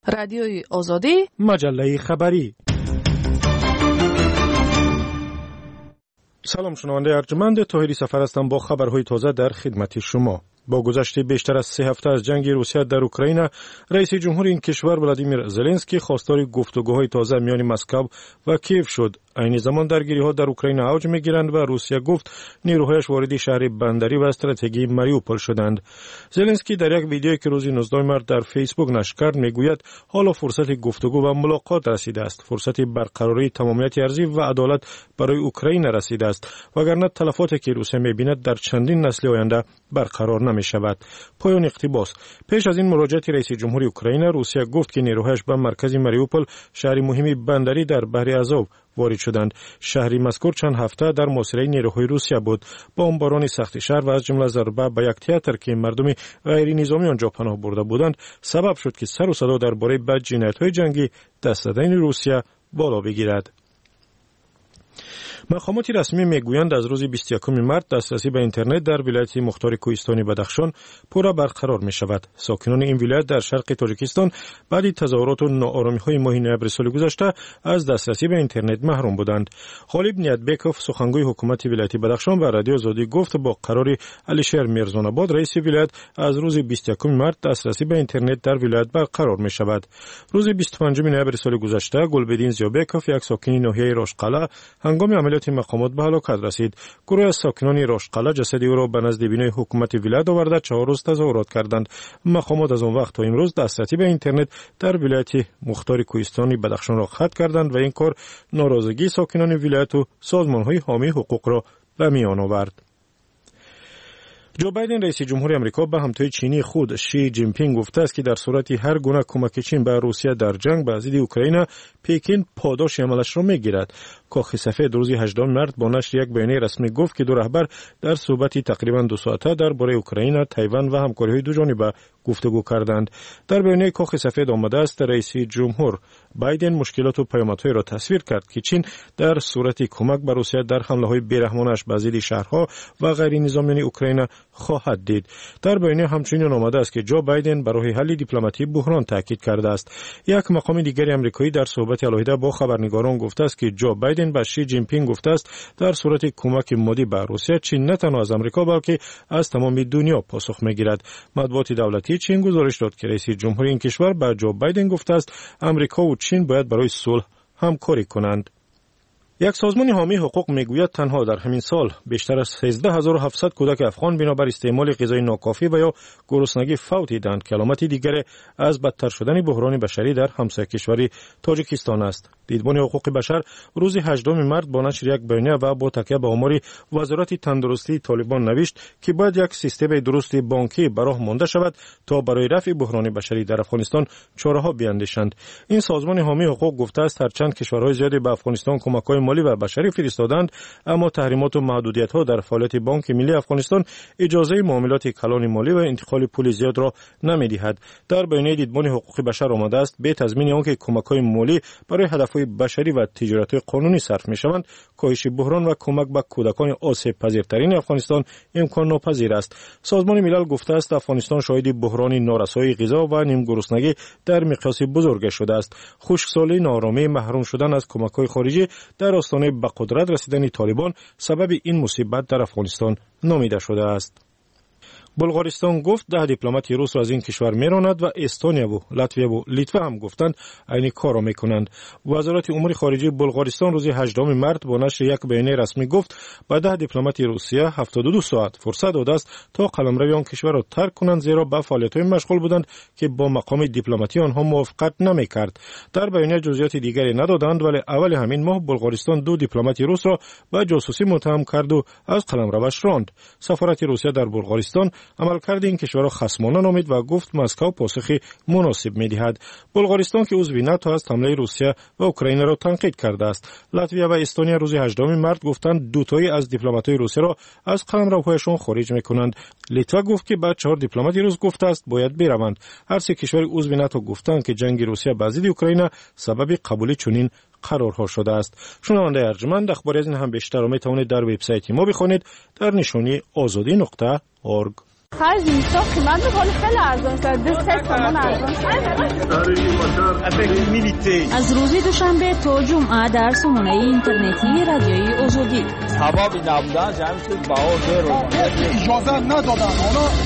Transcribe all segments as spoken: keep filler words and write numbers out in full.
رادیوی آزادی، مجله خبری. سلام شنونده ارجمند، طاهری سفر هستم با خبرهای تازه در خدمت شما. با گذشت بیشتر از سه هفته از جنگ روسیه در اوکراین، رئیس جمهور این کشور ولادیمیر زلنسکی خواستار گفتگوهای تازه میان مسکو و کیف شد. این زمان درگیری‌ها در اوکراین اوج می‌گیرند و روسیه گفت نیروهایش وارد شهر بندری و استراتژی ماریوپول شدند. زلنسکی در یک ویدیویی که روز نوزدهم مارس در فیسبوک نشر کرد میگوید حالا فرصت گفتگو و ملاقات رسیده است. فرصت برقراری تمامیت ارضی و عدالت برای اوکراین رسیده است، وگرنه تلفاتی که روسیه می‌بیند در چندین نسل آینده برقرار نمی‌شود. پایان اقتباس. پیش از این مراجعه رئیس جمهور اوکراین، روسیه گفت که نیروهایش به مرکز ماریوپول، شهر مهمی بندری در بحر آزوف، وارد شدند. شهری مذکور چند هفته در محاصره نیروهای روسیه بود. بمباران سخت شهر و از جمله ضربه به یک تئاتر که مردم غیر نظامی آنجا پناه برده بودند سبب شد که سر و صدا درباره بد جنایت‌های جنگی دست دادن روسیه بالا بگیرد. مقامات رسمی میگویند از روز بیست و یکم مارس دسترسی به اینترنت در ولایت مختار کوهستانی بدخشان پورا برقرار می شود. ساکنان این ولایت در شرق تاجیکستان بعد تظاهرات و ناآرامی‌های ماه نوامبر سال گذشته از دسترسی به اینترنت محروم بودند. خالد نیتبکوف، سخنگوی حکومت ولایت بدخشان، به رادیو آزادی گفت با قرار علیشیر میرزان‌آباد رئیس ولایت از روز بیست و یکم مارس دسترسی به اینترنت در ولایت برقرار می شود. روز بیست و پنجم نوامبر سال گذشته گلبدین زیابکوف، یک ساکن ناحیه راشقلعه، هنگام عملیات مقامات به هلاکت رسید. گروه از ساکنان راشقلعه جسد او را به نزد بینای حکومت ولایت آورده چهار روز تظاهرات کردند. مقامات از آن وقت تا امروز دسترسی به اینترنت در ولایت مختار کوهستانی بدخشان را ختم کردند و این کار ناراضگی ساکنان ولایت و سازمان‌های حامی حقوق را به میان آورد. جو بایدن رئیس جمهور آمریکا به همتای چینی خود شی جین پینگ گفته است که در صورت هر گونه کمک چین به روسیه در جنگ به ضد اوکراین، پکین پاداش عملش را میگیرد. کاخ سفید روز هجدهم مارس با نشر یک بیانیه رسمی گفت که دو رهبر در صحبتی تقریبا دو ساعته درباره اوکراین، تایوان و همکاری‌های دوجانبه گفتگو کردند. در بیانیه کاخ سفید آمده است رئیس جمهور بایدن مشکلات و پیامدهای را تصویر کرد که چین در صورت کمک به روسیه در حمله‌های بیرحمانش به ضد شهرها و غیر نظامیان اوکراین خواهد دید. در بیانیه همچنین آمده است که جو بایدن برای حل دیپلماتی بحران تاکید کرده است. یک مقام دیگر آمریکایی در صحبت علیحده با خبرنگاران گفته است که جو بایدن به شی جین پینگ گفته است در صورت کمک مادی به روسیه، چین نه تنها از آمریکا بلکه از تمام دنیا پاسخ میگیرد. مطبوعات دولتی چین گزارش داد که رئیس جمهور این کشور به جو بایدن گفته است آمریکا و چین باید برای صلح همکاری کنند. یک سازمان حامی حقوق میگوید تنها در همین سال بیشتر از سیزده هزار و هفتصد کودک افغان بنابر استعمال غذای ناکافی و یا گرسنگی فوت دیدند که علامتی دیگر از بدتر شدن بحران بشری در همسایه کشوری تاجیکستان است. دیدبان حقوق بشر روز هجدهم مارس با نشر یک بیانیه و با تکیه به آمار وزارت تندرستی طالبان نوشت که باید یک سیستم درست بانکی به راه مانده شود تا برای رفع بحران بشری در افغانستان چاره‌ها بیاندیشند. این سازمان حامی حقوق گفته است هرچند کشورهای زیادی به افغانستان کمک‌های مالی و بشری فرستادند، اما تحریمات و محدودیت‌ها در فعالیت بانک ملی افغانستان اجازه معاملات کلان مالی و انتقال پول زیاد را نمی‌دهد. در بیانیه دیدبان حقوق بشر آمده است به تضمین آنکه کمک‌های مالی برای هدف‌های بشری و تجارت‌های قانونی صرف می‌شوند، کاهش بحران و کمک به کودکان آسیب پذیرترین افغانستان امکان ناپذیر است. سازمان ملل گفته است افغانستان شاهد بحران نارسایی غذا و نیمگرسنگی در مقیاس بزرگ شده است. خشکسالی، ناآرامی، محروم شدن از کمک‌های خارجی در آستانه به قدرت رسیدن طالبان سبب این مصیبت در افغانستان نامیده شده است. بلغارستان گفت ده دیپلمات روس را از این کشور میراند و استونیا و لاتویا و لیتوا هم گفتند عین کار را میکنند. وزارت امور خارجه بلغارستان روز هجدهم مارس با نشر یک بیانیه رسمی گفت به ده دیپلمات روسیه هفتاد و دو ساعت فرصت داده است تا قلمرو آن کشور را ترک کنند، زیرا به فعالیت‌های مشغول بودند که با مقام دیپلماتی آنها موافقت نمیکرد. در بیانیه جزئیات دیگری ندادند، ولی اول همین ماه بلغارستان دو دیپلمات روس را به جاسوسی متهم کرد و از قلمروش راند. سفارت روسیه در بلغارستان عملکرد این کشور را خصمانه نامید و گفت مسکو پاسخی مناسب می‌دهد. بلغارستان که عضو ناتو است حمله روسیه و اوکراین را تنقید کرده است. لاتویا و استونیا روز هجدهم مارس گفتند دوتایی از دیپلمات‌های روسیه را از قلمروهایشان خارج می‌کنند. لیتوا گفت که بعد چهار دیپلمات روس گفته است باید بروند. هر سه کشور عضو ناتو گفتند که جنگ روسیه با ضد اوکراین سبب قبول چنین قرارها شده است. شنونده ارجمند، اخباری از این هم بیشتر را می‌توانید در وبسایت ما بخوانید در نشانی آزادی نقطه اورگ. خرج میشه قیمت ولی خیلی ارزان شده. دو سه تومن ارزان شده. از روز دوشنبه تا جمعه در سامانه اینترنتی رادیوی آزادی. سبب نبودن جمع شد بها زیر اجازه ندادن.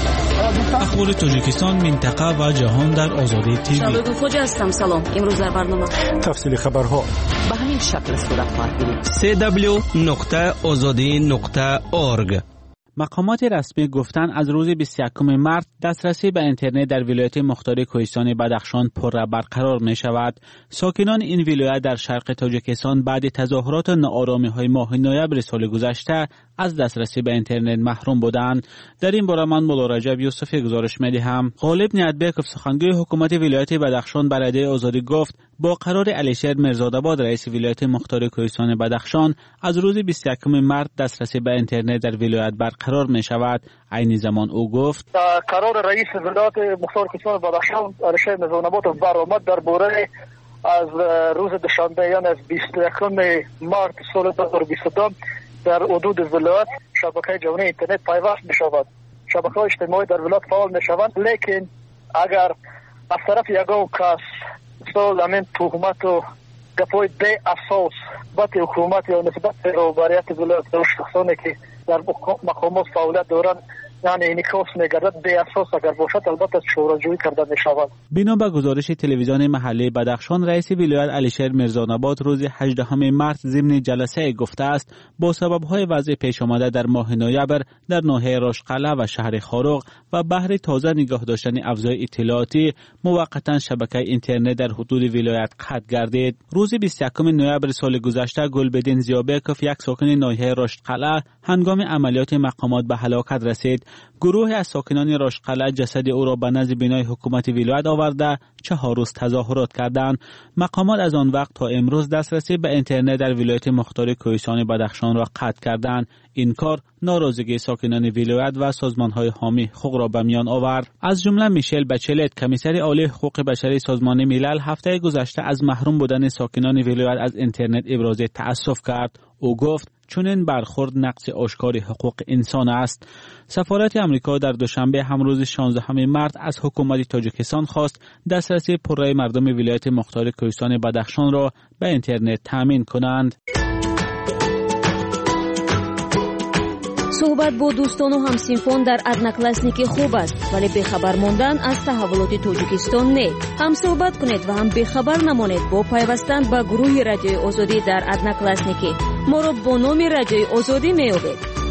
اخبار تاجیکستان، منطقه و جهان در آزادی تیوی. شبکه خوجا هستم. سلام. امروز در برنامه تفصیل خبرها به همین شکل صورت خواهد گرفت. سی دبلیو نقطه آزادی نقطه اورگ. مقامات رسمی گفتند از روز بیست و یکم مارس دسترسی به اینترنت در ولایت مختار کوهستان بدخشان پر برقرار می شود. ساکنان این ولایت در شرق تاجیکستان بعد تظاهرات و ناآرامی‌های ماه نوامبر سال گذشته از دسترسی به اینترنت محروم بودند. در این باره من مولا رجب یوسفی گزارش می‌دهم. غالب نیتبکov سخنگوی حکومت ولایت بدخشان بر رادیوی آزادی گفت با قرار علیشیر میرزادآباد رئیس ولایت مختار کوهستان بدخشان از روز بیست و یکم مارس دسترسی به اینترنت در ولایت برقرار می شود. عین زمان او گفت قرار رئیس ولایت مختار کوهستان بدخشان علیشیر میرزادآباد برآمد در باره از روز دوشنبه یعنی از بیست و یکم مارس سال دو هزار و بیست و دو در حدود ولایت شبکه جهانی اینترنت پیوست می شود. شبکه اجتماعی در ولایت فعال می شوند، لیکن اگر از طرف یگان کس سال همین تهمت و گپای بی اساس بات حکومت یا نسبت به روبریت ولایت و شخصانی که در مقامات فعالیت دارند یعنی انعکاس می‌گردد به اساس اگر باشد البته شورای‌جویی کرده می‌شود. بنا به گزارش تلویزیون محلی بدخشان رئیس ولایت علیشیر میرزادآباد روز هجدهم مارس ضمن جلسه گفته است با سبب‌های وضع پیش آمده در ماه نوامبر در ناحیه راشقلعه و شهر خاروق و بهر تازه نگاه داشتن افزای اطلاعاتی موقتا شبکه اینترنت در حدود ولایت قطع گردید. روز بیست و یکم نوامبر سال گذشته گلبدین زیابکوف یک ساکن ناحیه راشقلعه هنگام عملیات مقامات به هلاکت رسید. گروه از ساکنان راشقلعه جسد او را به نزد بنای حکومت ولایت آورده چهار روز تظاهرات کردند. مقامات از آن وقت تا امروز دسترسی به اینترنت در ولایت مختار کوهستان بدخشان را قطع کردند. این کار ناراضگی ساکنان ولایت و سازمان‌های حامی حقوق را به میان آورد. از جمله میشل بچلت کمیسر عالی حقوق بشری سازمان ملل هفته گذشته از محروم بودن ساکنان ولایت از اینترنت ابراز تأسف کرد. او گفت چون این برخورد نقض آشکار حقوق انسان است. سفارت آمریکا در دوشنبه هم روز شانزدهم مارس از حکومت تاجیکستان خواست دسترسی پررای مردم ولایت مختار کوهستان بدخشان را به اینترنت تامین کنند. صحبت با دوستان و همسینفان در ادناکلاسنیکی خوب است ولی بخبر ماندن از تحولات تاجیکستان نه. هم صحبت کنید و هم بخبر نمانید با پیوستن به گروه رادیوی آزادی در ادناکلاسنیکی. ما را با نام رادیوی آزادی می‌یابید.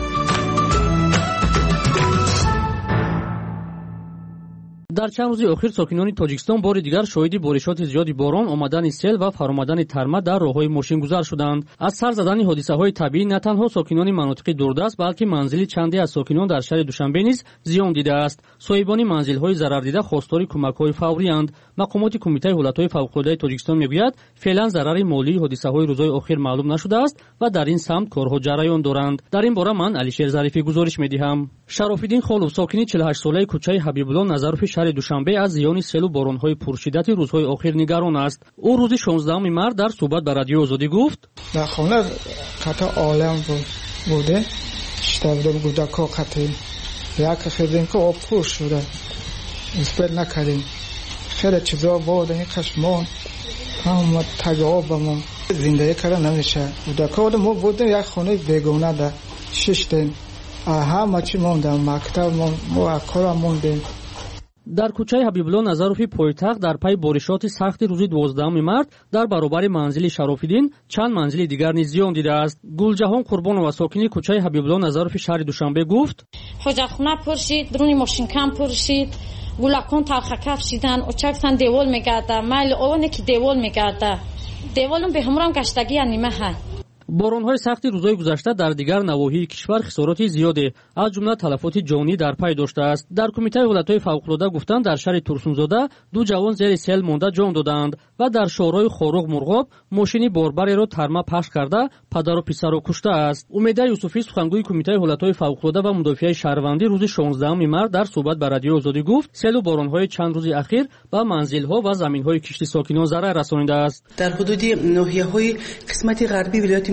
در چند روز اخیر ساکنان تاجیکستان بار دیگر شاهد بارشات زیادی باران، آمدن سیل و فرآمدن ترمه در راههای ماشین گذار شدند. از سر زدن حادثه‌های طبیعی نه تنها ساکنان مناطق دوردست بلکه منزل چندی از ساکنان در شهر دوشنبه نیز زیان دیده است. صاحبان منزل‌های ضرر دیده خواستار کمک‌های فوری اند. مقامات کمیته حالت‌های فوق‌العاده تاجیکستان می‌گوید فعلا ضرر مالی حادثه‌های روزهای اخیر معلوم نشده است و در این سمت کارها جریان دارند. در این باره من علیشیر ظریفی گزارش می‌دهم. شراف‌الدین خالو ساکن چهل و هشت ساله کوچه حبیب الله نظروف شهر دوشنبه از زیان سیل و باران‌های پرشدت روزهای اخیر نگران است. او روز شانزدهم مارس در صحبت با رادیو آزادی گفت در خانه قطع عالم بوده شتابده گودکا قطع یک خیلی که آب پر شده اسپر نکردیم خیلی چیزا بود این خشمان هم تگ آب ما زندگی کردن نمیشه گودکا ما بوده یک خانه بیگونه ده ششتیم همه چی مونده مکتب ما کار موندیم. در کوچه حبیب الله نظروفی پایتخت در پی بارشات سخت روز دوازدهم مارس در برابر منزل شراف‌الدین چند منزل دیگر نیز زیان دیده است. گلجهان قربان و ساکن کوچه حبیب الله نظروفی شهر دوشنبه گفت حجرخونه پرشید، درون ماشین کم پرشید، گلکان تلخ کفشیدن، اوچکسن دیوال میگرده، مایل اونه که دیوال میگرده، دیوالم به همرام گشتگی نیمه ها. باران‌های سخت روزهای گذشته در دیگر نواحی کشور خسارات زیادی از جمله تلفات جانی در پی داشته است. در کمیته حالت‌های فوق‌العاده گفتند در شهر ترسونزاده دو جوان زیر سیل مانده جان دادند و در شورای خاروق مرغاب ماشین باربری را ترمه پخش کرده پدر و پسر را کشته است. امیده یوسفی سخنگوی کمیته حالت‌های فوق‌العاده و مدافع شهروندی روز شانزدهم مارس در صحبت با رادیو آزادی گفت سیل و باران‌های چند روز اخیر به منزل‌ها و زمین‌های کشتی ساکنان ضرر رسانیده است. در حدود ناحیه‌های قسمت غربی ولایت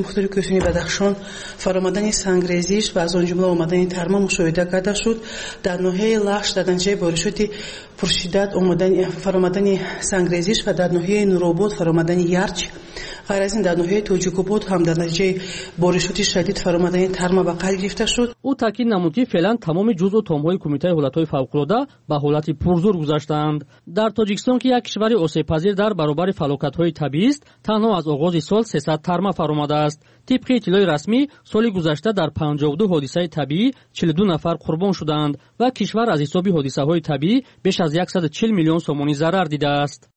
مختار کوهستانی بدخشان فرآمدن سنگریزیش و از آن جمله آمدن ترما مشاهده کرده شد. در ناحیه لخش در نتیجه بارشات پرشدت آمدن فرآمدن سنگریزیش و در ناحیه نورآباد فرآمدن یرچ. غیر از این در ناحیه توجیک‌آباد هم در نتیجه بارشات شدید فرآمدن ترما به قید گرفته شد. او تاکید نمود که فعلا تمام جزء و تام‌های کمیته حالت‌های فوق‌العاده به حالت پرزور گذاشتند. در تاجیکستان که یک کشور آسیب‌پذیر در برابر فلاکت‌های طبیعی است، تنها از آغاز سال سیصد ترما فرآمده است. طبق اطلاع رسمی سال گذشته در پنجاه و دو حادثه طبیعی چهل و دو نفر قربان شدند و کشور از حساب حادثه‌های طبیعی بیش از صد و چهل میلیون سومانی ضرر دیده است.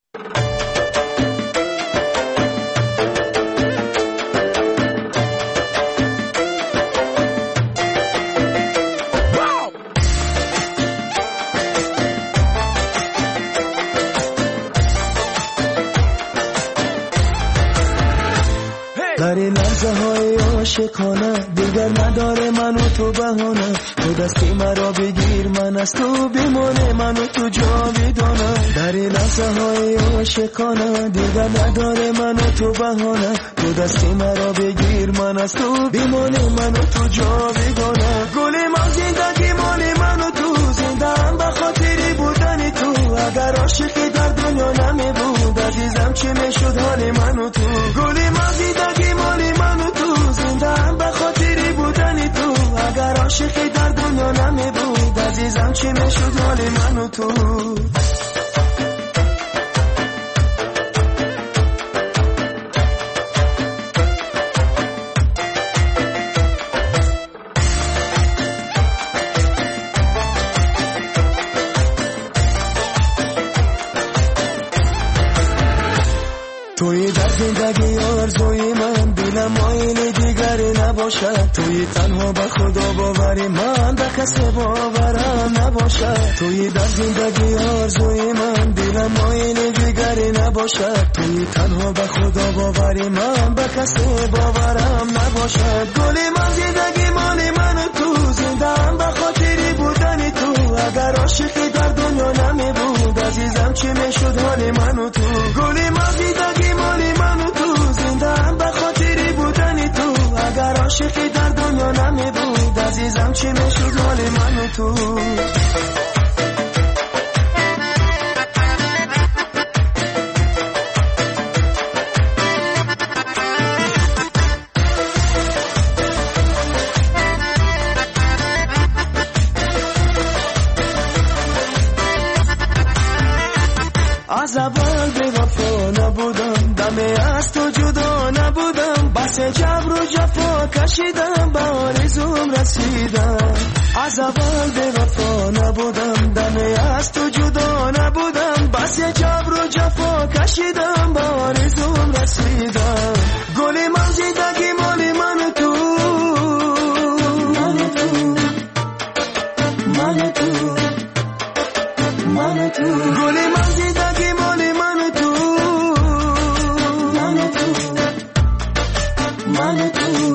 در این لحظه های عاشقانه دیگر نداره من و تو بهانه، تو دستی مرا بگیر من از تو بیمانه، من و تو جاویدانه. در این لحظه های عاشقانه دیگر نداره من و تو بهانه، تو دستی مرا بگیر من از تو بیمانه، من و تو جاویدانه. گل ما زندگی مال من و تو، زنده هم به خاطری بودن تو. اگر عاشقی در دنیا نمی بود عزیزم چی میشد حال من و تو. گل ما زندگی مالی من و تو، زنده هم به خاطری بودن تو. اگر عاشقی در دنیا نمی بود عزیزم چی میشد حال من و تو. توی در زندگی آرزوی من دلم مایل دیگری نباشد، توی تنها به خدا باوری من به کسی باورم نباشد. توی در زندگی آرزوی من دلم مایل دیگری نباشد، توی تنها به خدا باوری من به کسی باورم نباشد. گلی من زندگی مال من و تو، زنده هم به خاطری بودن تو. اگر عاشقی در دنیا نمی بود عزیزم چی میشد حال من و تو. گلی من زندگی مالی من و تو، زنده هم به خاطری بودن تو. اگر عاشقی در دنیا نمی بود عزیزم چی میشد حال من و تو. از اول به وفا نبودم، دمی از تو جدا نبودم، بس جبر و جفا کشیدم به آرزوم رسیدم. از اول به وفا نبودم، دمی از تو جدا نبودم، بس جبر و جفا کشیدم به آرزوم رسیدم. گلی من زندگی مالی من و تو، من و تو، من و تو، من و تو. گلی من زندگی مالی من و تو، من و تو، من و تو.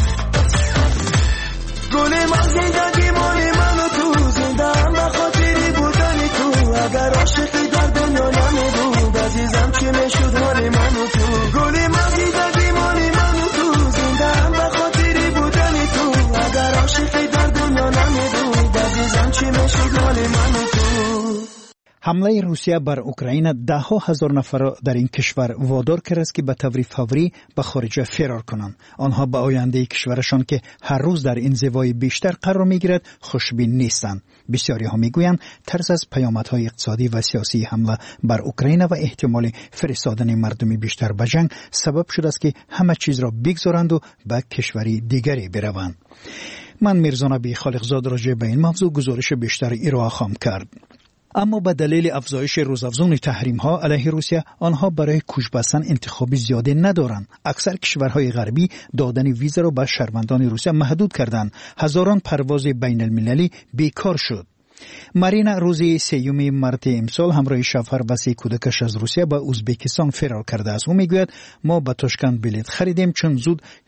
گلی من زندگی مالی من و تو، زنده هم به خاطری بودن تو. اگر عاشقی در دنیا نمی بود عزیزم چی میشد حال من و تو. گلی من زندگی مالی من و تو، زنده هم به خاطری بودن تو. اگر عاشقی در دنیا نمی بود عزیزم چی میشد حال من و تو. حمله روسیه بر اوکراین ده ها هزار نفر را در این کشور وادار کرده است که به طور فوری به خارج فرار کنند. آنها به آینده کشورشان که هر روز در انزوای بیشتر قرار میگیرد خوشبین نیستند. بسیاری ها میگویند ترس از پیامدهای اقتصادی و سیاسی حمله بر اوکراین و احتمال فرستادن مردم بیشتر به جنگ سبب شده است که همه چیز را بگذارند و به کشوری دیگری بروند. من میرزا نبی خالقزاد راجع به این موضوع گزارش بیشتر ارائه خواهم کرد. اما به دلیل افزایش روزافزون تحریم ها علیه روسیه آنها برای کوچ بستن انتخابی زیاده ندارند. اکثر کشورهای غربی دادن ویزا را به شهروندان روسیه محدود کردند. هزاران پرواز بین المللی بیکار شد. مارینا روزی سیوم مارت امسال همراه شوهر و سه کودکش از روسیه به ازبکستان فرار کرده است. او میگوید ما به تاشکند بلیط خریدیم چون زود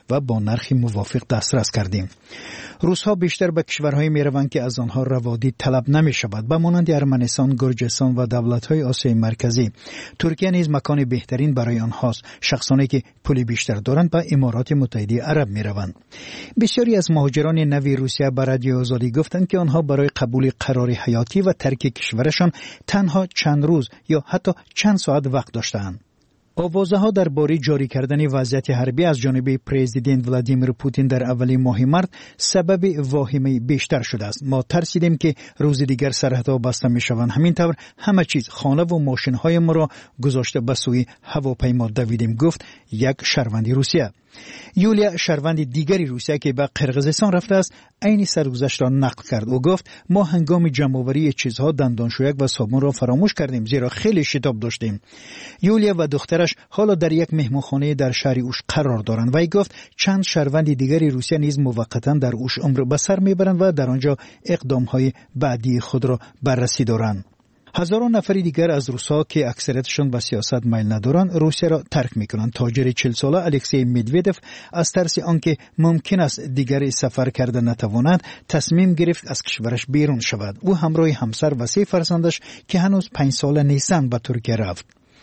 و با نرخ موافق دسترس کردیم. روس‌ها بیشتر به کشورهای میروند که از آنها روادید طلب نمی شود به مانند ارمنستان، گرجستان و دولت‌های آسیای مرکزی. ترکیه نیز مکان بهترین برای آنهاست. شخصانی که پول بیشتر دارند به امارات متحده عرب میروند. بسیاری از مهاجران نوی روسیه به رادیو آزادی گفتند که آنها برای قبول قرار حیاتی و ترک کشورشان تنها چند روز یا حتی چند ساعت وقت داشتند. آوازه‌ها درباره جاری کردن وضعیت حربی از جانب پرزیدنت ولادیمیر پوتین در اولین ماه مارس سبب واهمه بیشتر شده است. ما ترسیدیم که روز دیگر سرحدها بسته می‌شوند. همین طور همه چیز، خانه و ماشین‌های ما را گذاشته به سوی هواپیما دویدیم، گفت یک شهروند روسیه. یولیا، شهروند دیگری روسیه که به قرقیزستان رفته است، عین سرگذشت را نقل کرد و گفت ما هنگام جمع‌آوری چیزها دندانشویک و صابون را فراموش کردیم زیرا خیلی شتاب داشتیم. یولیا و دخترش حالا در یک مهمانخانه در شهر اوش قرار دارند. وی گفت چند شهروند دیگری روسیه نیز موقتا در اوش عمر به سر میبرند و در آنجا اقدام‌های بعدی خود را بررسی دارند. هزاران نفر دیگر از روس‌ها که اکثریتشان به سیاست میل ندارند روسیه را ترک می‌کنند. تاجر چهل ساله الکسی مدودف از ترس آنکه ممکن است دیگر سفر کرده نتواند تصمیم گرفت از کشورش بیرون شود. او همراه همسر و سه فرزندش که هنوز پنج ساله نیستند به ترکیه رفت.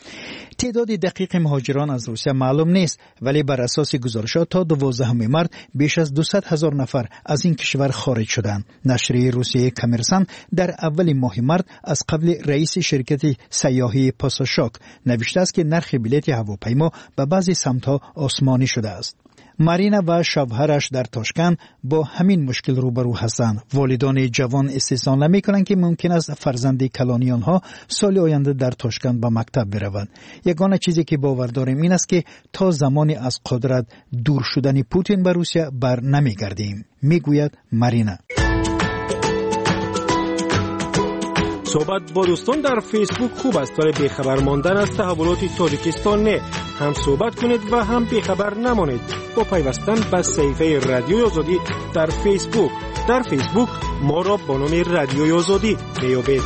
تعداد دقیق مهاجران از روسیه معلوم نیست، ولی بر اساس گزارشات تا دوازدهم مارس بیش از دویست هزار نفر از این کشور خارج شدند. نشریه روسیه کامرسان در اول ماه مارس از قبل رئیس شرکت سیاحی پاساشاک نوشته است که نرخ بلیط هواپیما به بعضی سمت‌ها آسمانی شده است. مارینا و شوهرش در تاشکند با همین مشکل روبرو هستند. والدان جوان استحسان نمی‌کنند که ممکن است فرزند کلانی آنها سال آینده در تاشکند به مکتب برود. یگانه چیزی که باور داریم این است که تا زمانی از قدرت دور شدن پوتین به روسیه بر نمیگردیم، میگوید مارینا. صحبت با دوستان در فیسبوک خوب است، ولی بیخبر ماندن از تحولات تاجیکستان نه. هم صحبت کنید و هم بیخبر نمانید با پیوستن به صفحه رادیوی آزادی در فیسبوک. در فیسبوک ما را با نام رادیوی آزادی میابید.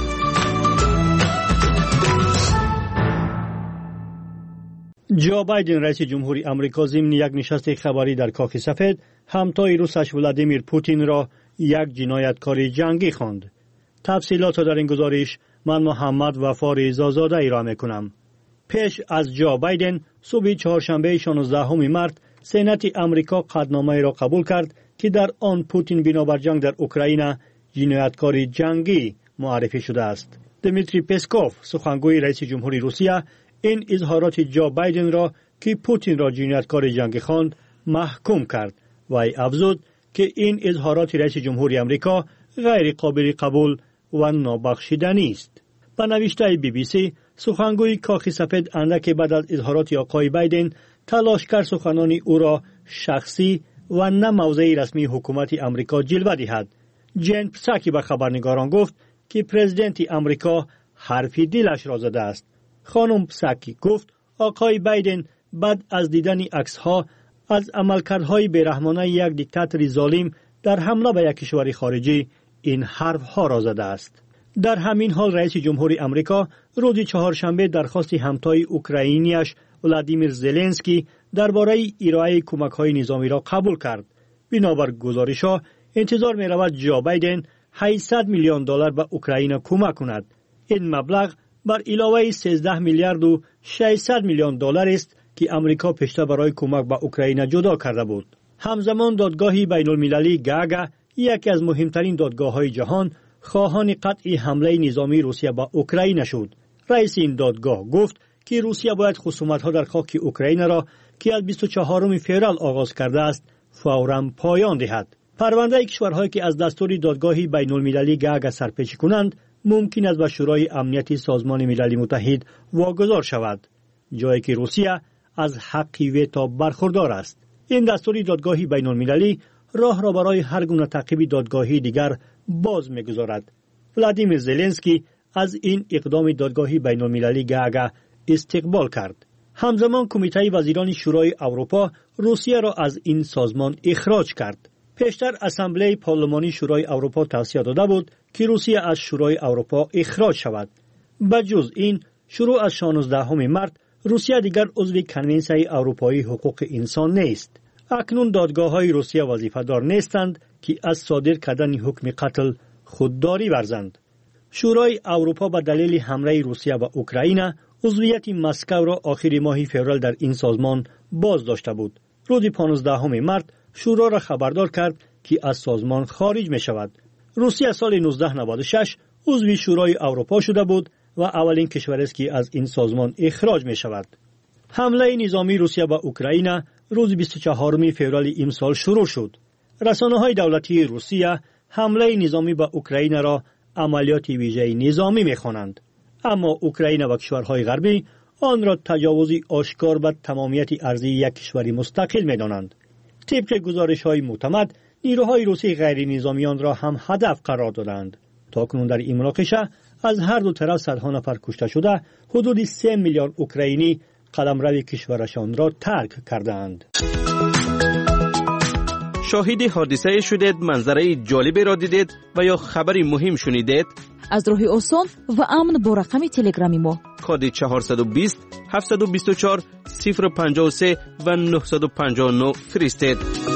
جو بایدن رئیس جمهوری آمریکا ضمن یک نشست خبری در کاخ سفید همتای روسش ولادیمیر پوتین را یک جنایتکار جنگی خواند. تفصیلات را در این گزارش من محمد وفا رضازاده ارائه میکنم. پیش از جو بایدن صبح چهارشنبه شانزدهم مارس سنت آمریکا قطعنامه را قبول کرد که در آن پوتین بنابر جنگ در اوکراین جنایتکار جنگی معرفی شده است. دمیتری پسکوف، سخنگوی رئیس جمهوری روسیه، این اظهارات جو بایدن را که پوتین را جنایتکار جنگی خواند محکوم کرد و افزود که این اظهارات رئیس جمهوری آمریکا غیر قابل قبول و نابخشودنی است. به نوشته بی بی سی، سخنگوی کاخ سفید اندک بعد از اظهارات آقای بایدن تلاش کرد سخنان او را شخصی و نه موضع رسمی حکومت آمریکا جلوه دهد. جن پساکی به خبرنگاران گفت که پرزیدنت آمریکا حرفی دلش را زده است. خانم پساکی گفت آقای بایدن بعد از دیدن عکس‌ها از عملکردهای بیرحمانه یک دیکتاتور ظالم در حمله به یک کشور خارجی این حرف‌ها را زده است. در همین حال رئیس جمهوری آمریکا روز چهارشنبه درخواست همتای اوکراینیش ولادیمیر زلنسکی درباره ارائه کمک‌های نظامی را قبول کرد. بنابر گزارش‌ها انتظار می‌رود جو بایدن هشتصد میلیون دلار به اوکراین کمک کند. این مبلغ بر علاوه سیزده میلیارد و ششصد میلیون دلار است که آمریکا پیشتر برای کمک به اوکراین جدا کرده بود. همزمان دادگاه بین‌المللی گاگا، یکی از مهمترین دادگاه‌های جهان، خواهان قطع حمله نظامی روسیه به اوکراین شد. رئیس این دادگاه گفت که روسیه باید خصومت‌ها در خاک اوکراین را که از بیست و چهارم فوریه آغاز کرده است فوراً پایان دهد. پرونده کشورهایی که از دستور دادگاه بین‌المللی گاگا سرپیچی کنند ممکن است به شورای امنیت سازمان ملل متحد واگذار شود، جایی که روسیه از حق ویتو برخوردار است. این دستور دادگاه بین‌المللی راه را برای هر گونه تعقیب دادگاهی دیگر باز می‌گذارد. ولادیمیر زلنسکی از این اقدام دادگاه بین‌المللی گاگا استقبال کرد. همزمان کمیته وزیران شورای اروپا روسیه را از این سازمان اخراج کرد. پیشتر اسامبله پارلمانی شورای اروپا توصیه داده بود که روسیه از شورای اروپا اخراج شود. بجز این، شروع از شانزدهم مارس روسیه دیگر عضو کنونسیون اروپایی حقوق انسان نیست. اکنون دادگاه‌های روسیه وظیفه‌دار نیستند که از صادر کردن حکم قتل خودداری ورزند. شورای اروپا به دلیل حمله روسیه به اوکراین عضویت مسکو را آخر ماه فوریه در این سازمان باز داشته بود. روز پانزدهم مارس شورا را خبردار کرد که از سازمان خارج می شود. روسیه سال نوزده نود و شش عضو شورای اروپا شده بود و اولین کشور است که از این سازمان اخراج می شود. حمله نظامی روسیه به اوکراین روز بیست و چهارم فوریه امسال شروع شد. رسانه‌های دولتی روسیه حمله نظامی به اوکراین را عملیات ویژه نظامی می‌خوانند، اما اوکراین و کشورهای غربی آن را تجاوزی آشکار به تمامیت ارضی یک کشور مستقل می‌دانند. طبق گزارش‌های معتمد، نیروهای روسی غیر نظامیان را هم هدف قرار دادند. تاکنون در این مناقشه از هر دو طرف صدها نفر کشته شده، حدود سه میلیون اوکراینی قلمرو کشورشان را ترک کردند. شاهد حادثه شدید، منظره جالبی را دیدید و یا خبری مهم شنیدید؟ از راه آسان و امن با رقم تلگرامی ما کد چهارصد و بیست هفتصد و بیست و چهار صفر پنجاه و سه و نهصد و پنجاه و نه فرستید.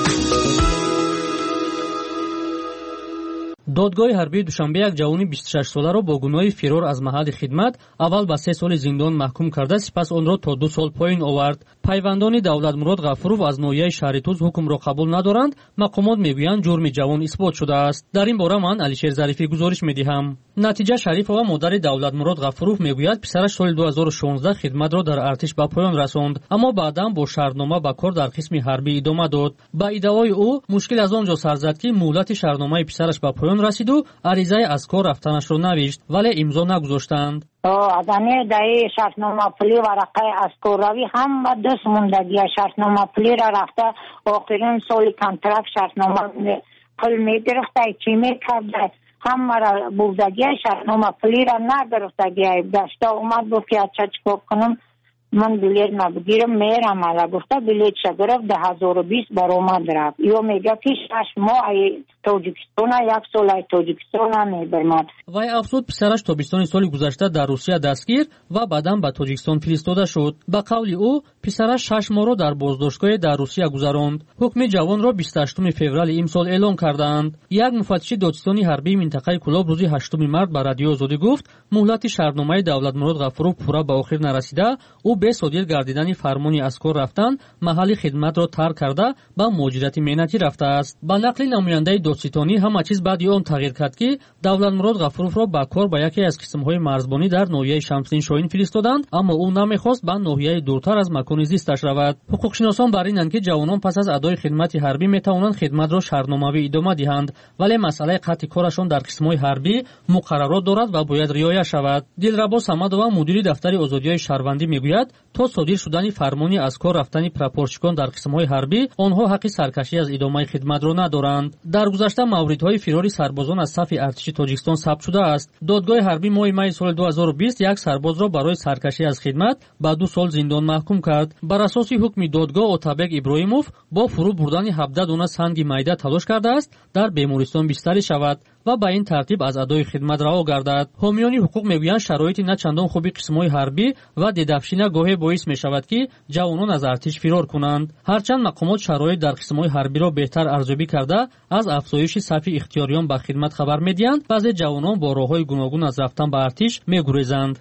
دادگاه حربی دوشنبه یک جوان بیست و شش ساله را با گناه فرار از محل خدمت اول به سه سال زندان محکوم کرده، سپس آن را تا دو سال پایین آورد. پیوندان دولت مراد غفورов از ناحیه شهرتوز حکم را قبول ندارند. مقامات میگویند جرم جوان اثبات شده است. در این باره من علیشیر ظریفی گزارش میدهم. نتیجه شریفова مادر دولت مراد غفورov میگوید پسرش سال دو هزار و شانزده خدمت را در ارتش به پایان رساند، اما بعدا با شرطنامه به کار در قسم حربی ادامه داد. با ادعای او مشکل از آنجا سر زد که مهلت شرطنامه پسرش به پایان رسید و عریضه از کار رفتنش را نوشت، ولی امضا نگذاشتند. آدمی دای شرطنامه پلی ورقه از کوروی هم دست موندگی شرطنامه پلی را رفته آخرین سال کنترکت شرطنامه پل میگرفته چی میکرده هم را بودگی شرطنامه پلی را نگرفتگی گشته اومد بود که چه چکار کنم من بلیت نبگیرم میرم علا گفته بلیت شگرفت ده هزار و بیست برآمد رفت. یا میگه که شش ماه ای تاجیکستان یک سال ای تاجیکستان میبرمد. وی افزود پسرش تابستان سال گذشته در روسیه دستگیر و بعداً به تاجیکستان فرستاده شد. به قول او پسرش شش ماه را در بازداشتگاه در روسیه گذراند. حکم جوان را بیست و هشتم فوریه امسال اعلام کردند. یک مفتش دادستانی حربی منطقه کلاب روز هشتم مارس به رادیو آزادی گفت مهلت شرطنامه دولت مراد غفورov پورا به آخر نرسیده. او به صادر گردیدن فرمانی از کار رفتن محل خدمت را ترک کرده به مهاجرت مهنتی رفته است. با نقل نماینده دادستانی همه چیز بعد آن تغییر کرد که دولت مراد غفورov را به کار به یکی از قسم‌های مرزبانی در ناحیه شمسین شاهین فرستادند، اما او نمیخواست به ناحیه دورتر از مکان زیستش رود. حقوقشناسان بر اینند که جوانان پس از ادای خدمت حربی میتوانند خدمت را شرطنامه‌ای ادامه دهند، ولی مسئله قطع کارشان در قسم‌های حربی مقررات دارد و باید رعایت شود. دلربا صمدова مدیر دفتر آزادی‌های شهروندی میگوید تا صادر شدن فرمانی از کار رفتن پراپورچیکان در قسم‌های حربی آنها حق سرکشی از ادامه خدمت را ندارند. در گذشته موردهای فراری سربازان از صف ارتش تاجیکستان ثبت شده است. دادگاه حربی ماه می سال دو هزار و بیست یک سرباز را برای سرکشی از خدمت به دو سال زندان محکوم کرد. بر اساس حکم دادگاه اوتابک ابراهیموف با فرو بردن هفده دانه سنگ میده تلاش کرده است در بیمارستان بستری شود و به این ترتیب از ادای خدمت رها گردد. حامیان حقوق میگویند شرایط نه چندان خوبی قسم‌های حربی و ددفشینه گاهی باعث می‌شود که جوانان از ارتش فرار کنند. هرچند مقامات شرایط در قسم‌های حربی را بهتر ارزیابی کرده از افزایش صف اختیاریان به خدمت خبر می‌دهند، بعضی جوانان با راه‌های گوناگون از رفتن به ارتش می‌گریزند.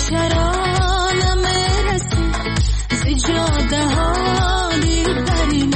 چرا نمیرسی زجاده ها دیدنی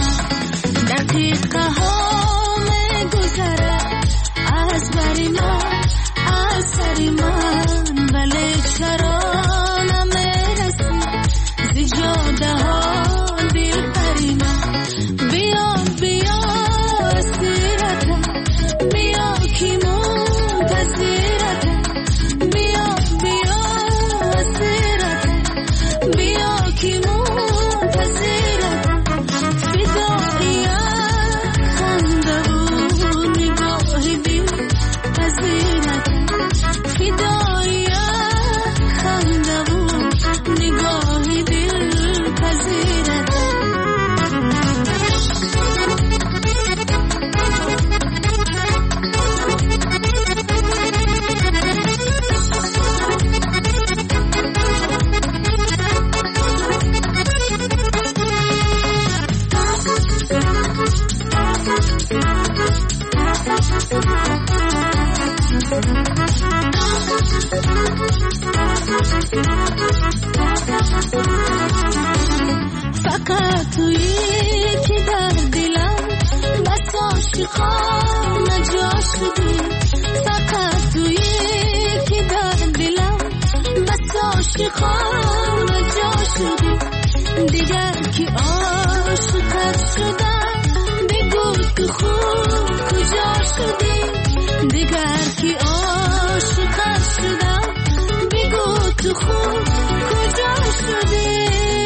فقط توی که در دلم بس عاشقانه جا شدی فقط توی که در دلم بس عاشقانه جا شدی دیگر که عاشقت شدم بگو تو خوب کجا شدی دیگر که عاشقت شدم بگو تو خوب کجا شدی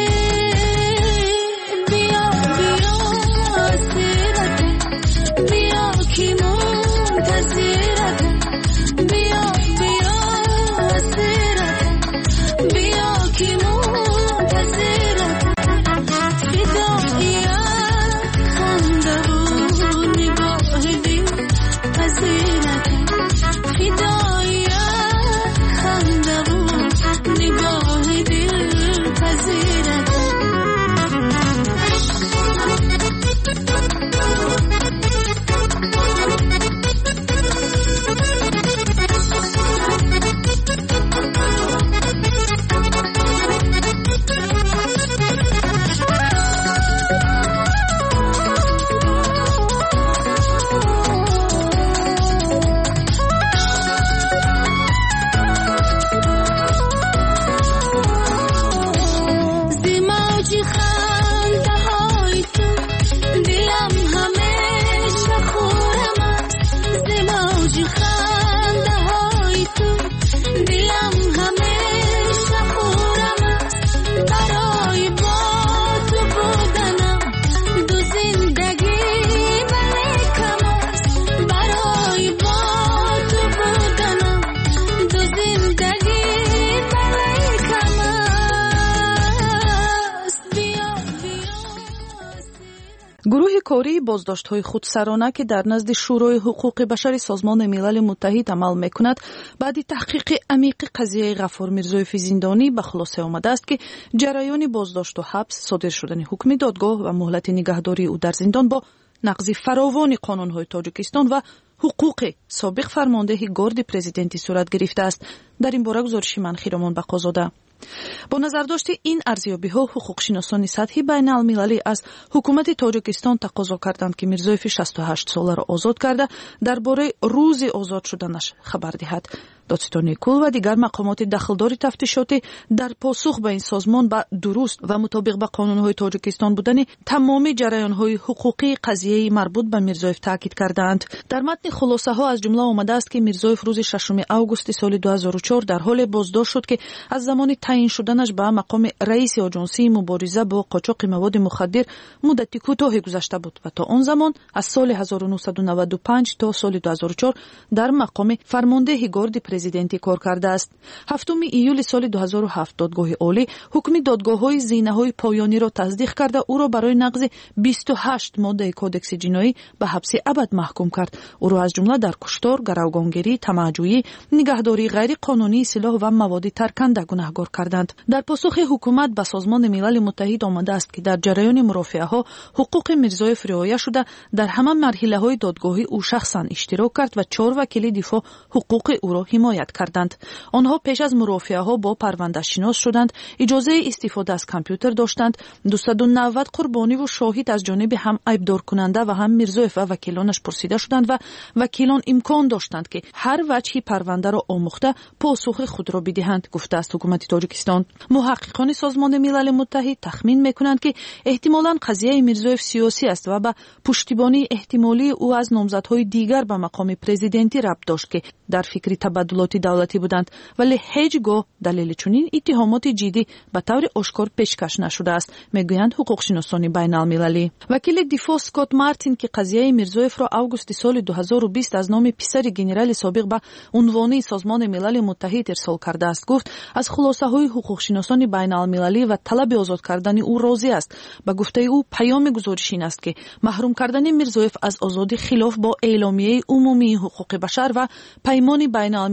کاری بازداشت‌های خودسرانه که در نزد شورای حقوق بشر سازمان ملل متحد عمل می‌کند بعد تحقیق عمیق قضیه غفار میرزایف زندانی به خلاصه آمده است که جریان بازداشت و حبس، صادر شدن حکم دادگاه و مهلت نگهداری او در زندان با نقض فراوان قانون‌های تاجیکستان و حقوق سابق فرمانده گارد پرزیدنتی صورت گرفته است. در این باره گزارش من خیرمان بقازاده. با نظرداشت این ارزیابی‌ها حقوقشناسان سطحی بین المللی از حکومت تاجیکستان تقاضا کردند که میرزایف شصت و هشت ساله را آزاد کرده درباره روز آزاد شدنش خبر دهد. دادستان نیکول و دیگر مقامات دخلدار تفتیشاتی در پاسخ به این سازمان به درست و مطابق به قانون‌های تاجیکستان بودن تمام جریان‌های حقوقی قضیه مربوط به میرزایف تاکید کردند. در متن خلاصه‌ها از جمله آمده است که میرزایف روز ششم آگوست سال دو هزار و چهار در حال بازداشت شد که از زمان تعیین شدنش به مقام رئیس آژانسی مبارزه با قاچاق مواد مخدر مدتی کوتاهی گذشته بود و تا آن زمان از سال هزار و نهصد و نود و پنج تا سال دو هزار و چهار در مقام فرمانده گارد پرزیدنتی کار کرده است. هفتم ایول سال دو هزار و هفت دادگاه عالی حکم دادگاه‌های زینه‌های پایانی را تصدیق کرده او را برای نقض بیست و هشت ماده کودکس جنایی به حبس ابد محکوم کرد. او را از جمله در کشتار، گروگانگیری، طمع‌جویی، نگهداری غیر قانونی سلاح و مواد ترکنده گناهکار کردند. در پاسخ حکومت به سازمان ملل متحد آمده است که در جریان مرافعه‌ها حقوق میرزایف رعایت شده، در همه مرحله‌های دادگاهی او شخصاً اشتراک کرد و چهار وکیل دفاع حقوق او را حمایت کردند. آنها پیش از مرافعه‌ها با پرونده شناس شدند، اجازه استفاده از کامپیوتر داشتند. دویست و نود قربانی و شاهد از جانب هم عیبدار کننده و هم میرزایف و وکیلانش پرسیده شدند و وکیلان امکان داشتند که هر وجهی پرونده را آموخته پاسخ خود را بدهند، گفته است حکومت تاجیکستان. محققان سازمان ملل متحد تخمین میکنند که احتمالاً قضیه میرزایف سیاسی است و به پشتیبانی احتمالی او از نامزدهای دیگر به مقام پرزیدنتی ربط داشت که در فکر تبادلات دولتی بودند، ولی هیچگاه دلیل چنین اتهامات جدی به طور آشکار پیشکش نشده است، میگویند حقوقشناسان بین المللی. وکیل دفاع اسکات مارتین که قضیه میرزایف را آگوست سال دو هزار و بیست از نام پسر گنرال سابق به عنوان سازمان ملل متحد ارسال کرده است، گفت از خلاصه های حقوقشناسان بین المللی و طلب آزاد کردن او راضی است. به گفته او پیام گزارش این است که محروم کردن میرزایف از آزادی خلاف با اعلامیه عمومی حقوق بشر و پیمان بین المللی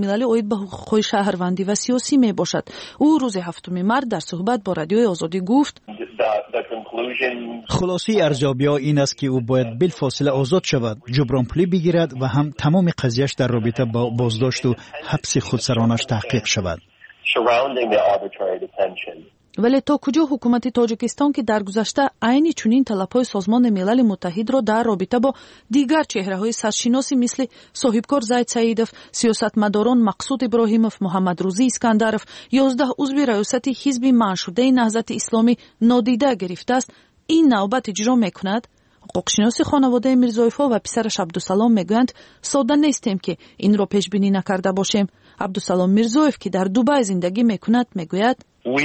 ملل اوید به حقوق شهروندی و سیاسی می باشد. او روز هفتم مارس در صحبت با رادیو آزادی گفت خلاصی ارزیابی‌ها این است که او باید بالفاصله آزاد شود، جبران پولی بگیرد و هم تمام قضیهش در رابطه با بازداشت و حبس خودسرانش تحقیق شود. ولی تا کجا حکومت تاجیکستان که در گذشته عین چنین طلب‌های سازمان ملل متحد را در رابطه با دیگر چهره‌های سرشناسی مثل صاحبکار زید سعیدов، سیاستمداران مقصود ابراهیمов، محمد روزی اسکندرов، یازده عضو ریاست حزب منشورده نهضت اسلامی نادیده گرفته است، این نوبت اجرا می‌کند. حقوقشناس خانواده میرزایف‌ها و پسرش عبدالسلام میگویند ساده نیستیم که این را پیش بینی نکرده باشیم. عبدالسلام میرزایف که در دبی زندگی میکند میگوید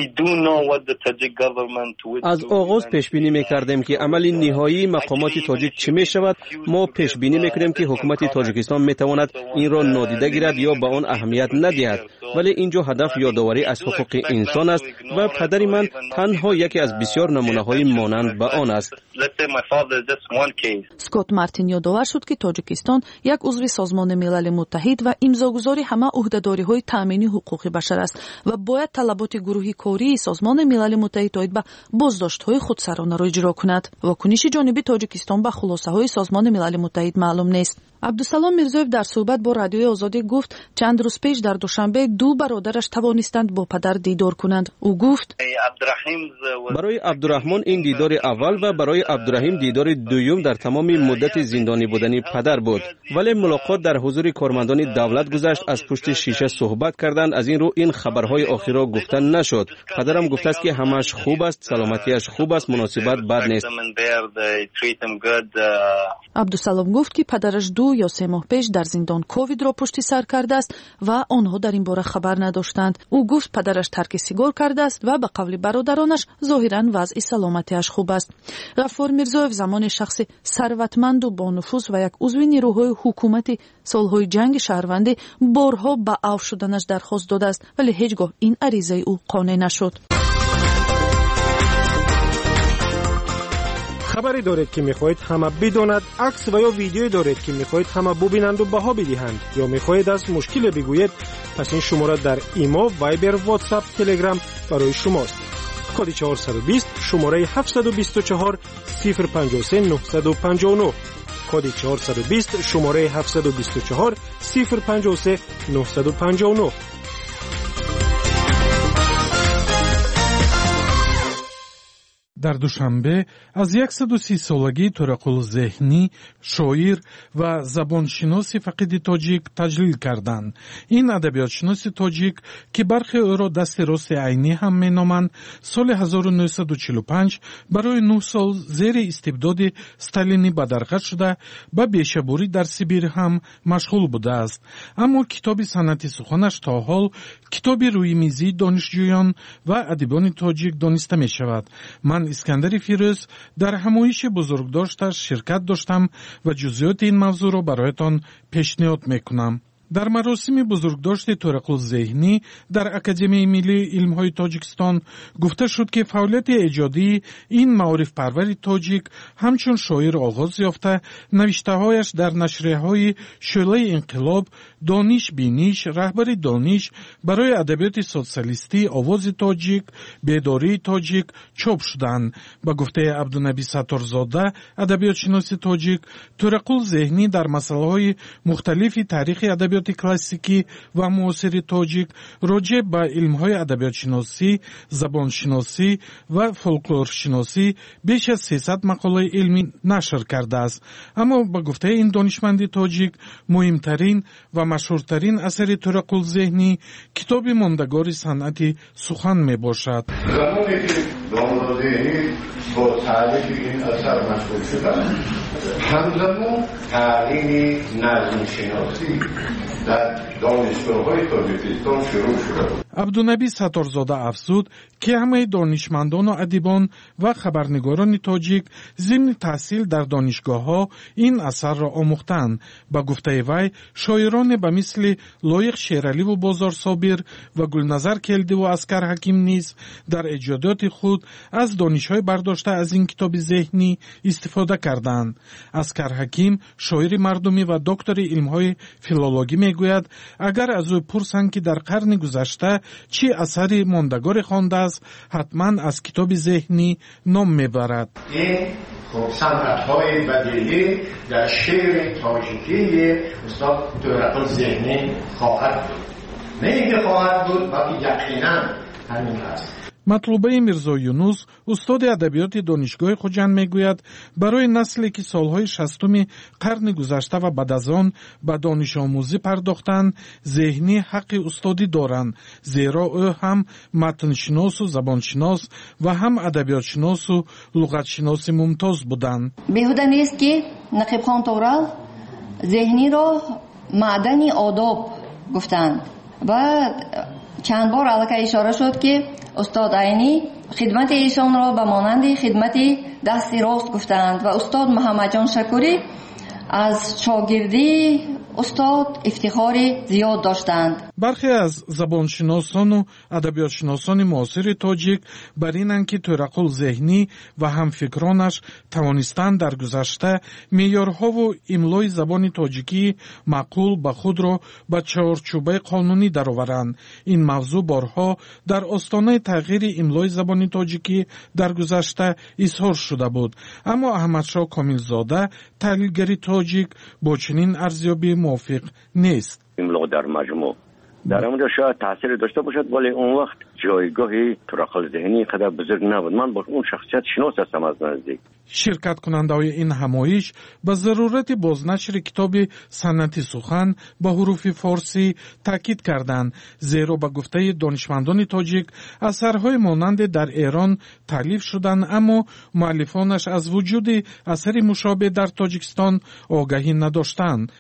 از آغاز پیش بینی میکردیم که عمل نهایی مقامات تاجیک چی میشود. ما پیش بینی میکنیم که حکومت تاجیکستان میتواند این را نادیده گیرد یا به آن اهمیت ندهد، ولی اینجا هدف یادآوری از حقوق انسان است و پدر من تنها یکی از بسیار نمونه های مانند به آن است. اسکات مارتین یادآور شد که تاجیکستان یک عضو سازمان ملل متحد و امضاگزار همه عهدهداری های تامین حقوق بشر است و باید طلبات گروهی کاری سازمان ملل متحد اوید به بازداشت‌های خودسرانه را اجرا کند. واکنش جانبی تاجیکستان به خلاصه‌های سازمان ملل متحد معلوم نیست. عبدالسلام میرزایف در صحبت با رادیوی آزادی گفت چند روز پیش در دوشنبه دو برادرش توانستند با پدر دیدار کنند. او گفت برای عبدالرحمن این دیدار اول و برای عبدالرحیم دیدار دوم در تمام مدت زندانی بودن پدر بود، ولی ملاقات در حضور کارمندان دولت گذشت. از پشت شیشه صحبت کردند، از این رو این خبرهای آخر را گفتن نشد. پدرم گفته است که همش خوب است، سلامتیش خوب است، مناسبت بد نیست. عبدالسلام گفت که پدرش دو یا سه ماه پیش در زندان کووید را پشت سر کرده است و آنها در این باره خبر نداشتند. او گفت پدرش ترک سیگار کرده است و به قول برادرانش ظاهرا وضع سلامتیش خوب است. غفار میرزایف زمان شخص ثروتمند و با نفوذ و یک عضو نیروهای حکومتی سالهای جنگ شهروندی بارها به عفو شدنش درخواست داده است، ولی هیچگاه این عریضه او قانع نشد. خبری دارید که میخواهید همه بداند، عکس و یا ویدیویی دارید که میخواهید همه ببینند و بها بدهند، یا میخواهید از مشکل بگویید، پس این شماره در ایمو، وایبر، واتساپ، تلگرام برای شماست. کد چهارصد و بیست شماره هفتصد و بیست و چهار صفر پنجاه و سه نهصد و پنجاه و نه. کد چهارصد و بیست شماره هفتصد و بیست و چهار صفر پنجاه و سه نهصد و پنجاه و نه. در دوشنبه از صد و سی سالگی تورقول ذهنی، شاعر و زبانشناس فقید تاجیک تجلیل کردند. این ادبیاتشناس تاجیک که برخی او را دست راست عینی هم مینامند، سال هزار و نهصد و چهل و پنج برای نه سال زیر استبداد استالینی به درگاه شده به بیشعوری در سیبیر هم مشغول بوده است. اما کتاب سنت سخنش تا حال کتاب روی میزی دانشجویان و ادیبان تاجیک دانسته می شود. من اسکندر فیروز در همایش بزرگداشتش شرکت داشتم و جزئیات این موضوع را برایتان پیشنهاد میکنم. در مراسم بزرگداشت تورقول ذهنی در اکادمی ملی علم‌های تاجیکستان گفته شد که فعالیت ایجادی این معارف پرور تاجیک همچون شاعر آغاز یافته، نوشته‌هایش در نشریه‌های شعله انقلاب، دانش بینیش، رهبر دانش، برای ادبیات سوسیالیستی، آواز تاجیک، بیداری تاجیک چاپ شدند. با گفته عبدالنبی ستارزاده، ادبیاتشناس تاجیک، تورقول ذهنی در مسائل مختلف تاریخ ادبیات کلاسیکی و معاصر تاجیک راجع به علم‌های ادبیات شناسی، زبان شناسی و فولکلور شناسی بیش از سیصد مقاله علمی نشر کرده است. اما با گفته این دانشمند تاجیک، مهمترین و مشهورترین اثر تورقول ذهنی کتاب ماندگار صنعت سخن می باشد. زمانی که داماد ذهنی با تعلیف این اثر مشغول شدن، همزمان تعلیم نظم شناسی در دانشگاه‌های تاجیکستان شروع شد. عبدالنبی ستارزاده افزود که همه دانشمندان و ادیبان و خبرنگاران تاجیک ضمن تحصیل در دانشگاه‌ها این اثر را آموختند. با گفته وی، شاعران به مثل لایق شیرعلی و بازار صابر و گلنظر کلدی و اسکر حکیم نیز در ایجادات خود از دانش‌های برداشته داشته از این کتاب ذهنی استفاده کردند. اسکر حکیم شاعر مردمی و دکتر علم‌های فیلولوژی میگوید اگر از او پرسند که در قرن گذشته چه اثری ماندگار خوانده است حتما از کتاب ذهنی نام میبرد. این خب صنعت‌های بدیهی در شعر تاجیکی استاد دکتر ذهنی خواهد بود. نه اینکه خواهد بود بلکه یقینا همین است. مطلوبه میرزا یونس استاد ادبیات دانشگاه خوجند میگوید برای نسلی که سالهای شصتم قرن گذشته و بعد از آن به دانش آموزی پرداختند ذهنی حق استادی دارند، زیرا او هم متن شناس و زبان شناس و هم ادبیات شناس و لغت شناس ممتاز بودند. بیهوده نیست که نقیب خان تورال ذهنی را معدن آداب گفتند و چند بار البته اشاره شد که استاد عینی خدمت ایشان را به مانند خدمت دستی راست گفتند و استاد محمد جان شکوری از شاگردی استاد افتخار زیاد داشتند. برخی از زبانشناسان و ادبیاتشناسان معاصر تاجیک بر اینند که طرقل ذهنی و همفکرانش توانستند در گذشته معیارها و املای زبان تاجیکی معقول به خود را به چارچوبه قانونی درآورند. این موضوع بارها در آستانه تغییر املای زبان تاجیکی در گذشته اظهار شده بود، اما احمدشاه کاملزاده تحلیلگر تاجیک با چنین ارزیابی موافق نیست. املا در مجموع در اونجا شاید تاثیر داشته باشد ولی اون وقت جایگاهی طرقل ذهنی قدر بزرگ نبود. من با اون شخصیت شناس هستم از نزدیک. شرکت کننده های این همایش به ضرورت بازنشر کتاب سنتی سخن به حروف فارسی تاکید کردند، زیرا به گفته دانشمندان تاجیک اثرهای مانند در ایران تالیف شدند اما مؤلفانش از وجود اثری مشابه در تاجیکستان آگاهی نداشتند.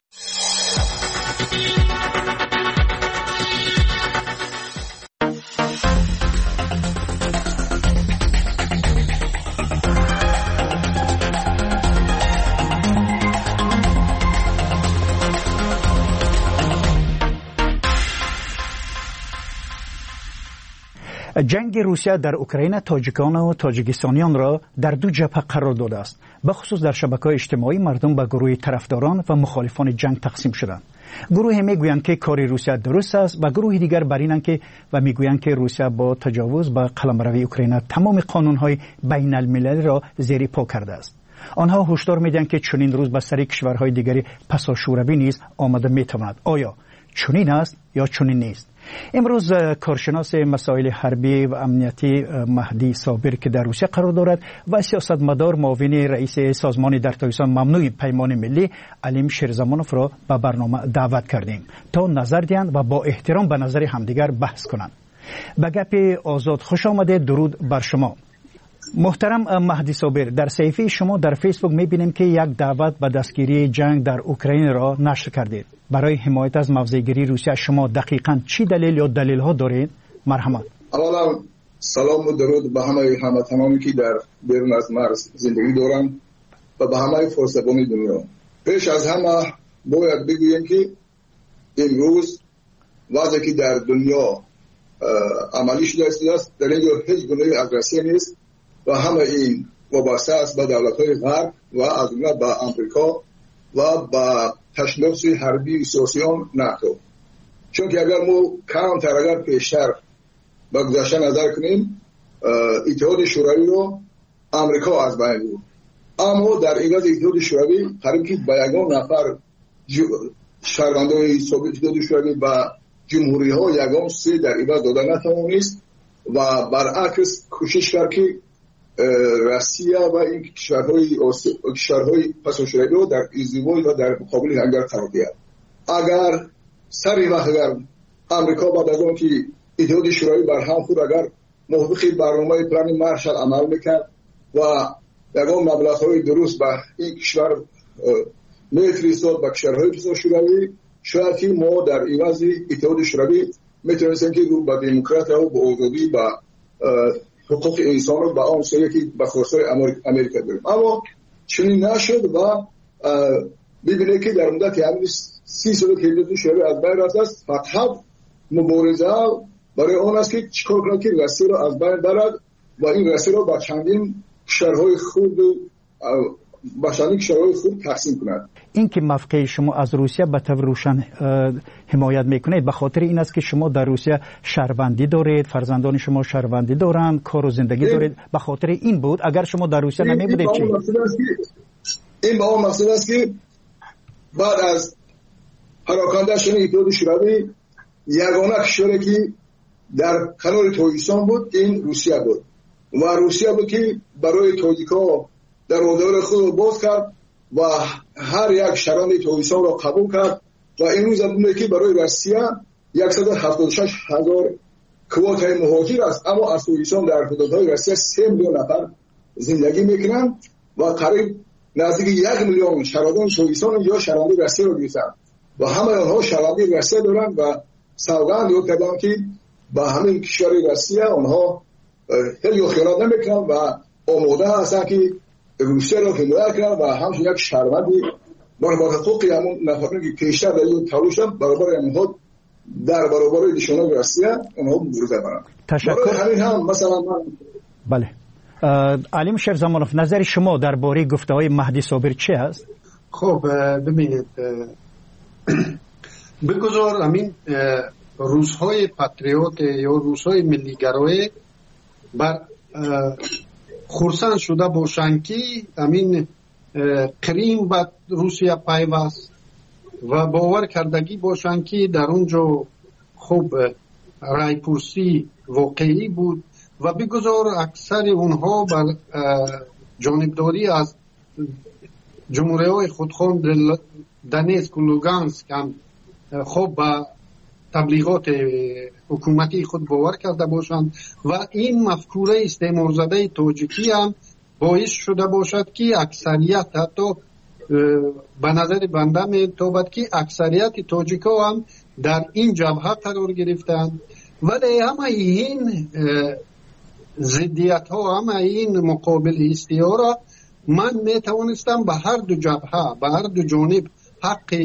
جنگ روسیه در اوکراین تاجیکان و تاجیکستانیان را در دو جبهه قرار داده است. به خصوص در شبکه‌های اجتماعی مردم به گروه طرفداران و مخالفان جنگ تقسیم شدند. گروه میگویند که کار روسیه درست است و گروه دیگر بر اینند که و میگویند که روسیه با تجاوز به قلمروی اوکراین تمام قانون‌های بین المللی را زیر پا کرده است. آنها هشدار میدهند که چنین روز به سر کشورهای دیگری پسا شوروی نیز آمده میتواند. آیا چنین است یا چنین نیست؟ امروز کارشناس مسائل حربی و امنیتی مهدی صابر که در روسیه قرار دارد و سیاستمدار معاون رئیس سازمان در تایوان ممنوع پیمان ملی علیم شیرزمانوف را به برنامه دعوت کردیم تا نظر دهند و با احترام به نظر همدیگر بحث کنند. به گپ آزاد خوش آمده، درود بر شما. محترم مهدی صابر، در صفحه شما در فیسبوک میبینیم که یک دعوت به دستگیری جنگ در اوکراین را نشر کردید. برای حمایت از موضع‌گیری روسیه شما دقیقاً چی دلیل یا دلیل‌ها دارید؟ مرحمت. اولا سلام و درود به همه همه تمامی که در بیرون از مرز زندگی دارند و به همه فرسگان دنیا. پیش از همه باید بگویم که امروز وضعی که در دنیا عملی شده است در اینجا هیچ گونه اگرسیون نیست و همه این وابسته است به دولت‌های غرب و از جمله به آمریکا و به تشنفس حربی سیاسیون ناتو. چون که اگر ما کمتر اگر پیشتر به گذشته نظر کنیم اتحاد شوروی رو آمریکا از بین بود، اما در این وضع اتحاد شوروی قریب که به یگان نفر شهروندان ثابت اتحاد شوروی و جمهوری ها یگان سه در این وضع دادن نتوانست و برعکس کوشش کرد که روسیه و این کشورهای کشورهای پسا شوروی رو در ازدواج و در مقابل همدیگر قرار دهد. اگر سری وقت اگر آمریکا بعد از آن که اتحاد شوروی بر هم خورد اگر موافق برنامه پلان مارشال عمل میکرد و یگان مبلغ‌های درست به این کشور میفرستاد به کشورهای پسا شوروی، شاید که ما در این وضع اتحاد شوروی میتونستیم که رو به دموکرات و به آزادی و حقوق انسان رو به آن سوی که به خواستای امریکا داریم، اما چنین نشد و ببینه که در مدت همین سی سال که اتحاد شوروی از بین رفته است فقط مبارزه برای آن است که چیکار کنه که روسیه رو از بین برد و این روسیه رو با چندین کشورهای خود باشندگی کشورهای خود تقسیم کنند. این که موقع شما از روسیه به طور روشن حمایت میکنید به خاطر این است که شما در روسیه شهروندی دارید، فرزندان شما شهروندی دارند، کار و زندگی دارید، به خاطر این بود؟ اگر شما در روسیه نمی بودید چی؟ این با اون مقصد است که بعد از پراکنده شدن اتحاد شوروی یگانه کشوری که در کنار تاجیکستان بود این روسیه بود و روسیه بود که برای تاجیک‌ها در دروازه خود باز کرد و هر یک شهروند تاجیکستان را قبول کرد و امروز می‌بینید که برای روسیه صد و هفتاد و شش هزار کوتای مهاجر است، اما از تاجیکستان در حدودهای روسیه سه میلیون نفر زندگی میکنند و قریب نزدیک یک میلیون شهروندان تاجیکستان یا شهروندی روسیه را گرفتند و همه آنها شهروندی روسیه دارند و سوگند دادند که با همین کشور روسیه آنها خیلی خیانت نمیکنند و آماده هستند که روسیه را حمایت کنند و همچنین یک شهروندی برابر حقوق همون نفرانی که پیشتر در این تلاش شدند برابر آنها در برابر دشمنان روسیه آنها مبارزه کنند. تشکر. همین هم مثلا من بله علیم شیرزمانوف، نظر شما درباره گفته‌های مهدی صابر چه است؟ خب ببینید بگذار همین روس‌های پاتریوت یا روس‌های ملی‌گرای بر خرسند شده باشند که همین کریم به روسیه پیوست و باور کردگی باشند که در اونجا خوب رایپرسی واقعی بود و بگذار اکثر اونها بر جانبداری از جمهوری‌های خودخواه دنیسک و لوگانسک هم خوب با تبلیغات حکومتی خود باور کرده باشند و این مفکوره استعمار زده تاجیکی هم باعث شده باشد که اکثریت حتی به نظر بنده میتابد که اکثریت تاجیکا هم در این جبهه قرار گرفتند ولی همه این ضدیت ها همه این مقابل استیار را من میتوانستم به هر دو جبهه به هر دو جانب حق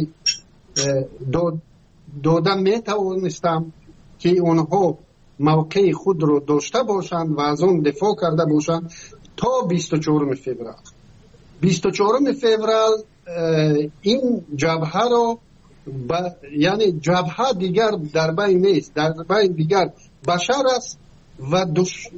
داد دادن میتوانستم که اونها موقع خود رو داشته باشند و از اون دفاع کرده باشند تا بیست و چهارم فوریه. بیست و چهارم فوریه این جبهه رو با یعنی جبهه دیگر در بین نیست، در بین دیگر بشر است و دش...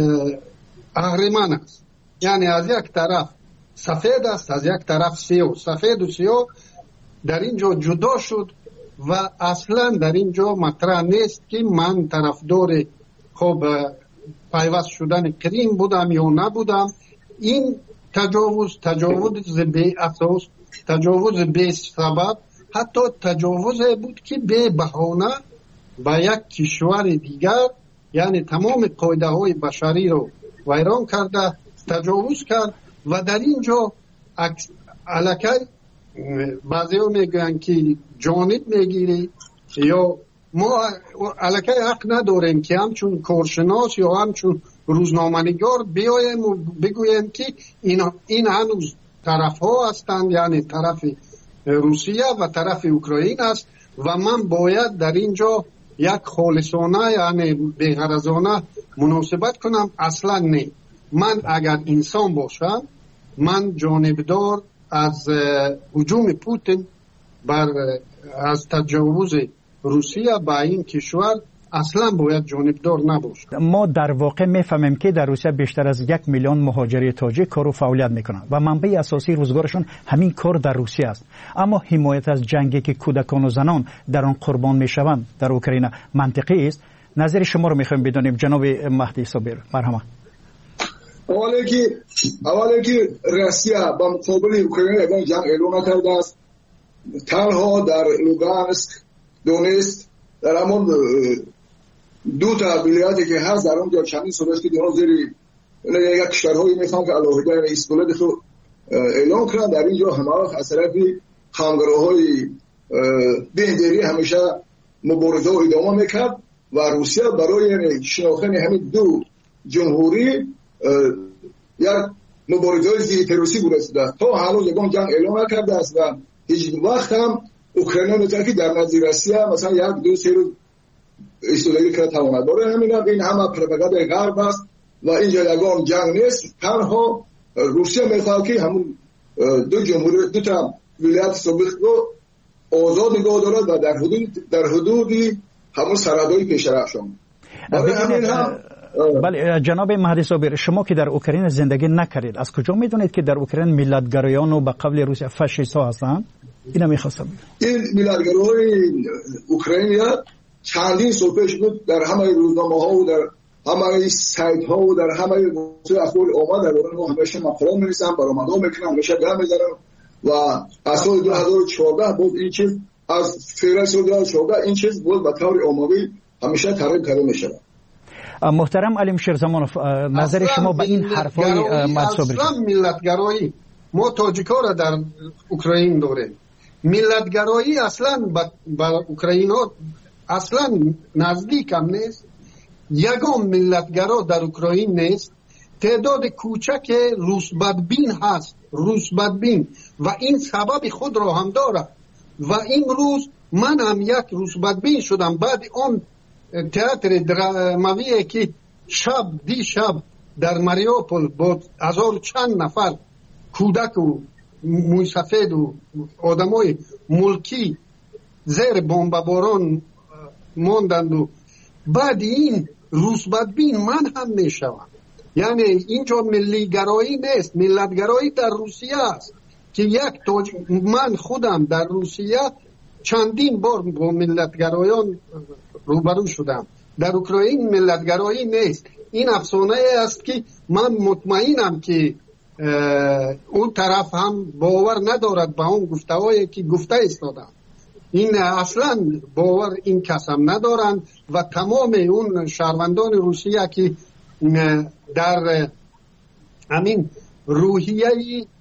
اهرمن است، یعنی از یک طرف سفید است از یک طرف سیاه، سفید و سیاه در اینجا جدا شد و اصلا در اینجا مطرح نیست که من طرفدار خب پیوست شدن کریم بودم یا نبودم. این تجاوز تجاوز به اساس، تجاوز به سبب، حتی تجاوز بود که به بهانه با یک کشور دیگر یعنی تمام قاعده های بشری رو ویران کرده تجاوز کرد و در اینجا الکی بعضی ها میگن که جانب میگیری یا ما الکی حق نداریم که همچون کارشناس یا همچون روزنامه‌نگار بیایم و بگویم که این, این هنوز طرف ها هستند، یعنی طرف روسیه و طرف اوکراین است و من باید در اینجا یک خالصانه یعنی بی‌غرضانه مناسبت کنم. اصلا نه، من اگر انسان باشم من جانبدار از هجوم پوتین بر از تجاوز روسیه با این کشور اصلا باید جانبدار نباشه. ما در واقع میفهمیم که در روسیه بیشتر از یک میلیون مهاجر تاجیک کار و فعالیت میکنند و منبع اساسی روزگارشون همین کار در روسیه است. اما حمایت از جنگی که کودکان و زنان در آن قربان میشوند در اوکراین منطقی است؟ نظر شما رو میخوایم بدونیم جناب مهدی صابر. مرحبا. اولی که اولی که روسیه با مقابل اوکراین اعلان جنگ اعلام کرده است. تنها در لوگانسک، دونیتسک، در همون دو تا ولایتی که هست در اونجا چندین سال است که دیگه زیر یک کشورهایی میخوان که علاوه اسپولت خود اعلام کنند. در اینجا همه از طرف قامگراهای بندری همیشه مبارزه ادامه میکرد و روسیه برای شناختن همین دو جمهوری یک مبارزه ضد تروریستی بوده است. تا هنوز یگان جنگ اعلام نکرده است و هیچ وقت هم اوکراین نمی‌تونه که در نزد روسیه مثلا یک دو سه روز استفاده کنه تمام. برای همین هم این همه پروپاگاندای غرب است و اینجا یگان جنگ نیست. تنها روسیه میخواد که همون دو جمهوری دو تا ولایت سابق رو آزاد نگاه دارد و در حدود در حدودی همون سرحدهای پیشرفشان. بله جناب مهدی صابر، شما که در اوکراین زندگی نکردید، از کجا میدونید که در اوکراین ملتگرایان و به قبل روسیه فاشیست ها هستند؟ اینا میخواستم این ملتگرای اوکراینی چندین سال پیش بود در همه روزنامه ها و در همه سایت ها و در همه اخبار آمد در اون همیشه مقاله می‌نویسن، برآمدها میکنن، همیشه گام میزنن و از سال دو هزار و چهارده بود این چیز، از فوریه سال دو هزار و چهارده این چیز بود به طور عمومی همیشه تحریم کرده میشه. محترم علی شیرزمانوف، نظر شما به این حرفای مهدی صابری؟ اصلا ملتگرایی ما تاجیک‌ها را در اوکراین داریم. ملتگرایی اصلا با اوکراین ها اصلا نزدیک هم نیست. یگان ملتگرا در اوکراین نیست. تعداد کوچک روس بدبین هست، روس بدبین، و این سبب خود را هم دارد. و این روز من هم یک روس بدبین شدم بعد اون تئاتر درامایی که شب دی شب در ماریوپول با هزار چند نفر کودک و موی سفید و آدمای ملکی زیر بمباران ماندند و بعد این روس بدبین من هم میشوم. یعنی اینجا ملی گرایی نیست، ملت گرایی در روسیه است که یک توج... من خودم در روسیه چندین بار با ملت گرایان روبرو شدم. در اوکراین ملت گرایی نیست. این افسانه است که من مطمئنم که اون طرف هم باور ندارد به اون گفته‌هایی که گفته ایستادن. این اصلا باور این کسم ندارن و تمام اون شهروندان روسیه که در همین روحیه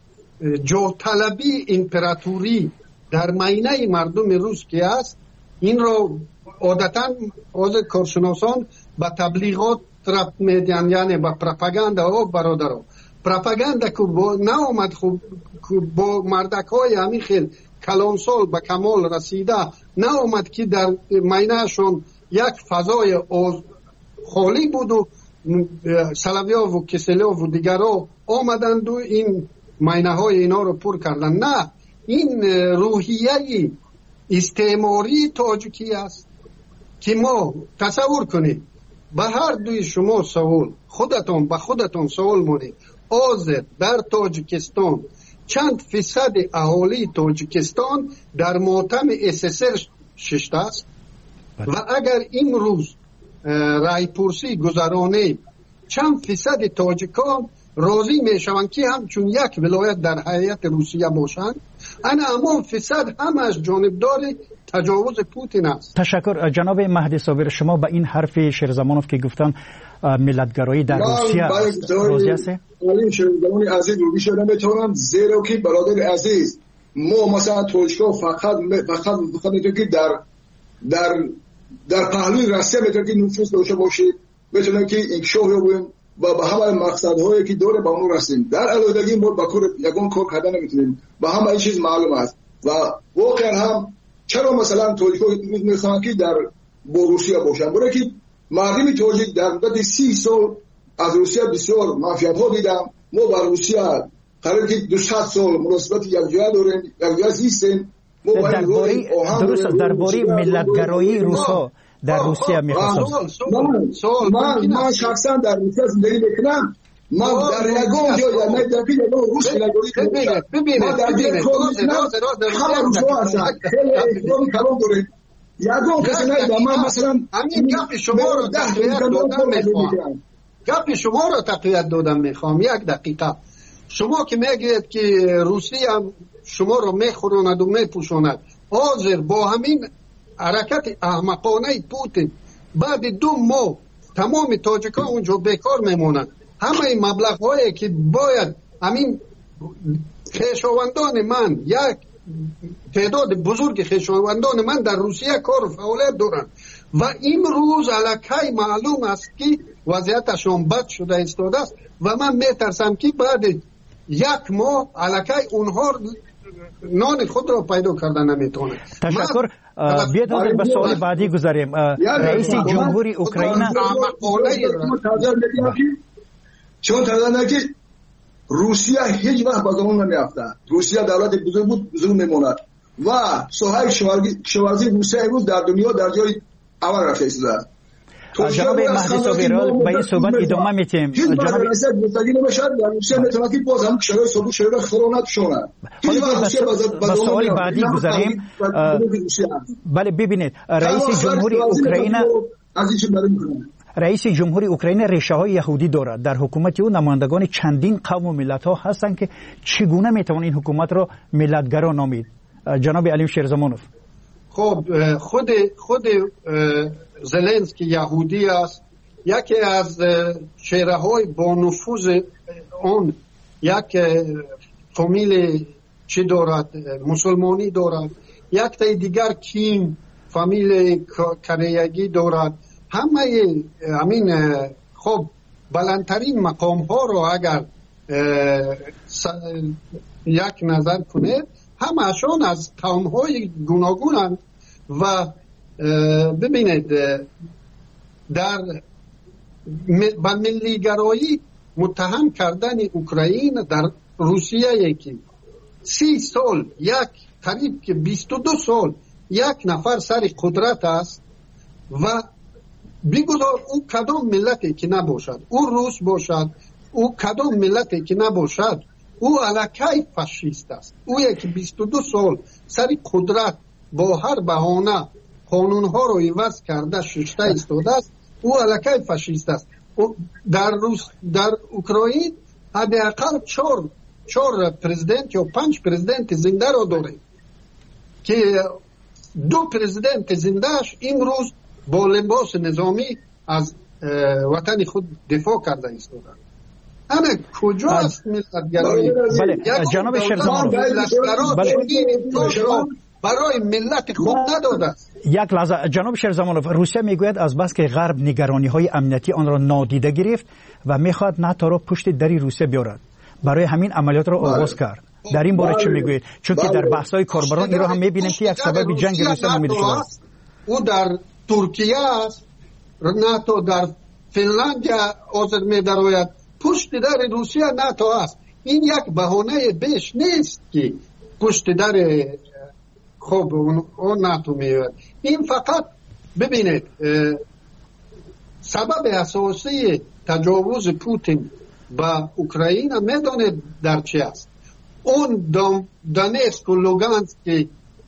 جاه‌طلبی امپراتوری در میانه مردم روس که است، این را عادتاً از کارشناسان به تبلیغات ربط میدن، یعنی به پروپاگاندا ها برادرها. پروپاگاندا که با نامد خوب با مردک های همین خیل کلانسال به کمال رسیده نامد که در میانه شون یک فضای خالی بود و سلاویا و کسلیا و دیگرها آمدند و این میانه های اینا رو پر کردن. نه، این روحیه استعماری تاجیکی است که ما تصور کنید به هر دوی شما سوال خودتون به خودتون سوال مونید آذر در تاجیکستان چند فیصد اهالی تاجیکستان در ماتم اس اس ار ششته است و اگر این روز رای پرسی گذرانه چند فیصد تاجیکان راضی میشوند که همچون یک ولایت در هیئت روسیه باشند، انا اما فساد همش جانبدار تجاوز پوتین است. تشکر جناب مهدی صابر. شما به این حرف شیرزمانوف که گفتن ملتگرایی در روسیه راضی هستید؟ ولی شیرزمانی عزیز رو بیشتر نمیتونم، زیرا که برادر عزیز ما مثلا توشکا فقط فقط فقط میتونیم که در در در پهلوی روسیه میتونیم که نفوذ داشته باشید، میتونیم که انکشاف یابیم و به همه مقصدهایی که داره به اون رسیم. در علایدگی ما با کار یگان کار کردن نمیتونیم، به همه این چیز معلوم است. و واقعا هم چرا مثلا تاجیک‌ها میخوان که در با روسیه باشن؟ برای که مردم تاجیک در مدت سی سال از روسیه بسیار منفعت‌ها دیدم. ما با روسیه قرار که دویست سال مناسبت یکجا داریم، یکجا زیستیم. درباره درست درباره ملتگرایی روسا در روسیه میخواستم. من من شخصا در روسیه زندگی میکنم. من در یگان جا یا نه در که یگان روس ملتگرایی ببینید من در یک کار میکنم همه روسا هستن خیلی احترامی کلام داریم. یگان کسی نه من مثلا همین گپ شما رو تقویت دادم میخوام گپ شما رو تقویت دادم میخوام یک دقیقه. شما که میگید که روسیه شما رو میخوراند و میپوشاند، حاضر با همین حرکت احمقانه پوتین بعد دو ماه تمام تاجیک‌ها اونجا بیکار میمونند. همه این مبلغ‌هایی که باید همین خویشاوندان من، یک تعداد بزرگ خویشاوندان من در روسیه کار و فعالیت دارند و این روز الکی معلوم است که وضعیتشون بد شده ایستاده است و من میترسم که بعد یک ماه الکی اونها نان خود را پیدا کردن نمیتونه. تشکر. بیاید حاضر به سوال بعدی گذاریم. رئیس جمهوری اوکراین چون تقریبا که روسیه هیچ وقت به زمان نمیافته. روسیه دولت بزرگ بود، بزرگ میموند و ساحه کشاورزی روسیه امروز در دنیا در جای اول رفته است. جناب مهدی صابر به این صحبت ادامه میتیم. جناب رئیس گفتگی نمیشه در روسیه میتونه که باز هم کشور صبح شهر خرونات شونه. با سوال بعدی گذاریم. بله ببینید رئیس جمهوری اوکراین رئیس جمهوری اوکراین ریشه های یهودی دارد. در حکومت او نمایندگان چندین قوم و ملت ها هستند که چگونه میتوان این حکومت را ملتگرا نامید؟ جناب علیم شیرزمانوف. خب خود خود زلنسکی یهودی است. یکی از چهره های با نفوذ اون یک فامیل چی دارد، مسلمانی دارد. یک تا دیگر کیم فامیل کریگی دارد. همه همین خب بلندترین مقام ها رو اگر یک نظر کنید همه‌شان از قوم های گوناگونند و ببینید در با ملیگرایی متهم کردن اوکراین در روسیه یکی سی سال یک قریب که بیست و دو سال یک نفر سر قدرت است و بگذار او کدام ملتی که نباشد، او روس باشد، او کدام ملتی که نباشد، او علاقه فاشیست است. او یکی بیست و دو سال سر قدرت با هر بهانه قانونها رو عوض کرده ششته ایستاده است. او علاقه فاشیست است. در روس در اوکراین حداقل چهار چهار پرزیدنت یا پنج پرزیدنت زنده رو داره که دو پرزیدنت زندهش امروز با لباس نظامی از وطن خود دفاع کرده ایستادند. همه کجا است ملتگرایی؟ بله جناب شیرزمانوف برای ملت خود نداده است. یک لحظه جناب شیرزمانوف، روسیه میگوید از بس که غرب نگرانی های امنیتی آن را نادیده گرفت و میخواد ناتو را پشت دری روسیه بیارد، برای همین عملیات را آغاز کرد. در این باره چه میگوید؟ چون که در بحث های کاربران این را هم میبینیم که یک سبب جنگ روسیه نامیده شده است. او در ترکیه است، ناتو در فنلاندیا حاضر می‌دراید، پشت در روسیه ناتو است. این یک بهانه بیش نیست که پشت در خب اون ناتو میاد. این فقط ببینید سبب اساسی تجاوز پوتین با اوکراین میدونید در چی است؟ اون دونتسک و لوگانسک که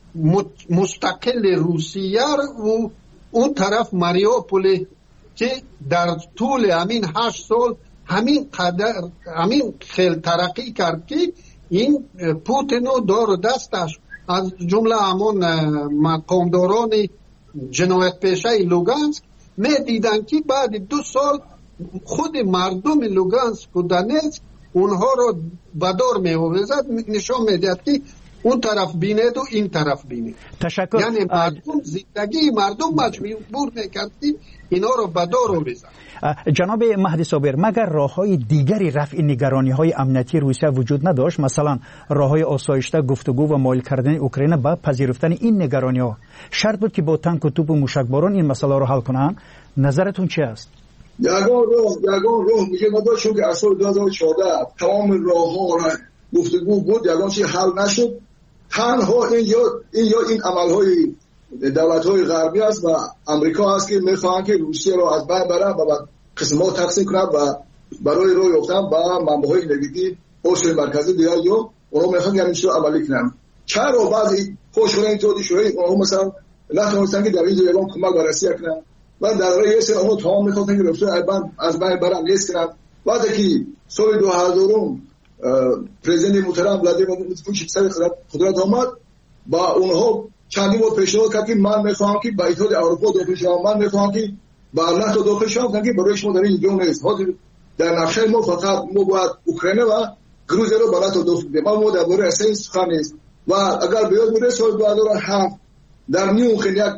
مستقل روسیه و اون طرف ماریوپول که در طول همین هشت سال همین قدر همین خیل ترقی کرد که این پوتینو دار دستش از جمله همون مقامداران جنایت پیشه لوگانسک می دیدن که بعد دو سال خود مردم لوگانسک و دونتسک اونها رو بدار می آورد، نشان می دهد که اون طرف بینید و این طرف بینید. تشکر. یعنی مردم زندگی مردم مجبور میکرد که اینا رو بدار رو بزن. جناب مهدی صابر، مگر راه‌های دیگری رفع نگرانی‌های امنیتی روسیه وجود نداشت؟ مثلا راه‌های آسایشته گفتگو و مایل کردن اوکراین به پذیرفتن این نگرانی‌ها شرط بود که با تانک و توپ و موشکباران این مسئله رو حل کنن؟ نظرتون چی است؟ یگان راه یگان راه میگه ما چون که از سال دو هزار و چهارده تمام راه‌ها را گفتگو بود، یگان چیز حل نشد. تنها این یا این یا این عمل‌های دولت‌های غربی است و آمریکا است که می‌خواهند که روسیه را از بین ببرند و قسم‌ها تقسیم کنند و برای راه یافتن با منبع‌های انرژی حوزه مرکزی دیگر یا اونها می‌خواهند که همین عملی کنند. چرا بعضی خوشحالین توی شوی اونها مثلا نتونستن که در این جریان کمک به روسیه کنند و در راه سه اونها تمام می‌خواهند که روسیه از بین برند نیست کنند. وقتی که سال دو هزار پرزیدنت محترم ولادیمیر پوتین سر قدرت آمد با اونها چندین بار پیشنهاد کرد که من میخواهم که با اتحاد اروپا داخل شوم، من میخواهم که با ناتو داخل شوم که برای شما در این جون نیست. در نقشه ما فقط ما باید اوکراین و گروزیا رو با ناتو داخل بدیم، ما درباره اساس سخن نیست. و اگر بیاد میره سال دو هزار و هفت در میونخ یک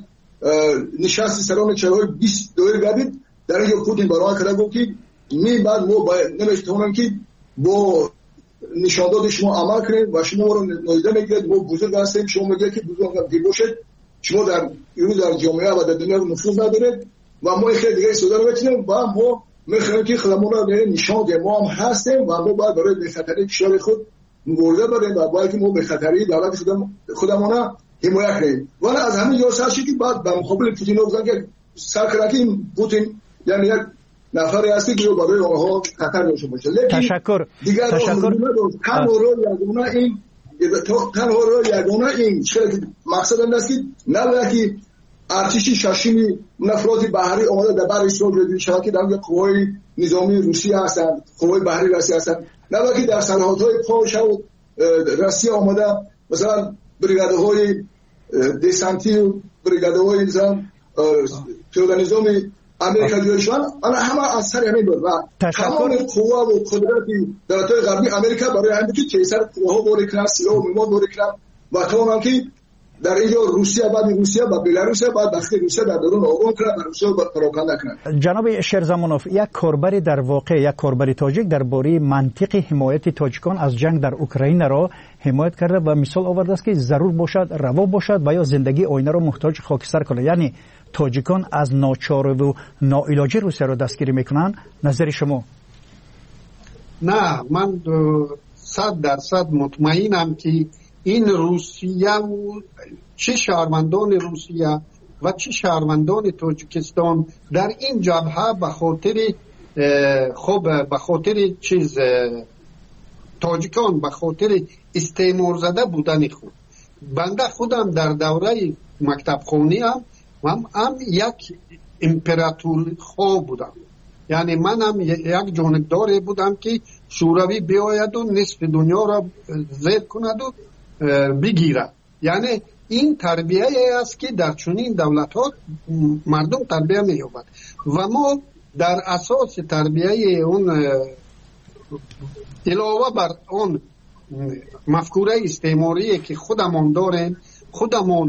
نشست سران چهره بیست دوره گردید، در اینجا پوتین برای کرده بود که می بعد ما نمیتونم که با نشانداد شما عمل کنید و شما رو نادیده میگیرید. ما بزرگ هستیم، شما میگید که بزرگ باشید، شما در ایران در جامعه و در دنیا نفوذ ندارید و ما خیلی دیگه سودا رو بتونیم و ما میخوایم که خودمون را به نشان دهیم ما هم هستیم و ما باید برای بخطری کشور خود مبارزه بریم و باید که ما بخطری دولت خودمون را حمایت کنیم. ولی از همین یاساشی که بعد به مقابل پوتین گفتن که سرکرکی پوتین یعنی یک نفری هستی که برای آنها خطر داشته باشه. تشکر. دیگر تشکر. تنها رو یگانه این تنها رو یگانه این چرا مقصد این است که نباید که ارتشی ششمی نفرات بحری آمده در بر اسرائیل جدید شود که در قوای نظامی روسیه هستند، قوای بحری روسیه هستند، نباید که در سرحدهای پولش و روسیه آمده مثلا بریگاده های دسانتی و بریگاده های پیاده نظامی امریکا جویشان آن همه از سر همین بود و تمام قوا و قدرتی دولت‌های غربی امریکا برای همین که کیسر قواها باری کنند، سلاح و میوان باری کنند و تمام که در اینجا روسیه بعد روسیه و بلاروس بعد داخل روسیه در درون آغام کنند و روسیه رو پراکنده کنند. جناب شیرزمانوف، یک کاربری در واقع یک کاربری تاجیک درباره منطق حمایت تاجیکان از جنگ در اوکراین را حمایت کرده و مثال آورده است که ضرور باشد روا باشد و یا زندگی آینه را محتاج خاکستر کنه. یعنی تاجیکان از ناچار و ناعلاجی روسیه را دستگیری میکنن. نظر شما؟ نه، من صد درصد مطمئنم که این روسیه و چه شهروندان روسیه و چه شهروندان تاجیکستان در این جبهه به خاطر خب به خاطر چیز تاجیکان به خاطر استعمار زده بودن خود. بنده خودم در دوره مکتب خونی هم هم, هم یک امپراتور خواه بودم، یعنی من هم یک جانبدار بودم که شوروی بیاید و نصف دنیا را زیر کند و بگیرد. یعنی این تربیه است که در چنین دولت ها مردم تربیه می یابد و ما در اساس تربیه اون علاوه بر اون مفکوره استعماری که خودمون داریم، خودمون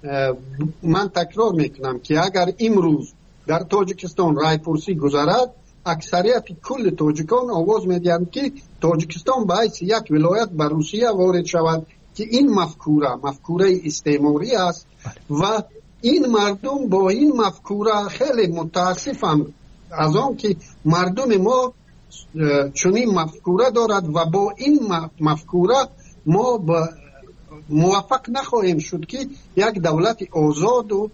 من تکرار میکنم که اگر امروز در تاجیکستان رای پرسی گذرد، اکثریت کل تاجیکان آواز میدهند که تاجیکستان به حیث یک ولایت به روسیه وارد شود که این مفکوره مفکوره استعماری است و این مردم با این مفکوره خیلی متاسفم از آن که مردم ما چنین مفکوره دارد و با این مفکوره ما با موفق نخواهیم شد که یک دولت آزاد و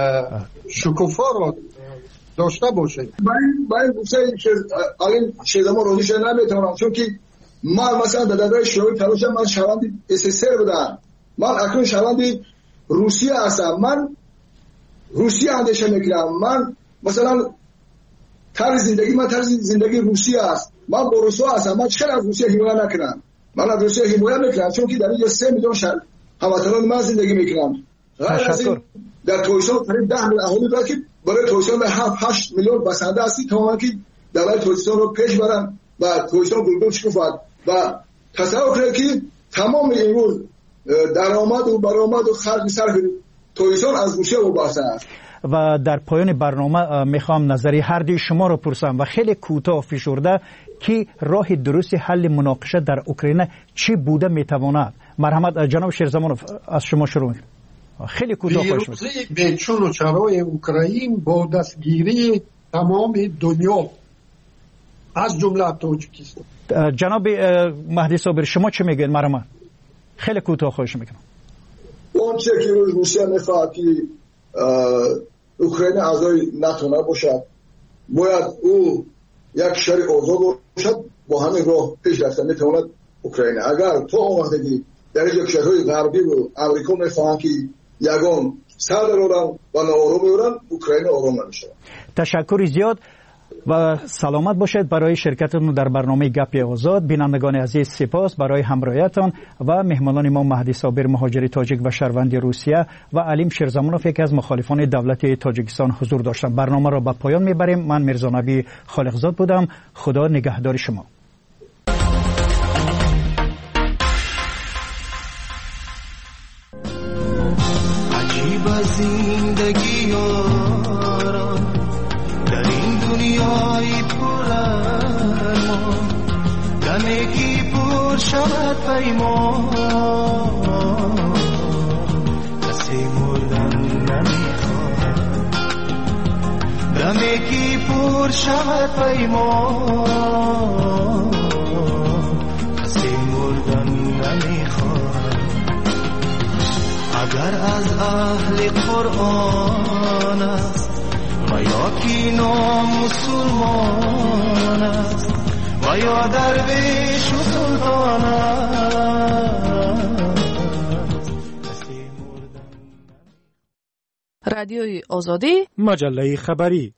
شکوفا را داشته باشیم. من گفتم که الان شیدما روزیش نمیتونم، چون که من مثلا در دوره شوروی تلاشم من شهروند اس اس ار بودم، من اکنون شهروند روسیه هستم، من روسیه اندیشه میکنم، من مثلا طرز زندگی من طرز زندگی روسیه است، من با روسیه هستم، من چرا از روسیه حمایت نکنم؟ من از روسیه حمایت میکنم چون که در اینجا سه میلیون شهر هموطنان من زندگی میکنم. تشکر. در تویسان قریب ده میلیون اهالی داره که برای تویسان هفت هشت میلیون بسنده هستی تماما که دولت تویسان رو پیش برن و تویسان گلگل شکوفد و تصور کنید که تمام امروز درآمد و برآمد و خرج صرف تویسان از روسیه وابسته است. و در پایان برنامه میخوام نظری هر دوی شما رو پرسم و خیلی کوتاه فشرده که راه درست حل مناقشه در اوکراین چی بوده میتواند؟ مرحمت جناب شیرزمانوف از شما شروع میکنم. خیلی کوتاه خواهش میکنم. پیروزی به چون و چرای اوکراین با دستگیری تمام دنیا از جمله تاجیکستان. جناب مهدی صابری شما چه میگین؟ مرحمت خیلی کوتاه خواهش میکنم. اون چه که روسیه میخواد که اوکراین اعضای ناتو نباشد، باید او یک شهر آزاد باشد، با همین راه پیش رفتن میتواند اوکراین. اگر تو اون وقتی در یک شهرهای غربی و امریکا میخواهند که یگان سر درارن و ناآرام میورن، اوکراین آرام نمیشه. تشکر زیاد و سلامت باشید برای شرکتتون در برنامه گپ آزاد. بینندگان عزیز سپاس برای همراهیتان و مهمانان ما مهدی صابر مهاجر تاجیک و شهروند روسیه و علیم شیرزمانوف یکی از مخالفان دولت تاجیکستان حضور داشتند. برنامه را به پایان میبریم. من میرزا نبی خالقزاد بودم. خدا نگهدار شما. عجیب زندگی آرام در این دنیای پر ارمان، دمکی پر شود پیمان، کسی مردن نمیخواد، دمکی یکی پر شود پیمان کسی مردن نمیخواد اگر از اهل قرآن است و یا کی نام مسلمان است و یا درویش و سلطان است. رادیوی آزادی مجله خبری.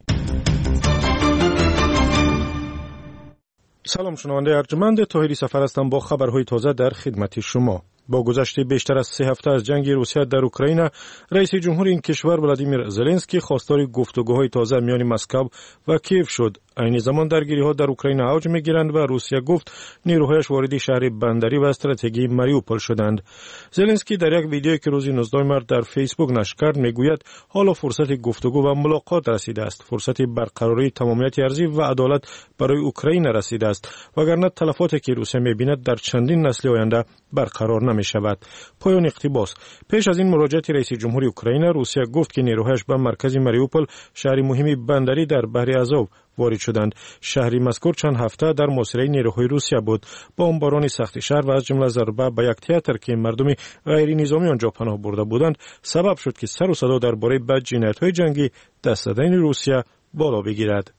سلام شنونده ارجمند، طاهری سفر هستم با خبرهای تازه در خدمت شما. با گذشت بیشتر از سه هفته از جنگ روسیه در اوکراین، رئیس جمهور این کشور ولادیمیر زلنسکی خواستار گفتگوهای تازه میان مسکو و کیف شد. این زمان درگیری‌ها در اوکراین اوج می‌گیرند و روسیه گفت نیروهایش وارد شهر بندری و استراتژیکی ماریوپول شدند. زلنسکی در یک ویدیویی که روز نوزدهم مارس در فیسبوک نشر کرد میگوید حالا فرصت گفتگو و ملاقات رسیده است. فرصت برقراری تمامیت ارضی و عدالت برای اوکراین رسیده است، وگرنه تلفاتی که روسیه می‌بیند در چندین نسل آینده برقرار نمی‌شود. پایان اقتباس. پیش از این مراجعه رئیس جمهور اوکراین، روسیه گفت که نیروهایش به مرکز ماریوپول، شهر مهمی بندری در بحر آزوف، وارد شدند. شهری مذکور چند هفته در محاصره نیروهای روسیه بود. بمباران سخت شهر و از جمله ضربه به یک تئاتر که مردم غیر نظامی آنجا پناه برده بودند سبب شد که سر و صدا درباره بد جنایت‌های جنگی دست دادن روسیه بالا بگیرد.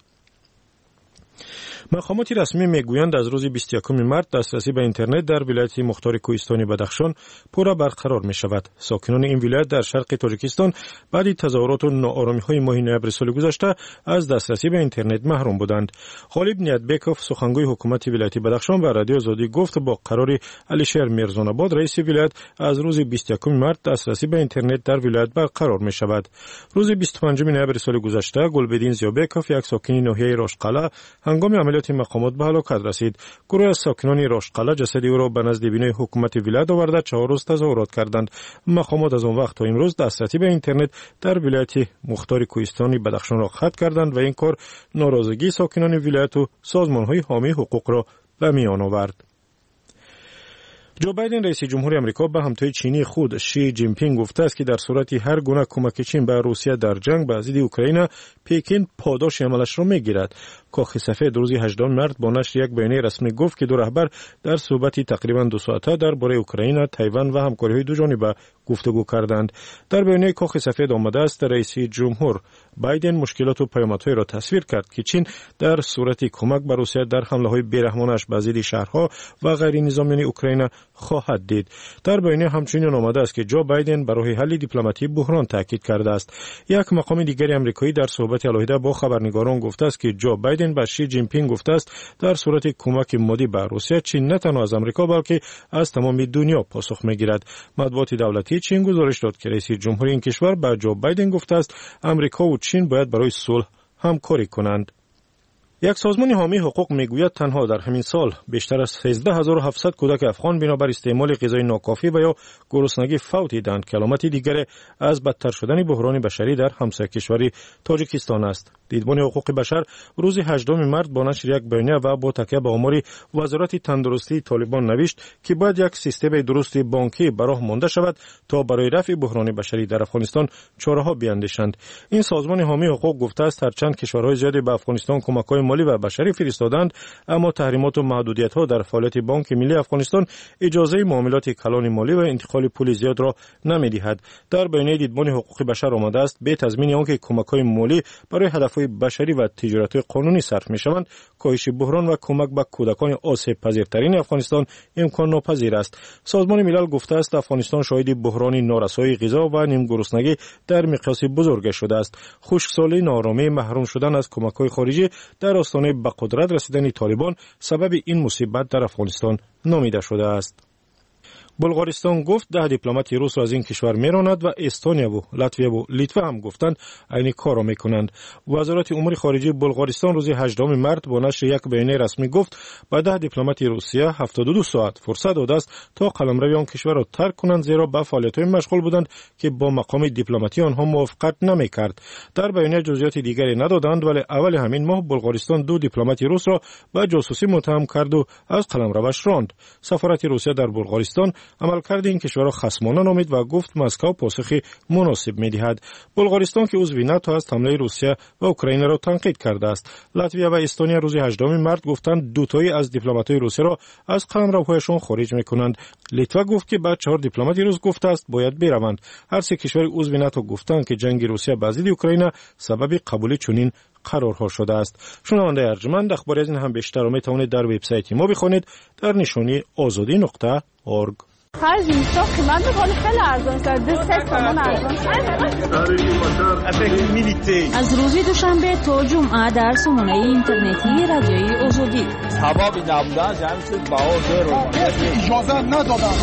مقامات رسمی میگویند از روز بیست و یکم مارس دسترسی به اینترنت در ولایت مختار کوهستانی بدخشان پورا برقرار می شود. ساکنان این ولایت در شرق تاجیکستان بعد تظاهرات و ناآرامی‌های ماه نوامبر سال گذشته از دسترسی به اینترنت محروم بودند. غالب نیتبکوف سخنگوی حکومت ولایت بدخشان به رادیو آزادی گفت با قرار علیشیر میرزون‌آباد رئیس ولایت از روز بیست و یکم مارس دسترسی به اینترنت در ولایت برقرار می شود. روز بیست و پنجم نوامبر سال گذشته گلبدین زیابکوف یک ساکن ناحیه راشقلا هنگام عملیات مقامات به هلاکت رسید. گروه از ساکنان راشقلا جسد او را به نزد بینای حکومت ولایت آورده چهار روز تظاهرات کردند. مقامات از آن وقت تا امروز دسترسی به اینترنت در ولایت مختار کوهستانی بدخشان را ختم کردند و این کار ناراضگی ساکنان ولایت و سازمان‌های حامی حقوق را به میان آورد. جو بایدن رئیس جمهور آمریکا به همتای چینی خود شی جین پینگ گفته است که در صورت هر گونه کمک چین به روسیه در جنگ به ضد اوکراین، پکین پاداش عملش را میگیرد. کاخ سفید روز هجدهم مارس با نشر یک بیانیه رسمی گفت که دو رهبر در صحبتی تقریبا دو ساعته درباره اوکراین، تایوان و همکاری‌های دو جانبه گفتگو کردند. در بیانیه کاخ سفید آمده است رئیس جمهور بایدن مشکلات و پیامدهای را تصویر کرد که چین در صورت کمک به روسیه در حمله‌های بیرحمانش به ضد شهرها و غیر نظامیان اوکراین خواهد دید. در بیانیه همچنین آمده است که جو بایدن برای حل دیپلماتی بحران تاکید کرده است. یک مقام دیگری آمریکایی در صحبت علیحده با خبرنگاران گفته است که جو بایدن به شی جین پینگ گفته است در صورت کمک مادی به روسیه، چین نه تنها از آمریکا بلکه از تمام دنیا پاسخ میگیرد. مطبوعات دولتی چین گزارش داد که رئیس جمهور این کشور به جو بایدن گفته است آمریکا و چین باید برای صلح همکاری کنند. یک سازمان حامی حقوق میگوید تنها در همین سال بیشتر از سیزده هزار و هفتصد کودک افغان بنابر استعمال غذای ناکافی و یا گرسنگی فوت دیدند که علامتی دیگر از بدتر شدن بحران بشری در همسایه کشوری تاجیکستان است. دیدبان حقوق بشر روز هجدهم مارس با نشر یک بیانیه و با تکیه به آمار وزارت تندرستی طالبان نوشت که باید یک سیستم درست بانکی براه مانده شود تا برای رفع بحران بشری در افغانستان چاره‌ها بیاندیشند. این سازمان حامی حقوق گفته است هرچند کشورهای زیادی به افغانستان کمک‌های مالی و بشری فرستادند، اما تحریمات و محدودیت‌ها در فعالیت بانک ملی افغانستان اجازه معاملات کلان مالی و انتقال پول زیاد را نمی‌دهد. در بیانیه دیدبان حقوق بشر آمده است به تضمین آنکه کمک‌های مالی برای هدف‌های بشری و تجارت‌های قانونی صرف می‌شوند، کاهش بحران و کمک به کودکان آسیب پذیرترین افغانستان امکان ناپذیر است. سازمان ملل گفته است افغانستان شاهد بحران نارسایی غذا و نیمگرسنگی در مقیاس بزرگ شده است. خشکسالی، ناآرامی، محروم شدن از کمک‌های خارجی در آستانه به قدرت رسیدن طالبان سبب این مصیبت در افغانستان نامیده شده است. بلغارستان گفت ده دیپلمات روس را از این کشور میراند و استونیا و لاتویا و لیتوا هم گفتند عین کار را میکنند. وزارت امور خارجه بلغارستان روز هجدهم مارس با نشر یک بیانیه رسمی گفت با ده دیپلمات روسیه هفتاد و دو ساعت فرصت داده است تا قلمرو آن کشور را ترک کنند، زیرا به فعالیت‌های مشغول بودند که با مقام دیپلماتی آنها موافقت نمیکرد. در بیانیه جزئیات دیگری ندادند، ولی اول همین ماه بلغارستان دو دیپلمات روس را به جاسوسی متهم کرد و از قلمروش راند. سفارت روسیه در بلغارستان عملکرد این کشور را خصمانه نامید و گفت مسکو پاسخ مناسب می‌دهد. بلغارستان که عضو ناتو است حمله روسیه و اوکراین را تنقید کرده است. لاتویا و استونیا روز هجدهم مارس گفتند دو تایی از دیپلمات‌های روسیه را از قلمروهایشان خارج می‌کنند. لیتوا گفت که بعد چهار دیپلمات روس گفته است باید بروند. هر سه کشور عضو ناتو گفتند که جنگ روسیه با ضد اوکراین سبب قبول چنین قرارها شده است. شنونده ارجمند اخبار از این هم بیشتر میتوانید در وبسایت ما بخوانید در نشانی آزادی نقطه اورگ. هر زیستا قیمت بالا خیلی ارزان است. سه تومان ارزان است. از روز دوشنبه تا جمعه در سامانه اینترنتی رادیوی آزادی. سبب نبودن جمعیت باور رو اجازه ندادن.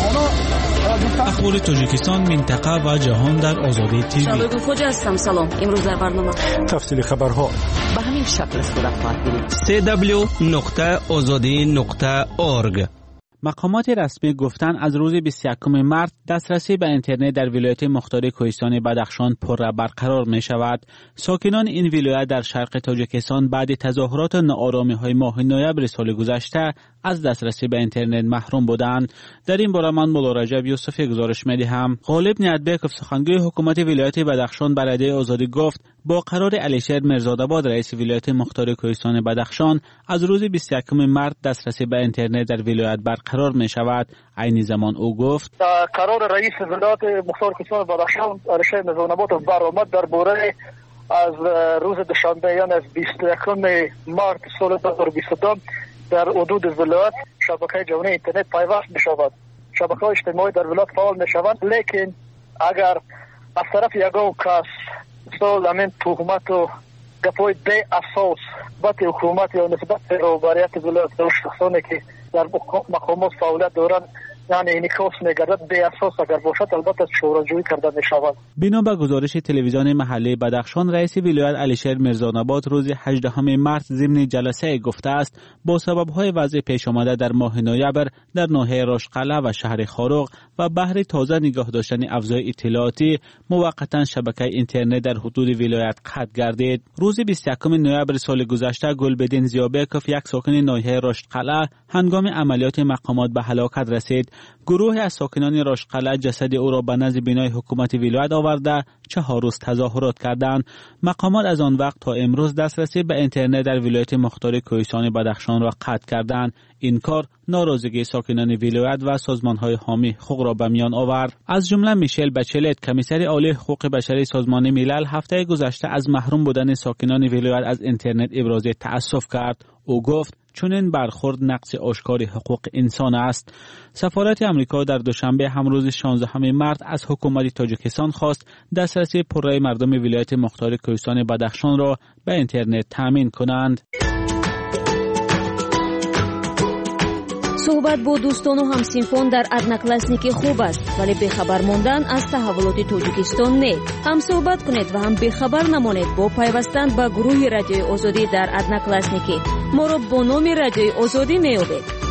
اخبار تاجیکستان، منطقه و جهان در آزادی تیوی. شباب خوش هستم. سلام. امروز در برنامه تفصیل خبرها به همین شکل صورت خواهد بود. دبلیو دبلیو دبلیو نقطه آزادی نقطه اورگ. مقامات رسمی گفتند از روز بیست و یکم مارس دسترسی به اینترنت در ولایت مختار کوهستان بدخشان پر برقرار می شود. ساکنان این ولایت در شرق تاجیکستان بعد تظاهرات و ناآرامی های ماه نوامبر سال گذشته از دسترسی به اینترنت محروم بودند. در این باره من مولا رجب یوسفی گزارش می دهم. غالب نیتبکوف سخنگوی حکومت ولایت بدخشان بر علیه آزادی گفت با قرار علیشیر میرزادآباد رئیس ولایت مختار کوهستان بدخشان از روز بیست و یکم مارس دسترسی به اینترنت در ولایت برقرار می شود. عین زمان او گفت قرار رئیس ولایت مختار کوهستان بدخشان علیشیر میرزادآباد برآمد در باره از روز دوشنبه یعنی از بیست و یکم مارس سال دو هزار و بیست و دو در حدود ولایت شبکه جهانی اینترنت پیوست می شود. شبکه اجتماعی در ولایت فعال می شود، لیکن اگر از طرف یگان کس سال همین تهمت و گپای بی اساس بات حکومت یا نسبت به روبریت ولایت و شخصانی که در مقامات فعالیت دارند یعنی انعکاس می‌گردد بی اساس اگر باشد البته شورانجویی کرده می‌شود. بنا به گزارش تلویزیون محلی بدخشان رئیس ولایت علیشیر میرزادآباد روز هجدهم مارس ضمن جلسه گفته است با سبب‌های وضع پیش آمده در ماه نوامبر در ناحیه راشقلعه و شهر خاروق و بهر تازه نگاه داشتن افزای اطلاعاتی موقتا شبکه اینترنت در حدود ولایت قطع گردید. روز بیست و یکم نوامبر سال گذشته گلبدین زیابکوف یک ساکن ناحیه راشقلعه هنگام عملیات مقامات به هلاکت رسید. گروه از ساکنان راشقلعه جسد او را به نزد بینای حکومت ولایت آورده چهار روز تظاهرات کردند. مقامات از آن وقت تا امروز دسترسی به اینترنت در ولایت مختار کوهستان بدخشان را قطع کردند. این کار ناراضگی ساکنان ولایت و سازمان‌های حامی حقوق را به میان آورد. از جمله میشل بچلت کمیسر عالی حقوق بشری سازمان ملل هفته گذشته از محروم بودن ساکنان ولایت از اینترنت ابراز تأسف کرد. او گفت چون این برخورد نقض آشکار حقوق انسان است. سفارت امریکا در دوشنبه هم روز شانزدهم مارس از حکومت تاجیکستان خواست دسترسی پررأی مردم ولایت مختار کوهستان بدخشان را به اینترنت تامین کنند. صحبت با دوستان و همسینفون در ادناکلاسنیکی خوب است ولی بخبر ماندن از تحولات تاجیکستان نه. هم صحبت کنید و هم بخبر نمانید با پیوستن به گروه رادیوی آزادی در ادناکلاسنیکی. ما را با نام رادیوی آزادی میابید.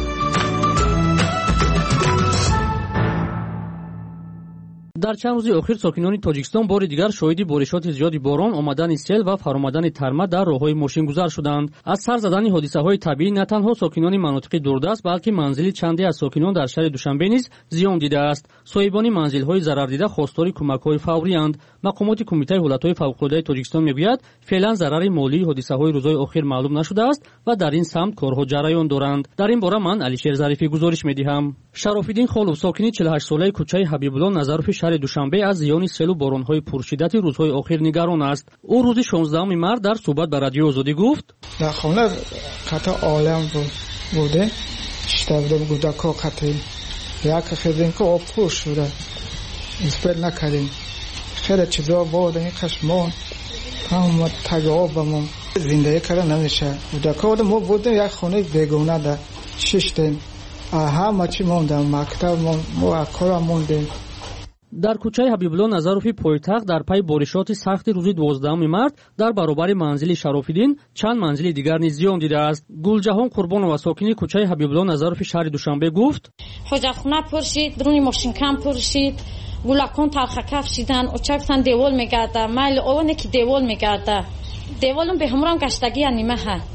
در چند روز اخیر ساکنان تاجیکستان بار دیگر شاهد بارشات زیادی باران، آمدن سیل و فرآمدن ترمه در راههای ماشینگذار شدند. از سر زدن حادثه‌های طبیعی نه تنها ساکنان مناطق دوردست بلکه منزل چندی از ساکنان در شهر دوشنبه نیز زیان دیده است. صاحبان منزل‌های ضرر دیده خواستار کمک‌های فوری اند. مقامات کمیته حالت‌های فوق‌العاده تاجیکستان می‌گوید فعلا ضرر مالی حادثه‌های روزهای اخیر معلوم نشده است و در این سمت کارها جریان دارند. در این باره من علیشیر ظریفی گزارش می‌دهم. شراف‌الدین خالو ساکن چهل و هشت ساله کوچه حبیب الله نظروف شهر دوشنبه از زیان سیل و باران‌های پرشدت روزهای اخیر نگران است. او روز شانزدهم مارس در صحبت با رادیو آزادی گفت: در خانه قطع عالم بوده شتابده گودکا قطع یک خیلی که آب خوش شده اسپل نکردیم خیلی چیزا بود این قشمان هم تگ آب بمون زندگی کردن نمیشه گودکا بوده ما بودیم یک خانه بگونه ده ششتیم همه چی موندم مکتب ما کار موندیم. در کوچه حبیب الله نظروفی پایتخت در پی بارشات سخت روز دوازدهم مارس در برابر منزل شراف‌الدین چند منزل دیگر نیز زیان دیده است. گلجهان قربان و ساکن کوچه حبیب الله نظروفی شهر دوشنبه گفت: حجرخونه پر شد، درون ماشین کم پر شد، گلکان تلخ کفشیدن، اوچکسن دیوال میگرده، مایل اونه که دیوال میگرده، دیوالم به همراه گشتگی نیمه ها.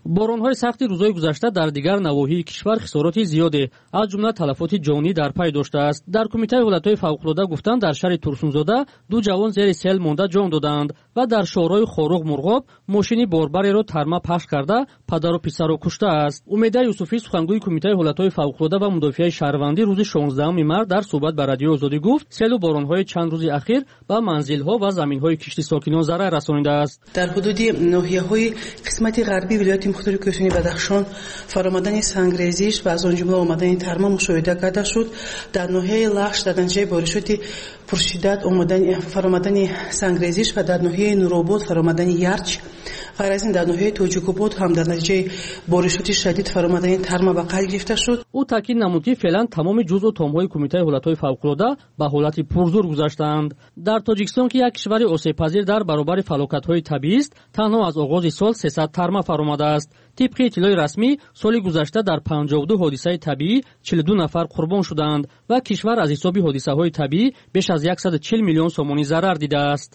боронҳои сахти рӯзҳои гузашта дар дигар навоҳии кишвар хисороти зиёде аз ҷумла талафоти ҷонӣ дар пай доштааст. дар кумитаи ҳолатҳои фавқулода гуфтанд дар шаҳри Турсунзода ду ҷавон зери сел монда ҷон доданд ва дар шоҳрои Хоруғ Мурғоб мошини борбареро тарма пахш карда падару писарро куштааст. Умеда Юсуфӣ, сухангӯи кумитаи ҳолатҳои фавқулода ва мудофиаи шаҳрвандӣ, рӯзи шонздаҳуми март дар суҳбат ба Радиои Озодӣ гуфт, селу боронҳои чанд рӯзи ахир ба манзилҳо ва заминҳои кишти сокинон зарар расонидааст. дар ҳудуди ноҳияҳои қисмати ғарбии вилояти мухтори кӯҳистони Бадахшон фаромадани сангрезиш ва аз он ҷумла омадани тарма мушоҳида карда шуд. дар ноҳияи Лахш дар натиҷаи боришоти пуршиддат фаромадани сангрезиш ва дар ноҳияи Нуробод фаромадани ярч. ғайр аз ин дар ноҳияи Тоҷикобод ҳам дар натиҷаи боришоти шадид фаромадани тарма ба қайд гирифта шуд. ӯ таъкид намуд, ки феълан тамоми ҷузъу томҳои кумитаи ҳолатҳои фавқулода ба ҳолати пурзур гузаштаанд. дар Тоҷикистон, ки як кишвари осебпазир дар баробари фалокатҳои табиист, танҳо аз оғози сол сесад тарма фаромадааст. тибқи иттилои расмӣ, соли гузашта дар панҷоҳу ду ҳодисаи табиӣ чилу ду нафар қурбон шуданд ва кишвар аз ҳисоби ҳодисаҳои табиӣ беш аз сад и чил миллион сомонӣ зарар дидааст.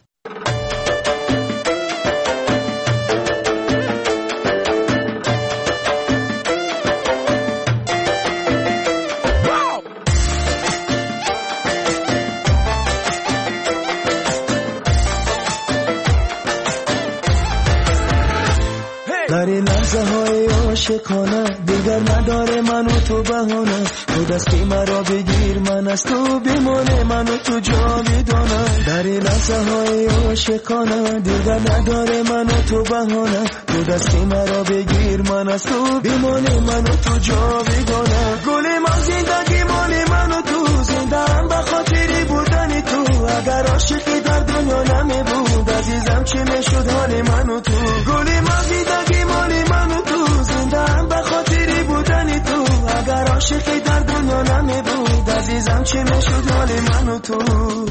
در این لحظه های عاشقانه دیگر نداره من و تو بهانه تو دستی مرا بگیر من از تو بمانه من و تو جاویدانه در این لحظه های عاشقانه دیگر نداره من و تو بهانه تو دستی مرا بگیر من از تو بمانه من و تو جاویدانه گل من زندگی مال من و تو زنده هم به خاطری بودن تو اگر عاشقی در دنیا نمی بود عزیزم چی میشد حال من و تو گل من زندگی مال من و تو زنده هم به خاطری بودن تو اگر عاشقی در دنیا نمی بود عزیزم چی میشد حال من و تو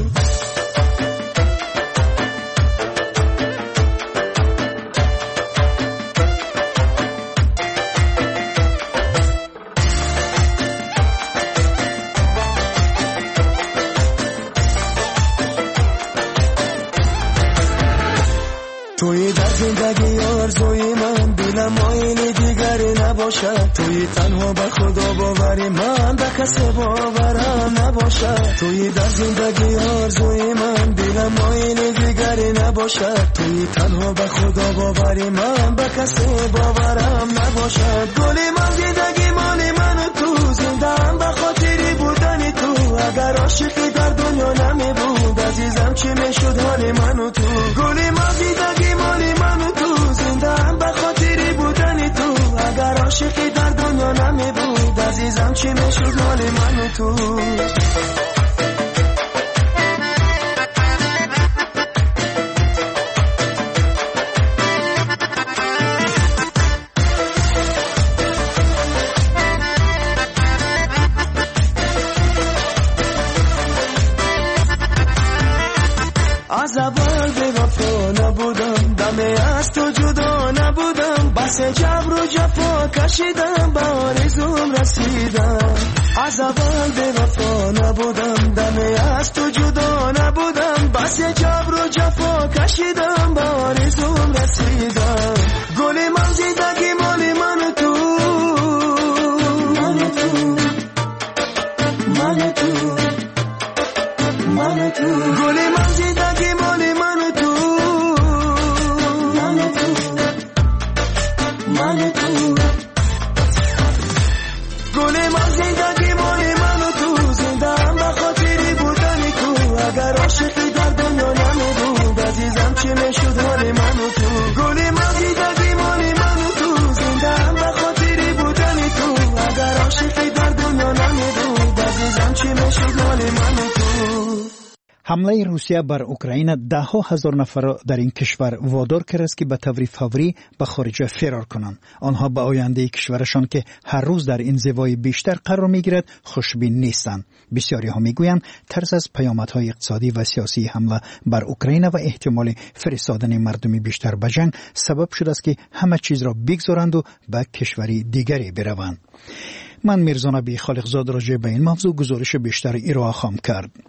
توی در زندگی آرزوی من دلم مایل دیگری نباشد توی تنها به خدا باوری من به کسی باورم نباشد توی در زندگی آرزوی من دلم مایل دیگری نباشد توی تنها به خدا باوری من به کسی باورم نباشد گل من زندگی مال من و تو زنده هم به خاطری بودن تو اگر عاشقی در دنیا نمی بود عزیزم چی میشد حال من و تو گل من زندگی مال من و تو زنده هم به خاطری بودن تو اگر عاشقی در دنیا نمی بود عزیزم چی میشد حال من و تو از اول به وفا نبودم دم از تو جدا نبودم بس جبر و جفا کشیدم به آرزوم رسیدم از اول به وفا نبودم دم از تو جدا نبودم بس جبر و جفا کشیدم به آرزوم رسیدم گل من زندگی مال من و تو من و تو من و تو من و تو گل من زندگی مال من و تو من و تو من و تو گل من زندگی مال من و تو زنده هم به خاطری بودن تو اگر عاشقی در دنیا نمی بود عزیزم چی میشد حال من و تو گل من زندگی مال من و تو زنده هم به خاطری بودن تو اگر عاشقی در دنیا نمی بود عزیزم چی میشد حال من و تو حمله روسیه بر اوکراین ده ها هزار نفر را در این کشور وادار کرده است که به طور فوری به خارج فرار کنند. آنها به آینده کشورشان که هر روز در این زوای بیشتر قرار میگیرد خوشبین نیستند. بسیاری ها میگویند ترس از پیامدهای اقتصادی و سیاسی حمله بر اوکراین و احتمال فرستادن مردم بیشتر به جنگ سبب شده است که همه چیز را بگذارند و به کشوری دیگری بروند. من میرزا نبی خالقزاد راجع به این موضوع گزارش بیشتر ارائه خواهم کرد.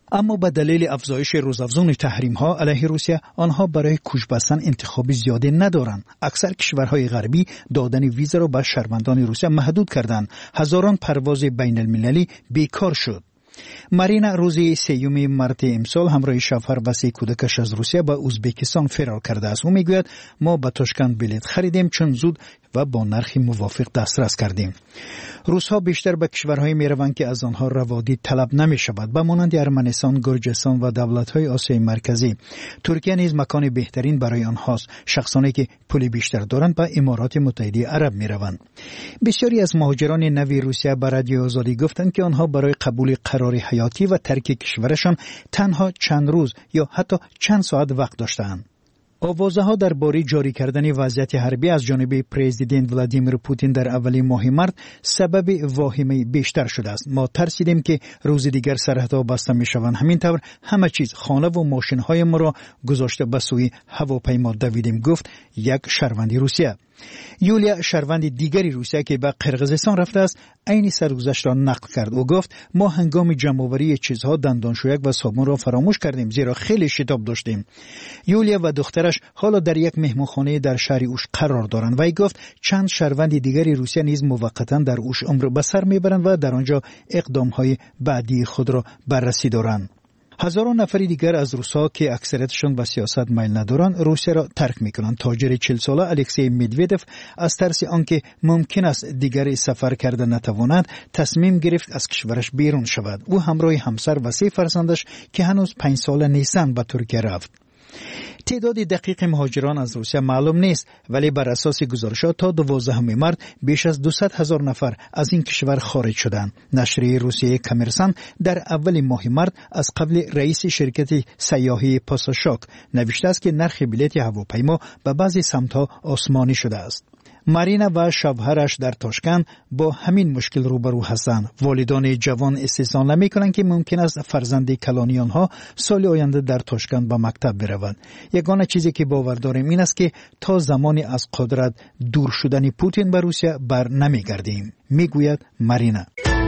اما به دلیل افزایش روزافزون تحریم ها علیه روسیه آنها برای کوچ بستن انتخابی زیاده ندارند. اکثر کشورهای غربی دادن ویزا را به شهروندان روسیه محدود کردند. هزاران پرواز بین المللی بیکار شد. مارینا روزی سیوم مارت امسال همراه شوهر و سه کودکش از روسیه به ازبکستان فرار کرده است. او میگوید ما به تاشکند بلیط خریدیم چون زود و با نرخی موافق دسترس کردیم. روس‌ها بیشتر به کشورهای میروند که از آنها روادید طلب نمی شود، به مانند ارمنستان، گرجستان و دولت‌های آسیای مرکزی. ترکیه نیز مکان بهترین برای آنهاست. شخصانی که پول بیشتر دارند به امارات متحده عرب میروند. بسیاری از مهاجران نوی روسیه به رادیو آزادی گفتند که آنها برای قبول قرار حیاتی و ترک کشورشان تنها چند روز یا حتی چند ساعت وقت داشتند. آوازه ها درباره جاری کردن وضعیت حربی از جانب پرزیدنت ولادیمیر پوتین در اولین ماه مارس سبب واهمه بیشتر شده است. ما ترسیدیم که روز دیگر سرحدها بسته می شوند. همین طور همه چیز، خانه و ماشین های ما را گذاشته به سوی هواپیما دویدیم، گفت یک شهروند روسیه. یولیا، شهروند دیگری روسیه که به قرقیزستان رفته است، عین سرگذشت را نقل کرد و گفت ما هنگام جمع‌آوری چیزها دندانشویک و صابون را فراموش کردیم زیرا خیلی شتاب داشتیم. یولیا و دخترش حالا در یک مهمانخانه در شهر اوش قرار دارند و ای گفت چند شهروند دیگری روسیه نیز موقتا در اوش عمر به سر میبرند و در آنجا اقدام‌های بعدی خود را بررسی دارند. هزاران نفر دیگر از روس‌ها که اکثریتشان به سیاست میل ندارند روسیه را ترک میکنند. تاجر چهل ساله الکسی مدودف از ترس آنکه ممکن است دیگر سفر کرده نتواند تصمیم گرفت از کشورش بیرون شود. او همراه همسر و سه فرزندش که هنوز پنج ساله نیستند به ترکیه رفت. تعداد دقیق مهاجران از روسیه معلوم نیست، ولی بر اساس گزارشات تا دوازدهم مارس بیش از دویست هزار نفر از این کشور خارج شدند. نشریه روسیه کامرسان در اول ماه مارس از قبل رئیس شرکت سیاحی پاساشاک نوشته است که نرخ بلیط هواپیما به بعضی سمت‌ها آسمانی شده است. مارینا و شوهرش در تاشکند با همین مشکل روبرو هستند. والدان جوان استحسان نمی‌کنند که ممکن است فرزند کلانی آنها سال آینده در تاشکند به مکتب برود. یگانه چیزی که باور داریم این است که تا زمانی از قدرت دور شدن پوتین به روسیه بر نمیگردیم، میگوید مارینا.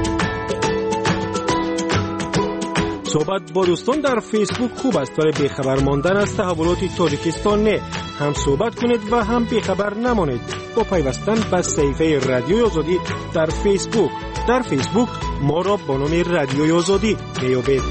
صحبت با دوستان در فیسبوک خوب است، برای بیخبر ماندن از تحولات تاجیکستان نه. هم صحبت کنید و هم بیخبر نمانید با پیوستن به صفحه رادیوی آزادی در فیسبوک. در فیسبوک ما را با نام رادیوی آزادی بیابید.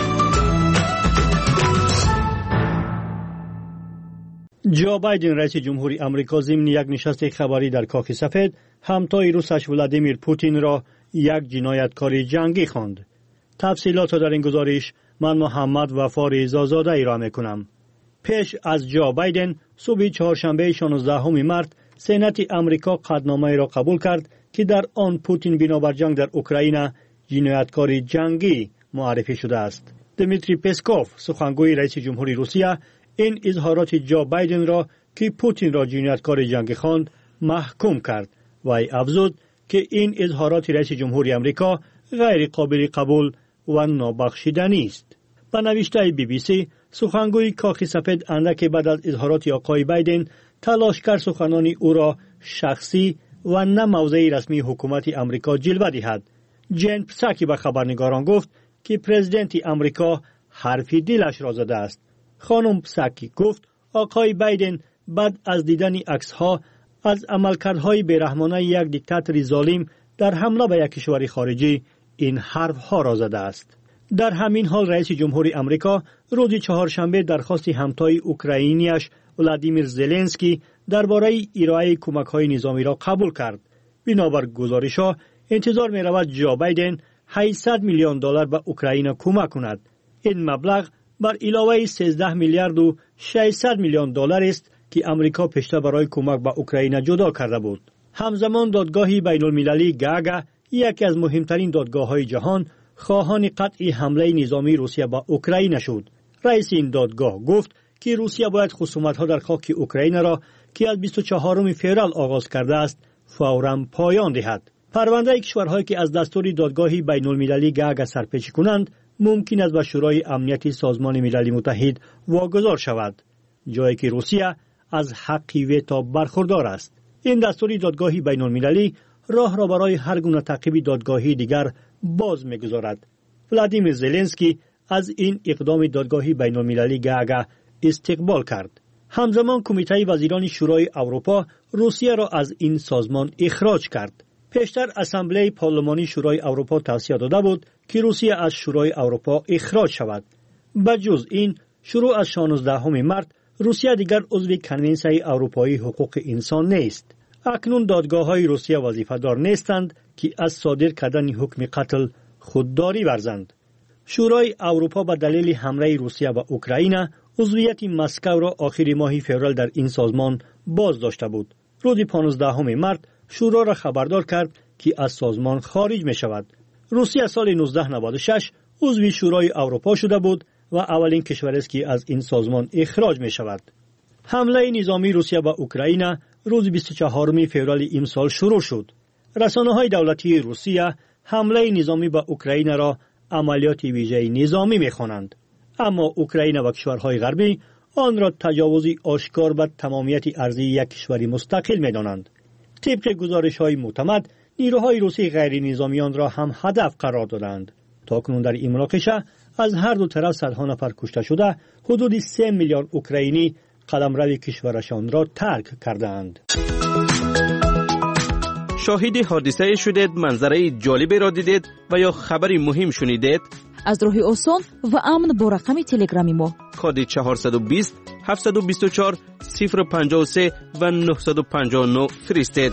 جو بایدن رئیس جمهوری آمریکا ضمن یک نشست خبری در کاخ سفید همتای روسش ولادیمیر پوتین را یک جنایتکار جنگی خواند. تفصیلات در این گزارش من محمد وفا رضازاده ارائه میکنم. پیش از جو بایدن صبح چهارشنبه شانزدهم مارس سنت آمریکا قطعنامه را قبول کرد که در آن پوتین بنابر جنگ در اوکراین جنایتکار جنگی معرفی شده است. دمیتری پسکوف، سخنگوی رئیس جمهوری روسیه، این اظهارات جو بایدن را که پوتین را جنایتکار جنگی خواند محکوم کرد و افزود که این اظهارات رئیس جمهوری آمریکا غیر قابل قبول و نابخشودنی است. به نوشته بی بی سی، سخنگوی کاخ سفید اندک بعد از اظهارات آقای بایدن تلاش کرد سخنان او را شخصی و نه موضع رسمی حکومت آمریکا جلوه دهد. جن پساکی به خبرنگاران گفت که پرزیدنت آمریکا حرف دلش را زده است. خانم پساکی گفت آقای بایدن بعد از دیدن عکس‌ها از عملکردهای بیرحمانه یک دیکتاتور ظالم در حمله به یک کشور خارجی این حرف‌ها را زده است. در همین حال رئیس جمهوری آمریکا روز چهارشنبه درخواست همتای اوکراینیش ولادیمیر زلنسکی درباره ارائه کمک‌های نظامی را قبول کرد. بنابر گزارش‌ها انتظار می‌رود جو بایدن هشتصد میلیون دلار به اوکراین کمک کند. این مبلغ بر علاوه سیزده میلیارد و ششصد میلیون دلار است که آمریکا پیشتر برای کمک به اوکراین جدا کرده بود. همزمان دادگاه بین‌المللی گاگا، یکی از مهمترین دادگاه‌های جهان، خواهان قطع حمله نظامی روسیه به اوکراین شد. رئیس این دادگاه گفت که روسیه باید خصومت‌ها در خاک اوکراین را که از بیست و چهارم فوریه آغاز کرده است فوراً پایان دهد. پرونده کشورهایی که از دستور دادگاه بین‌المللی گاگا سرپیچی کنند ممکن است به شورای امنیت سازمان ملل متحد واگذار شود، جایی که روسیه از حق ویتو برخوردار است. این دستور دادگاه بین‌المللی راه را برای هر گونه تعقیب دادگاهی دیگر باز می‌گذارد. ولادیمیر زلنسکی از این اقدام دادگاه بین‌المللی گاگا استقبال کرد. همزمان کمیته وزیران شورای اروپا روسیه را از این سازمان اخراج کرد. پیشتر اسامبله پارلمانی شورای اروپا توصیه داده بود که روسیه از شورای اروپا اخراج شود. بجز این، شروع از شانزدهم مارس روسیه دیگر عضو کنونسیون اروپایی حقوق انسان نیست. اکنون دادگاه‌های روسیه وظیفه‌دار نیستند که از صادر کردن حکم قتل خودداری ورزند. شورای اروپا به دلیل حمله روسیه به اوکراین عضویت مسکو را آخر ماه فوریه در این سازمان باز داشته بود. روز پانزدهم مارس شورا را خبردار کرد که از سازمان خارج می شود. روسیه سال نوزده نود و شش عضو شورای اروپا شده بود و اولین کشور است که از این سازمان اخراج می شود. حمله نظامی روسیه به اوکراین روز بیست و چهارم فوریه امسال شروع شد. رسانه‌های دولتی روسیه حمله نظامی به اوکراین را عملیات ویژه نظامی می‌خوانند، اما اوکراین و کشورهای غربی آن را تجاوزی آشکار به تمامیت ارضی یک کشور مستقل می‌دانند. طبق گزارش‌های معتمد، نیروهای روسی غیر نظامی آن را هم هدف قرار دادند. تاکنون در این مناقشه از هر دو طرف صدها نفر کشته شده، حدود سه میلیون اوکراینی قلمرو کشورشان را ترک کردند. شاهد حادثه شدید، منظره جالبی را دیدید و یا خبری مهم شنیدید؟ از راه آسان و امن با رقم تلگرامی ما کد چهارصد و بیست هفتصد و بیست و چهار صفر پنجاه و سه و نهصد و پنجاه و نه فرستید.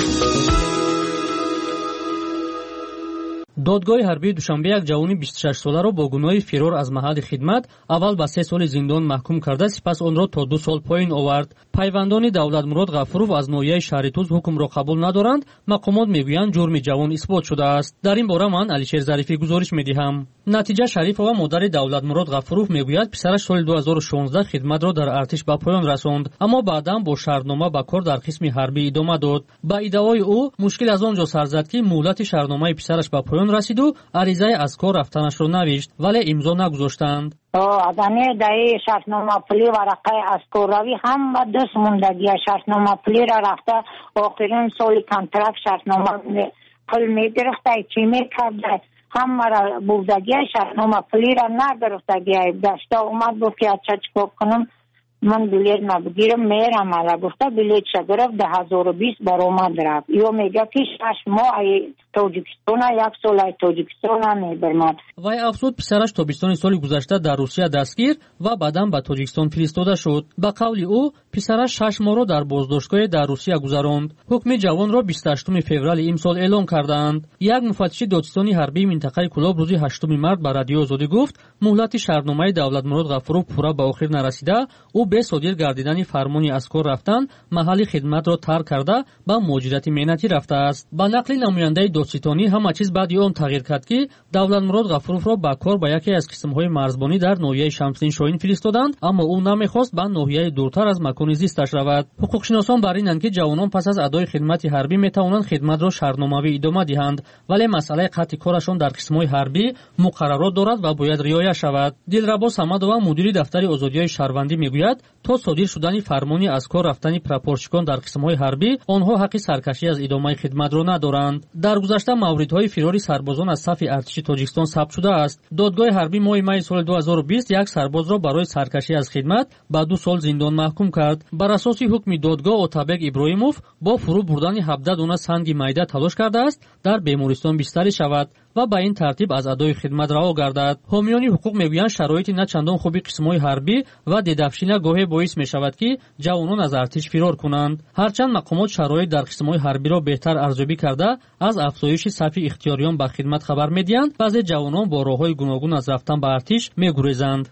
دادگاه حربی دوشنبه یک جوان بیست و شش ساله را با گناه فرار از محل خدمت اول به سه سال زندان محکوم کرده، سپس آن را تا دو سال پایین آورد. پیوندان دولتمراد غفورов از ناحیه شهرتوز حکم را قبول ندارند. مقامات میگویند جرم جوان اثبات شده است. در این باره من علیشیر ظریفی گزارش میدهم. نتیجه شریفова مادر دولتمراد غفورov میگوید پسرش سال دو هزار و شانزده خدمت را در ارتش به پایان رساند، اما بعدا با شرطنامه به کار در قسم حربی ادامه داد. با ادعای او مشکل از آنجا سر زد که مهلت شرطنامه پسرش به پایان رسید و عریضه از کار رفتنش را نوشت، ولی امضا نگذاشتند. آدمی دایی شرطنامه پلی ورقه از کاروی هم و دست موندگی شرطنامه پلی را رفته آخرین سال کنترکت شرطنامه پل میگرفته چی میکرده هم را بودگی شرطنامه پلی را نگرفتگی داشته اومد گفت که اچه چکا کنم من بلیت نبگیرم میرم علا گفته بلیت شگرف ده هزار و بیست برآمد رفت. یا میگه که شش ماه ای تاجیکستان یک سال ای تاجیکستان میبرمد. وای افزود پسرش تابستان سال گذشته در روسیه دستگیر و بعدا به تاجیکستان فرستاده شد. به قول او پسرش شش ماه را در بازداشتگاه در روسیه گذراند. حکم جوان را بیست و هشتم فوریه امسال اعلام کردند. یک مفتش دادستانی حربی منطقه کلاب روز هشتم مارس به رادیو آزادی گفت مهلت شرطنامه دولتمراد غفورov پورا به آخر نرسیده. او به صادر گردیدن فرمانی از کار رفتن محل خدمت را ترک کرده به مهاجرت مهنتی رفته است. با نقل نماینده دادستانی همه چیز بعد آن تغییر کرد که دولتمراد غفورov را به کار به یکی از قسم‌های مرزبانی در ناحیه شمسین شاهین فرستادند، اما او نمیخواست به ناحیه دورتر از مکان زیستش رود. حقوقشناسان بر اینند که جوانان پس از ادای خدمت حربی میتوانند خدمت را شرطنامه‌ای ادامه دهند، ولی مسئله قطع کارشان در قسم‌های حربی مقررات دارد و باید رعایت شود. دلربا صمدова مدیر دفتر آزادی‌های شهروندی میگوید تا صادر شدن فرمانی از کار رفتن پراپورچیکان در قسم‌های حربی آنها حق سرکشی از ادامه خدمت را ندارند. در گذشته موردهای فرار سربازان از صف ارتش تاجیکستان ثبت شده است. دادگاه حربی ماه می سال دو هزار و بیست یک سرباز را برای سرکشی از خدمت به دو سال زندان محکوم کرد. بر اساس حکم دادگاه اوتابک ابراهیموف با فرو بردن هفده دانه سنگ میده تلاش کرده است در بیمارستان بستری شود و به این ترتیب از ادای خدمت رها گردد. حامیان حقوق میگویند شرایط نه چندان خوبی قسم‌های حربی و دیدفشینه گاهی باعث می‌شود که جوانان از ارتش فرار کنند. هرچند مقامات شرایط در قسم‌های حربی را بهتر ارزیابی کرده از افزایش صف اختیاریان به خدمت خبر می‌دهند، بعضی جوانان با راه‌های گوناگون از رفتن به ارتش می‌گریزند.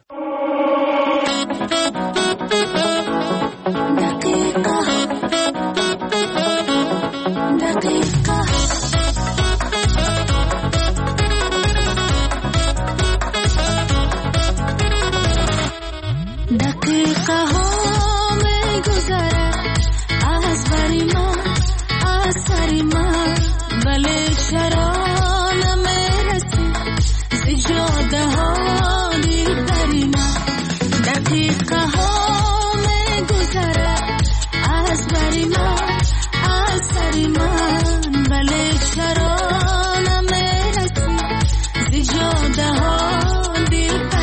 Dil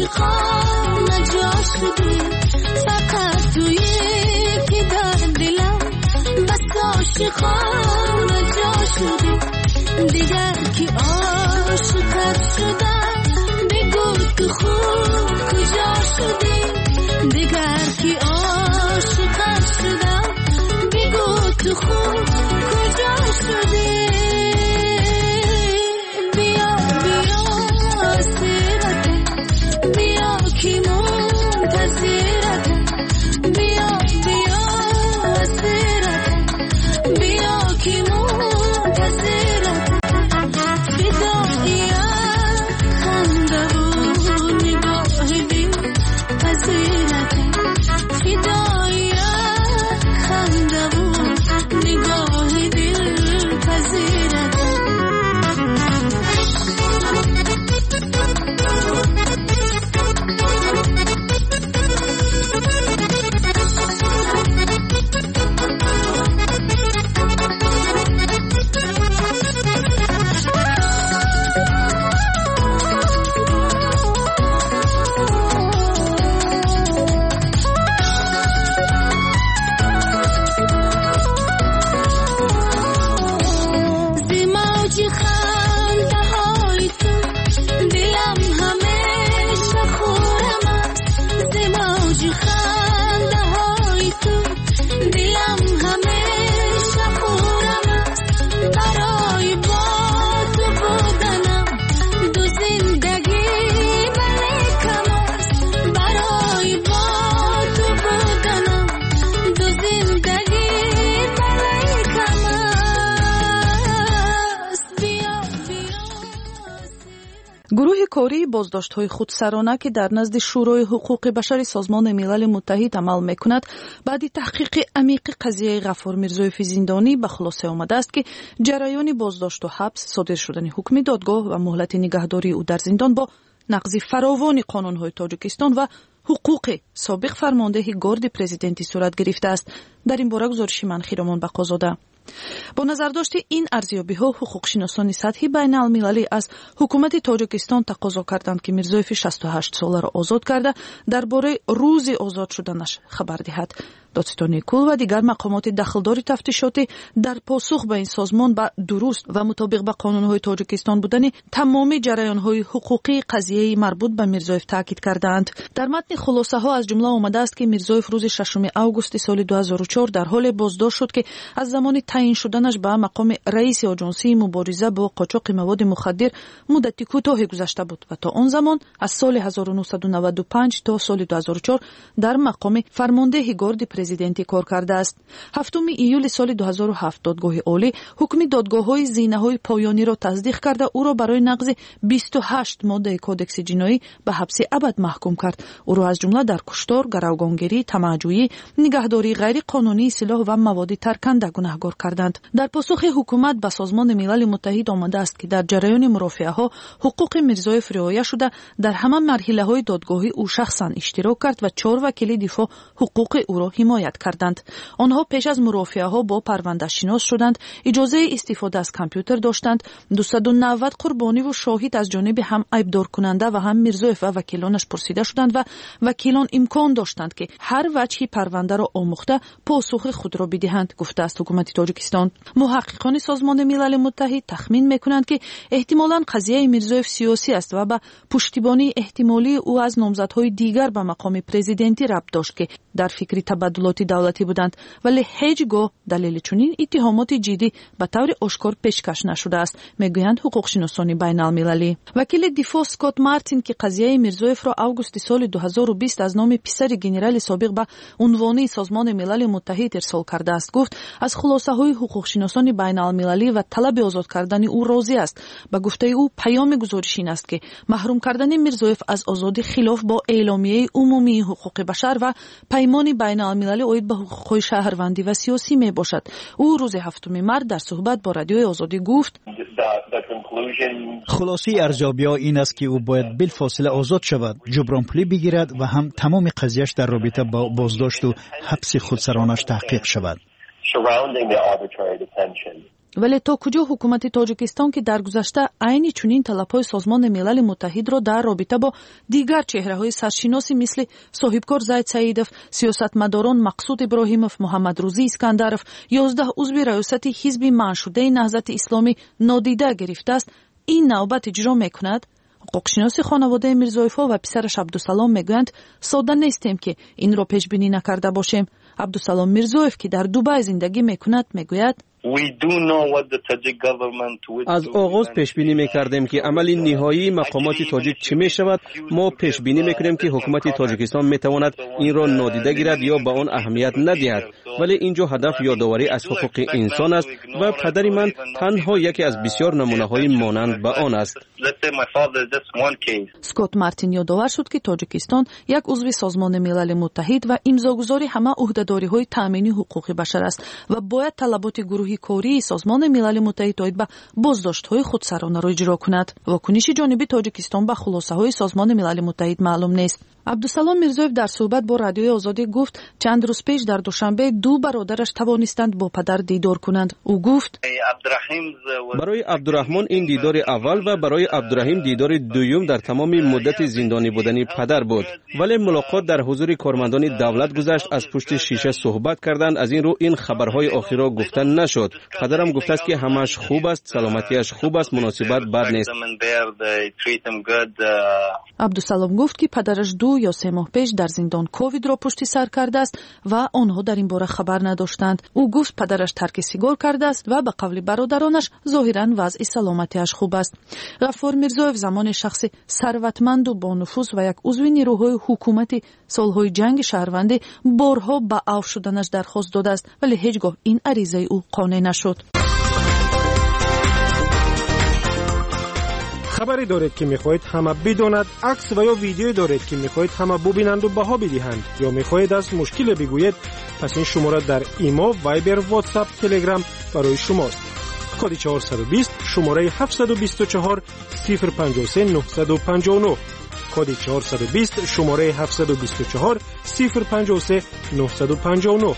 عاشقان جا شدی فقط توی که در دلم بس عاشقان جا شدی دیگر که عاشقت شدم بگو که خوب کجا شدی دیگر که عاشقت شدم بگو که خوب کجا شدی بیا بیا سیرت بیا که منتظرت بیا بیا سیرت بیا که منتظرت فداییت خنده و نگاه دل پذیرت فداییت خنده و نگاه دل پذیرت گروه کاری بازداشت‌های خودسرانه که در نزد شورای حقوق بشر سازمان ملل متحد عمل می‌کند بعد تحقیق عمیق قضیه غفار میرزایف زندانی به خلاصه آمده است که جریان بازداشت و حبس، صادر شدن حکم دادگاه و مهلت نگهداری او در زندان با نقض فراوان قانون‌های تاجیکستان و حقوق سابق فرمانده گارد پرزیدنتی صورت گرفته است. در این باره گزارش من خیرمان بقازاده. با نظر داشت این ارزیابی ها حقوق شناسان سطحی بین المللی از حکومت تاجیکستان تقاضا کردند که میرزایف شصت و هشت ساله را آزاد کرده درباره روز آزاد شدنش خبر دهد. دادستان کل و دیگر مقامات دخلدار تفتیشاتی در پاسخ به این سازمان به درست و مطابق به قانون‌های تاجیکستان بودن تمام جریان‌های حقوقی قضیه مربوط به میرزایف تاکید کردند. در متن خلاصه ها از جمله آمده است که میرزایف روز ششم آگوست سال دو هزار و چهار در حال بازداشت شد که از زمان تعیین شدنش به مقام رئیس آژانسی مبارزه با قاچاق مواد مخدر مدتی کوتاهی گذشته بود و تا آن زمان از سال هزار و نهصد و نود و پنج تا سال دو هزار و چهار در مقام فرمانده گارد پرزیدنتی کار کرده است. هفتم ایول سال دو هزار و هفت دادگاه عالی حکم دادگاه‌های زینه‌های پایانی را تصدیق کرده او را برای نقض بیست و هشت ماده کودکس جنایی به حبس ابد محکوم کرد. او را از جمله در کشتار، گروگانگیری، طمع‌جویی، نگهداری غیر قانونی سلاح و مواد ترکنده گناهکار کردند. در پاسخ حکومت به سازمان ملل متحد آمده است که در جریان مرافعه‌ها حقوق میرزایف رعایت شده در همه مرحله‌های دادگاهی او شخصا اشتراک کرد و چهار وکیل دفاع حقوق او را حمایت کردند. آنها پیش از مرافعه‌ها با پرونده شناس شدند، اجازه استفاده از کامپیوتر داشتند. دویست و نود قربانی و شاهد از جانب هم عیبدار کننده و هم میرزایف و وکیلانش پرسیده شدند و وکیلان امکان داشتند که هر وجهی پرونده را آموخته پاسخ خود را بدهند، گفته است حکومت تاجیکستان. محققان سازمان ملل متحد تخمین میکنند که احتمالاً قضیه میرزایف سیاسی است و به پشتیبانی احتمالی او از نامزدهای دیگر به مقام پرزیدنتی ربط داشت که در فکر تبادلات دولتی بودند، ولی هیچگاه دلیل چنین اتهامات جدی به طور آشکار پیشکش نشده است، میگویند حقوق شناسان بین المللی. وکیل دفاع اسکات مارتین که قضیه میرزایف را آگوست سال دو هزار و بیست از نام پسر گنرال سابق به عنوان سازمان ملل متحد ارسال کرده است، گفت از خلاصه های حقوق شناسان بین المللی و طلب آزاد کردن او راضی است. به گفته او پیام گزارش این است که محروم کردن میرزایف از آزادی خلاف با اعلامیه عمومی حقوق بشر و پیمان بین المللی اید به حقوق شهروندی و سیاسی می باشد. او روز هفتم مارس در صحبت با رادیوی آزادی گفت خلاصه ارزیابی‌ها این است که او باید بالفاصله آزاد شود، جبران پولی بگیرد و هم تمام قضیهش در رابطه با بازداشت و حبس خودسرانش تحقیق شود. ولی تا کجا حکومت تاجیکستان که در گذشته عین چنین طلب‌های سازمان ملل متحد را در رابطه با دیگر چهره‌های سرشناسی مثل صاحبکار زید سعیدов، سیاستمداران مقصود ابراهیمov، محمد روزی اسکندرов، یازده عضو ریاست حزب منشوده نهضت اسلامی نادیده گرفته است، این نوبت اجرا میکند؟ حقوقشناس خانواده میرزایف‌ها و پسرش عبدالسلام میگویند ساده نیستیم که این را پیش بینی نکرده باشیم. عبدالسلام میرزایف که در دوبای زندگی میکند میگوید از آغاز پیش بینی میکردیم که عمل نهایی مقامات تاجیک چی میشود. ما پیش بینی میکنیم که حکومت تاجیکستان میتواند این را نادیده گیرد یا به آن اهمیت ندهد، ولی اینجا هدف یادآوری از حقوق انسان است و پدر من تنها یکی از بسیار نمونه های مانند به آن است. اسکات مارتین یادآور شد که تاجیکستان یک عضو سازمان ملل متحد و امضاگزار همه عهدهداری‌های تامین حقوق بشر است و باید طلبات گروه کاری سازمان ملل متحد اید به بازداشت‌های خودسرانه را اجرا کند. واکنش جانبی تاجیکستان به خلاصه‌های سازمان ملل متحد معلوم نیست. عبدالسلام میرزایف در صحبت با رادیوی آزادی گفت چند روز پیش در دوشنبه دو برادرش توانستند با پدر دیدار کنند. او گفت برای عبدالرحمن این دیدار اول و برای عبدالرحیم دیدار دوم در تمام مدت زندانی بودن پدر بود، ولی ملاقات در حضور کارمندان دولت گذشت. از پشت شیشه صحبت کردند، از این رو این خبرهای آخر را گفتن نشد. پدرم گفته است که همش خوب است، سلامتیش خوب است، مناسبت بد نیست. عبدالسلام گفت که پدرش دو یا سه ماه پیش در زندان کووید را پشت سر کرده است و آنها در این باره خبر نداشتند. او گفت پدرش ترک سیگار کرده است و به قول برادرانش ظاهراً وضع سلامتیش خوب است. غفار میرزایف زمان شخص ثروتمند و با نفوذ و یک عضو نیروهای حکومت سالهای جنگ شهروندی بارها به عفو شدنش درخواست داده است، ولی هیچگاه این عریضه او قانع نشد. خبری دارید که میخواهید همه بداند، عکس و یا ویدیو دارید که میخواهید همه ببینند و بها بدهند، یا میخواهید از مشکل بگویید، پس این شماره در ایما، وایبر، واتساپ، تلگرام برای شماست. کد چهارصد و بیست شماره هفتصد و بیست و چهار صفر پنجاه و سه نهصد و پنجاه و نه. کد چهارصد و بیست شماره هفتصد و بیست و چهار صفر پنجاه و سه نهصد و پنجاه و نه.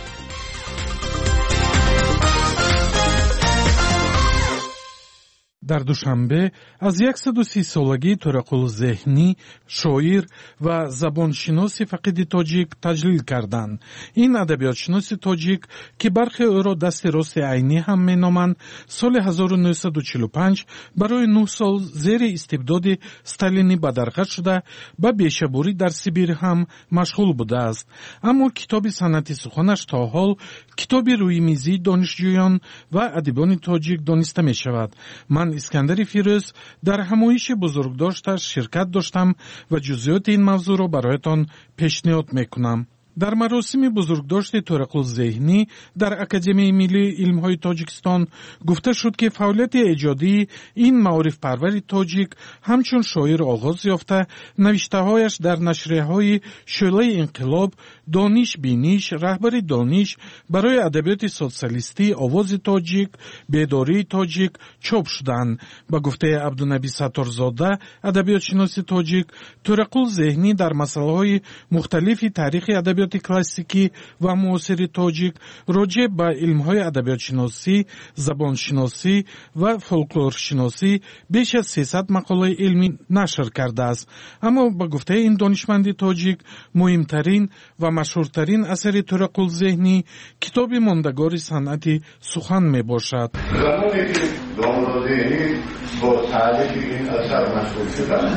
در دوشنبه از صد و سی سالگی طارق ذهنی شاعر و زبانشناس فقید تاجیک تجلیل کردند. این ادبیاتشناس تاجیک که برخی او را دست راست عینی هم مینامند، سال هزار و نهصد و چهل و پنج برای نه سال زیر استبداد استالینی به درگذر شده به بیشعوری در سیبیر هم مشغول بوده است. اما کتاب سنت سخنش تا حال کتاب روی میزی دانشجویان و ادیبان تاجیک دانسته می شود. من اسکندر فیروز در همایش بزرگداشتش شرکت داشتم و جزئیات این موضوع را برایتان پیشنهاد میکنم. در مراسم بزرگداشت طارق ذهنی در اکادمی ملی علم‌های تاجیکستان گفته شد که فعالیت ایجادی این معارف پرور تاجیک همچون شاعر آغاز یافته، نوشته‌هایش در نشریه‌های شعله انقلاب، دانش بینیش، رهبر دانش، برای ادبیات سوسیالیستی، آواز تاجیک، بیداری تاجیک چاپ شدند. با گفته عبدالنبی ستارزاده ادبیات شناس تاجیک، طارق ذهنی در مسائل مختلف تاریخ ادبیات کلاسیکی و معاصر تاجیک راجع به علم‌های ادبیات شناسی، زبان شناسی و فولکلور شناسی بیش از سیصد مقاله علمی نشر کرده است. اما با گفته این دانشمند تاجیک مهمترین و مشهورترین اثر طارق ذهنی کتاب ماندگار صنعت سخن می باشد. زمانی که داماد ذهنی با تعلیف این اثر مشغول شدن،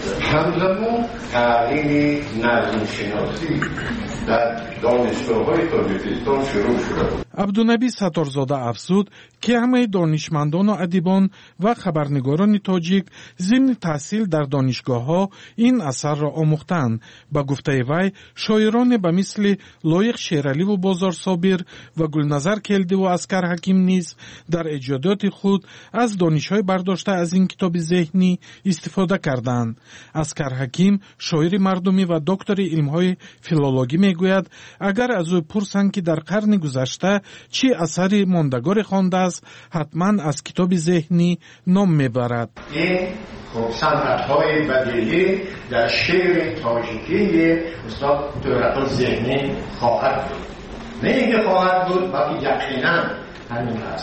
همزمان تعلیم نظم شناسی در دانشگاه‌های تاجیکستان شروع شده. عبدالنبی ستارزاده افزود که همه دانشمندان و ادیبان و خبرنگاران تاجیک ضمن تحصیل در دانشگاه‌ها این اثر را آموختند. با گفته وی شاعران به مثل لایق شیرعلی و بازار صابر و گلنظر کلدی و اسکر حکیم نیز در ایجادات خود از دانش‌های برداشته از این کتاب ذهنی استفاده کردند. اسکر حکیم شاعر مردمی و دکتر علم‌های فیلولوژی میگوید اگر از او پرسند که در قرن گذشته چه اثری ماندگار خوانده است، حتما از کتاب ذهنی نام میبرد. این خب صنعت‌های بدیعی در شعر تاجیکی استاد طارق ذهنی خواهد بود. نه اینکه خواهد بود، بلکه یقینا همین است.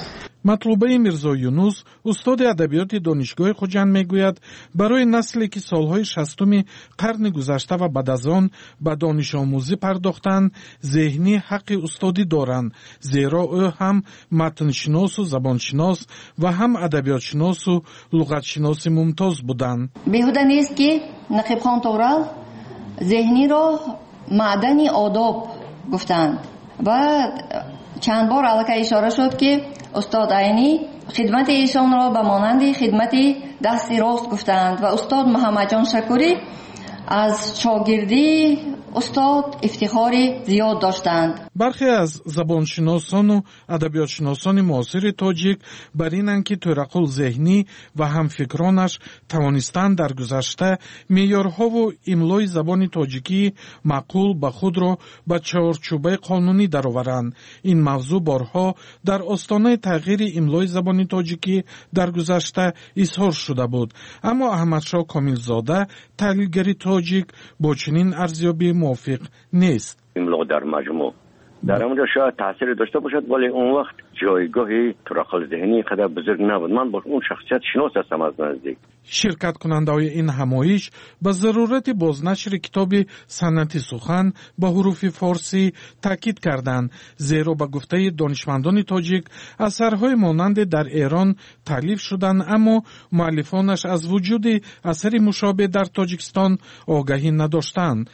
матлубаи мирзо юнус устоди адабиёти донишгоҳи хуҷанд мегӯяд барои насле ки солҳои шастуми қарни гузашта ва баъд аз он ба донишомӯзӣ пардохтанд зеҳнӣ ҳаққи устодӣ доранд, зеро ӯ ҳам матншиносу забоншинос ва ҳам адабиётшиносу луғатшиноси мумтоз буданд. беҳуда нест ки нақибхон туғрал зеҳниро маъдани одоб гуфтанд ва чанд бор аллакай ишора шуд ки устод айнӣ хидмати эшонро ба монанди хидмати дасти рост гуфтанд ва устод муҳаммадҷон шакурӣ аз шогирдӣ устод ифтихори зиёд доштанд. бархе аз забоншиносону адабиётшиносони муосири тоҷик бар инанд ки Тӯрақул Зеҳнӣ ва ҳамфикронаш тавонистанд дар гузашта меъёрҳову имлои забони тоҷикӣ маъқул ба худро ба чорчӯбаи қонунӣ дароваранд. ин мавзӯъ борҳо дар остонаи тағйири имлои забони тоҷикӣ дар гузашта изҳор шуда буд, аммо Аҳмадшоҳ Комилзода таҳлилгари тоҷик бо чунин арзёбӣ موافق نیست. املا در مجموع در اونجا شاید تأثیری داشته باشد ولی اون وقت جایگاهی ترقل ذهنی قدر بزرگ نبود. من با اون شخصیت شناس هستم از نزدیک. شرکت کننده‌های این همایش به ضرورت بازنشر کتاب سنتی سخن با حروف فارسی تاکید کردند، زیرا به گفته دانشمندان تاجیک اثرهای مانند در ایران تالیف شدند اما مؤلفانش از وجود اثری مشابه در تاجیکستان آگاهی نداشتند.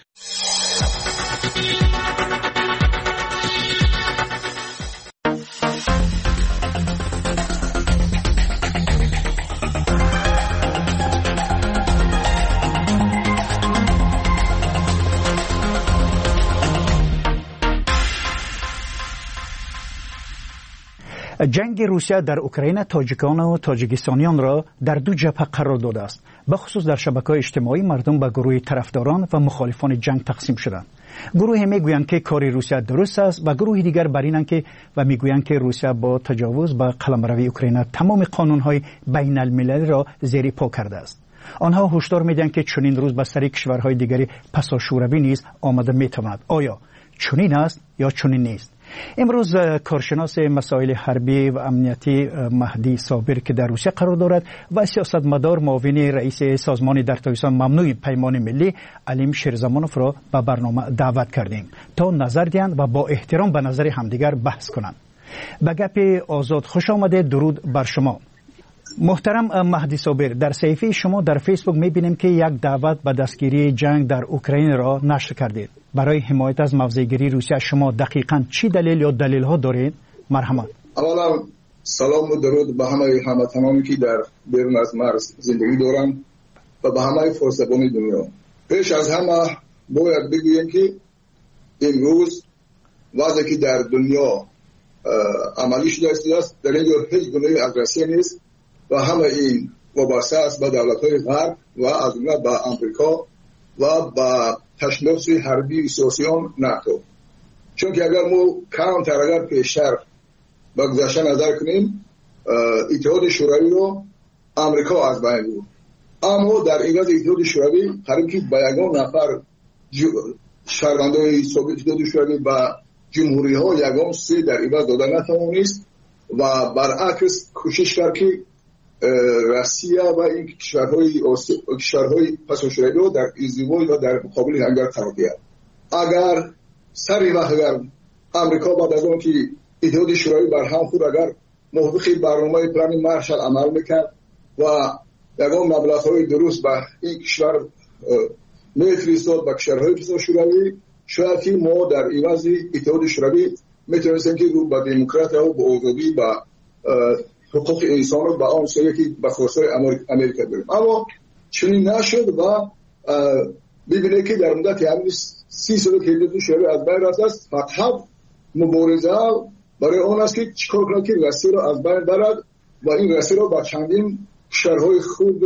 جنگ روسیه در اوکراین تاجیکان و تاجیکستانیان را در دو جبهه قرار داده است. به خصوص در شبکه‌های اجتماعی مردم به گروه طرفداران و مخالفان جنگ تقسیم شدند. گروهی میگویند که کار روسیه درست است و گروه دیگر بر اینند که و میگویند که روسیه با تجاوز به قلمروی اوکراین تمام قانون‌های بین المللی را زیر پا کرده است. آنها هشدار میدهند که چنین روز به سر کشورهای دیگری پسا شوروی نیز آمده میتواند. آیا چنین است یا چنین نیست؟ امروز کارشناس مسائل حربی و امنیتی مهدی صابر که در روسیه قرار دارد و سیاستمدار معاون رئیس سازمان در تاجیکستان ممنوع پیمان ملی علیم شیرزمانوف را به برنامه دعوت کردیم تا نظر دهند و با احترام به نظر همدیگر بحث کنند. به گپ آزاد خوش آمده، درود بر شما. محترم مهدی صابر، در صفحه شما در فیسبوک میبینیم که یک دعوت به دستگیری جنگ در اوکراین را نشر کردید. برای حمایت از موضع‌گیری روسیه شما دقیقاً چی دلیل یا دلیل‌ها دارید؟ مرحمت. اولا سلام و درود به همه هموطنانی که در بیرون از مرز زندگی دارند و به همه فارسیان دنیا. پیش از همه باید بگویم که امروز وضعی که در دنیا عملی شده است، در اینجا هیچ گونه اگرسیون نیست و همه این وابسته است به دولت‌های غرب و از جمله به آمریکا و به تشنج حربی سیاسیون ناتو. چون که اگر ما کمتر اگر پیشتر به گذشته نظر کنیم، اتحاد شوروی رو آمریکا از بین بود، اما در این اتحاد شوروی قریب که به یگان نفر شهروندان اتحاد شوروی و جمهوری ها یگان سه در این داده نتوانست و برعکس کوشش کرد که روسیه و این کشورهای کشورهای پس از شوروی رو در ازدواج و در مقابل همدیگر قرار دهد. اگر سری وقت اگر آمریکا بعد از اون که اتحاد شوروی بر هم خود اگر موافق برنامه پلان مارشال عمل میکرد و یگان مبلغ‌های درست به این کشور میفرستاد به کشورهای پس از شوروی، شاید که ما در عوض اتحاد شوروی میتونستیم که رو به دموکراسی و به آزادی و حقوق انسان رو به آن سوی که به خواستای امریکا بریم. اما چنین نشد و ببینه که در مدت همین سی سال که اتحاد شوروی از بین رفته است، فقط مبارزه برای آن است که چیکار کنه که روسیه را از بین برد و این روسیه را به چندین کشورهای خود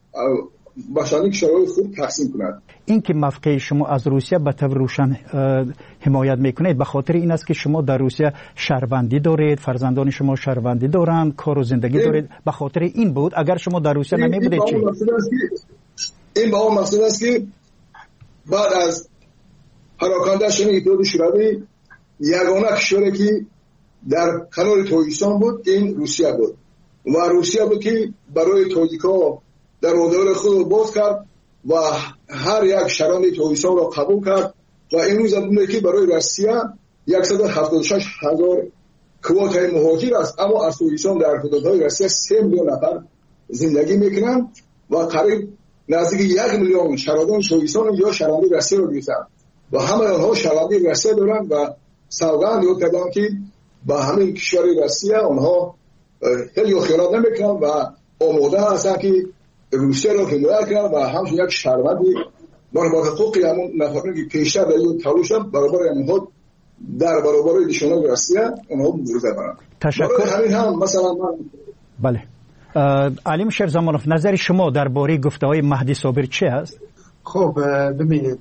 به چندین کشورهای خود تقسیم کند. این که موقع شما از روسیه به طور روشن حمایت میکنید به خاطر این است که شما در روسیه شهروندی دارید، فرزندان شما شهروندی دارند، کار و زندگی این دارید، به خاطر این بود؟ اگر شما در روسیه نمی بودید چی؟ این به اون مقصد است که بعد از پراکنده شدن اتحاد شوروی یگانه کشوری که در کانال تویستان بود، این روسیه بود و روسیه بود که برای تاجیک‌ها در دور خود باز کرد و هر یک شهرنده تویستان را قبول کرد و امروز می‌بینید که برای روسیه صد و هفتاد و شش هزار کوتای مهاجر است، اما از تویستان در حدودهای روسیه سه میلیون نفر زندگی میکنند و قریب نزدیک یک میلیون شهروندان تویستان یا شهرنده روسیه را گرفتند و همه آنها شهروندی روسیه دارند و سوگند دادند که با همین کشور روسیه آنها خیلی خیانت نمیکنند و آماده هستند که روسیه را حمایت کنند و همچنین یک شهروندی برابر حقوق همون نفرانی که پیشتر در این تلاشند برابر آنها در برابر دشمنان روسیه آنها مبارزه کنند. تشکر. همین هم مثلا من بله علیم شیرزمانوف، نظر شما درباره گفته‌های مهدی صابر چه است؟ خب ببینید،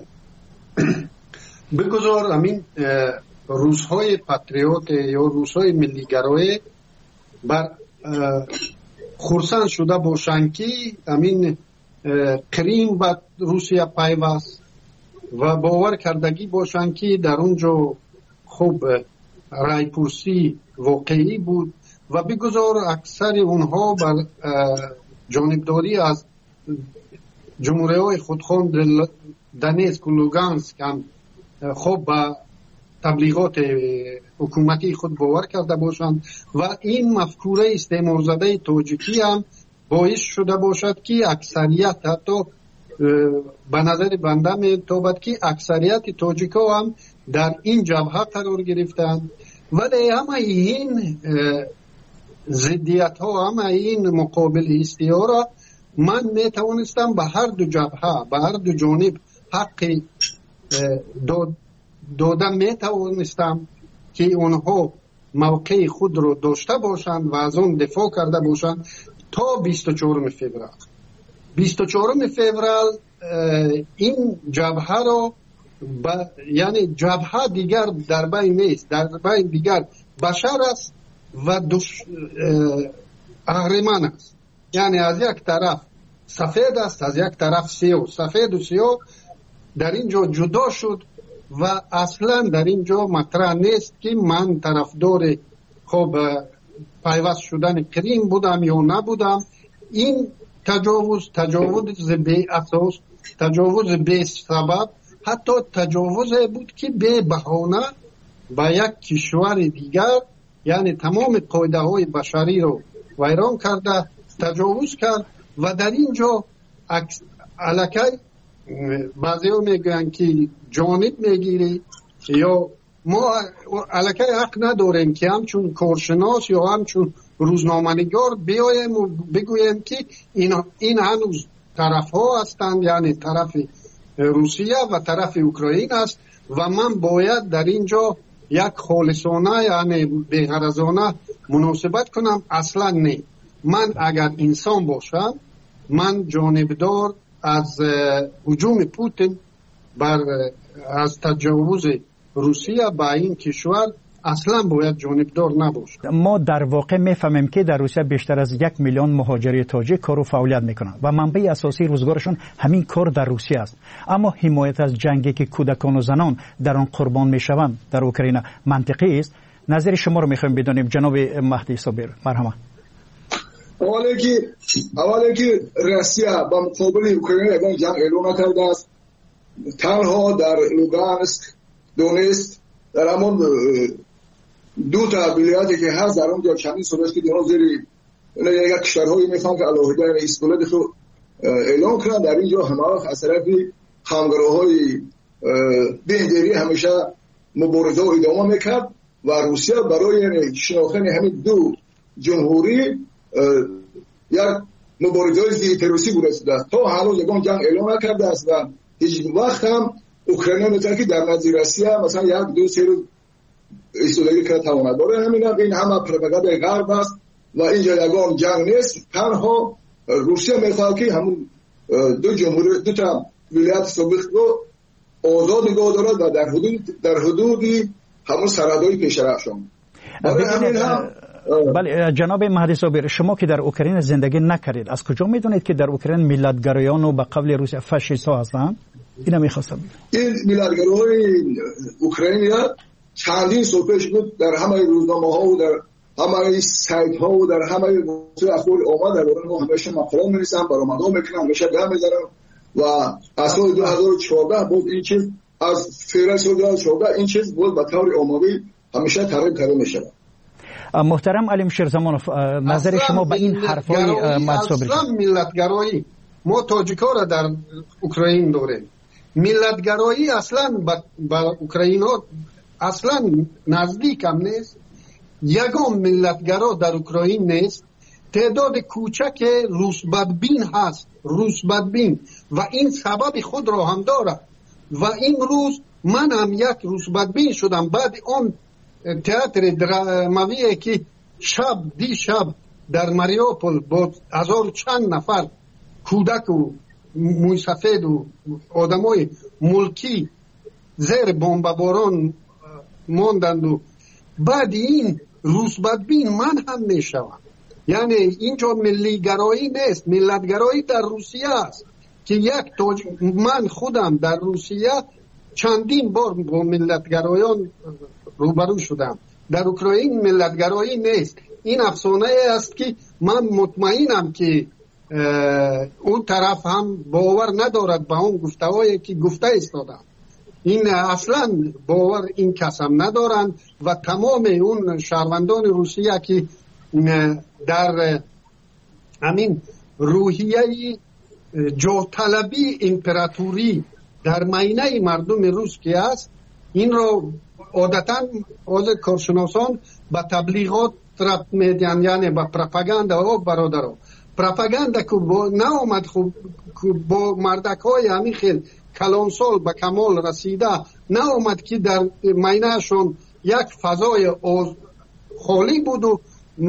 بگذار همین روس‌های پاتریوت یا روس‌های ملی‌گرای بر خرسند شده باشند که همین کریم به روسیه پیوست و باور کردگی باشند که در اونجا خوب رایپرسی واقعی بود و بگذار اکثر اونها بر جانبداری از جمهوری‌های خودخوان دنیسک و لوگانسک هم خوب به تبلیغات حکومتی خود باور کرده باشند و این مفکوره استعمار زده تاجیکی هم باعث شده باشد که اکثریت، حتی به نظر بنده میتابد که اکثریت تاجیکا هم در این جبهه قرار گرفتند، ولی همه این ضدیت ها، همه این مقابل هستی ها را من میتوانستم به هر دو جبهه، به هر دو جانب حق داد دادم میتوانستم که اونها موقع خود رو داشته باشند و از اون دفاع کرده باشند تا بیست و چهارم فوریه. بیست و چهارم فوریه این جبهه رو با یعنی جبهه دیگر در بین نیست، در بین دیگر بشر است و دش... اهرمان است. یعنی از یک طرف سفید است، از یک طرف سیاه. سفید و سیاه در اینجا جدا شد و اصلا در اینجا مطرح نیست که من طرفدار خب پیوست شدن کریم بودم یا نبودم. این تجاوز تجاوز بی اساس، تجاوز بی سبب، حتی تجاوز بود که بی بهانه با یک کشور دیگر، یعنی تمام قاعده های بشری رو ویران کرده تجاوز کرد و در اینجا الکی بعضی ها میگوین که جانب میگیری یا ما الکی حق نداریم که همچون کارشناس یا همچون روزنامه‌نگار بیایم و بگویم که این, این هنوز طرف ها هستند، یعنی طرف روسیه و طرف اوکراین است و من باید در اینجا یک خالصانه یعنی بی‌غرضانه مناسبت کنم. اصلا نه. من اگر انسان باشم، من جانبدار از هجوم پوتین بر از تجاوز روسیه به این کشور اصلا باید جانبدار نباشد. ما در واقع میفهمیم که در روسیه بیشتر از یک میلیون مهاجر تاجیک کار و فعالیت میکنند و منبع اساسی روزگارشون همین کار در روسیه است. اما حمایت از جنگی که کودکان و زنان در آن قربان میشوند در اوکراین منطقی است. نظر شما رو میخوایم بدونیم جناب مهدی صابر. مرحبا. اولی که اولی که روسیه با مقابل اوکراین اعلان جنگ اعلام کرده است. تنها در لوگانسک، دونیتسک، در همون دو تا ولایتی که هست در اونجا چندین سالش که دینا زیر یک کشورهایی میخوان که علاوه استقلال خود اعلام کنند. در اینجا همه از طرف همگراهای بندری همیشه مبارزه و ادامه میکرد و روسیه برای شناختن همین دو جمهوری یک مبارزه ضد تروریستی گذاشته است. تا هنوز یگان جنگ اعلام نکرده است و هیچ وقت هم اوکراین میتونه که در نزد روسیه مثلا یک دو سه روز ایستادگی کنه تواند. برای همین هم این همه پروپاگاندای غرب است و اینجا یگان جنگ نیست. تنها روسیه میخواد که همون دو جمهوری دو تا ولایت سابق رو آزاد نگاه دارد و در حدود در حدودی همون سرحدهای پیشرفشان. برای همین هم بله جناب مهدی صابر، شما که در اوکراین زندگی نکردید، از کجا میدونید که در اوکراین ملتگرایان و به قول روسیه فاشیست ها هستند؟ اینو میخواستم بگم. این ملتگرای اوکراینیا چندین سال پیش بود در همه روزنامه ها و در همه سایت ها و در همه وسایل اخباری آمد. در باره ما همیشه مقاله می‌نویسم، برآمدها میکنم، همیشه گام می‌زنم و از سال دو هزار و چهارده بود این چیز، از فوریه سال دو هزار و چهارده این چیز بود به طور عمومی همیشه ترغیب کرده میشه. محترم علیم شیرزمانوف، نظر شما به این حرفای مصوبری؟ اصلا ملتگرایی ما تاجیک‌ها را در اوکراین داریم. ملتگرایی اصلا با اوکراین ها اصلا نزدیک هم نیست. یگان ملتگرا در اوکراین نیست. تعداد کوچک روس بدبین هست، روس بدبین، و این سبب خود را هم دارد. و این روز من هم یک روس بدبین شدم بعد اون تئاتر درامایی که شب دی شب در ماریوپول با هزار چند نفر کودک و موی سفید و آدمای ملکی زیر بمباران ماندند و بعد این روس بدبین من هم میشوم. یعنی اینجا ملی گرایی نیست، ملت گرایی در روسیه است که یک توج... من خودم در روسیه چندین بار با ملت گرایان روبرو شدم. در اوکراین ملت گرایی نیست. این افسانه است که من مطمئنم که اون طرف هم باور ندارد به اون گفته‌هایی که گفته ایستادم. این اصلا باور این کسم ندارن و تمام اون شهروندان روسیه که در همین روحیه جاه‌طلبی امپراتوری در میانه مردم روس که است، این را عادتاً از کارشناسان به تبلیغات ربط میدن، یعنی به پروپاگاندا و برادرها. پروپاگاندا که با نامد خوب با مردکای همین خیل کلان سال به کمال رسیده نامد که در میانه شون یک فضای خالی بود و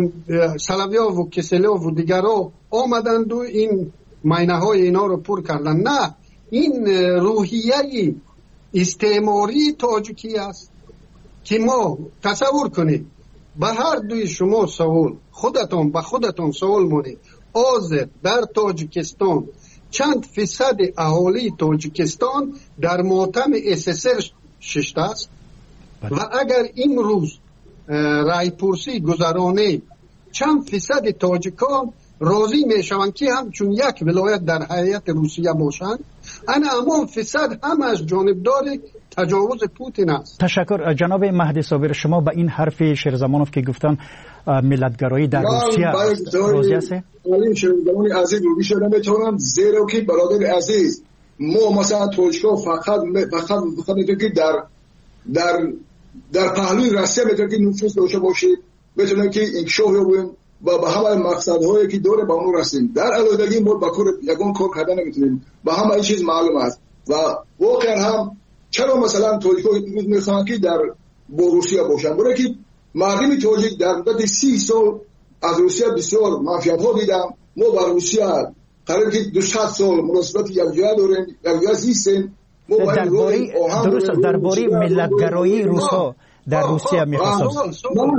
سلاویا و کسلوف و دیگرها آمدند و این میانه های اینا رو پر کردن. نه، این روحیه استعماری تاجیکی است که ما تصور کنید به هر دوی شما سوال خودتون به خودتون سوال مونید آذر در تاجیکستان چند فیصد اهالی تاجیکستان در ماتم اس اس ار ششته است و اگر امروز رای پرسی گذرانه چند فیصد تاجیکان راضی میشوند که همچون یک ولایت در هیئت روسیه باشند، انا اما فیصد همش جانبدار تجاوز پوتین است. تشکر جناب مهدی صابر. شما به این حرف شیرزمانوف که گفتن ملتگرایی در روسیه راضی هستید؟ ولی شیرزمانی عزیز رو بیشتر نمیتونم، زیرا که برادر عزیز ما مثلا توجکا فقط فقط فقط میتونیم که در در در پهلوی روسیه میتونیم که نفوذ داشته باشید، میتونیم که انکشاف یابیم و به همه مقصدهایی که داره به اون رسیم. در علایدگی ما با کار یگان کار کردن نمیتونیم، به همه این چیز معلوم است. و واقعا هم چرا مثلا توجکا میخوان که در با روسیه باشن؟ برای که مردم توجیک در مدت سی سال از روسیه بسیار منفعت ها دیدم. ما با روسیه قرار که دو صد سال مناسبت یکجا داریم، یکجا زیستیم. درباره درست درباره ملتگرایی روس‌ها در روسیه می‌خواستم.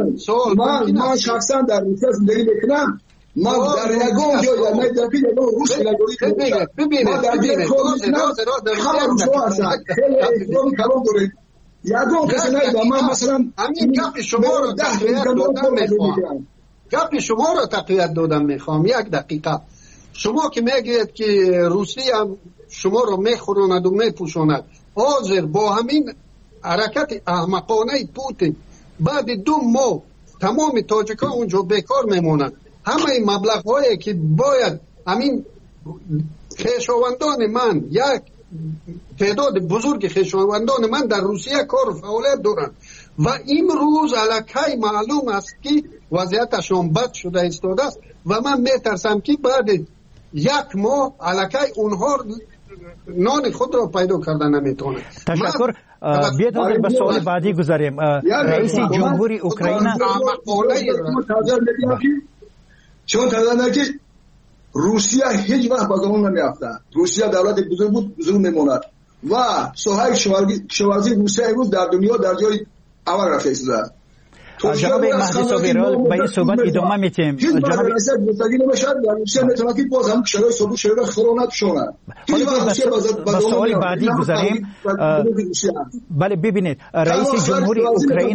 من من شخصا در روسیه زندگی میکنم. من در یگان جا یا نه در یگان روس ملتگرایی ببینید ببینید همه روس‌ها هستن، خیلی احترام کلام داریم. یگان کسی نه من مثلا همین گپ شما رو تقویت دادم میخوام گپ شما رو تقویت دادم میخوام یک دقیقه. شما که میگید که روسیه شما رو میخوراند و میپوشاند، حاضر با همین حرکت احمقانه پوتین بعد دو ماه تمام تاجیکان اونجا بیکار میمونند. همه مبلغ هایی که باید همین خویشاوندان من، یک تعداد بزرگ خویشاوندان من در روسیه کار و فعالیت دارند و این روز الکی معلوم است که وضعیتشان بد شده ایستاده است و من میترسم که بعد یک ماه الکی اونها نان خود را پیدا کردن نمیتونه. تشکر. بیاد به سوال بعدی گذاریم. رئیس جمهوری اوکراین چون تازه که روسیه هیچ وقت با زمان نمیافته. روسیه دولت بزرگ بود، بزرگ میموند و ساحه کشاورزی روسیه امروز در دنیا در جای اول رفته است. جناب مهدی صابرال با این صحبت ادامه میتیم. جناب رئیس مستقلی نمیشد روسیه میتونه که باز هم کشورهای صبح شروع خرونت شونه. با سوال بعدی گذاریم. بله ببینید رئیس جمهوری اوکراین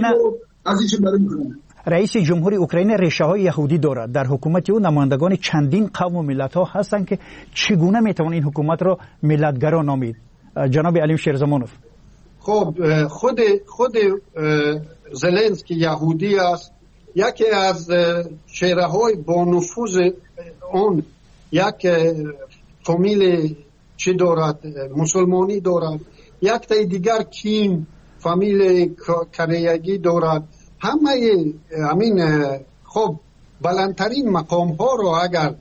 رئیس جمهوری اوکراین ریشه های یهودی دارد. در حکومت او نمایندگان چندین قوم و ملت ها هستند که چگونه میتوان این حکومت را ملتگرا نامید؟ جناب علیم شیرزمانوف. خب خود خود زلنسکی یهودی است. یکی از چهره های با نفوذ اون یک فامیل چی دارد، مسلمانی دارد، یک تا دیگر کیم فامیل کریگی دارد. همه همین خب بلندترین مقام ها رو اگر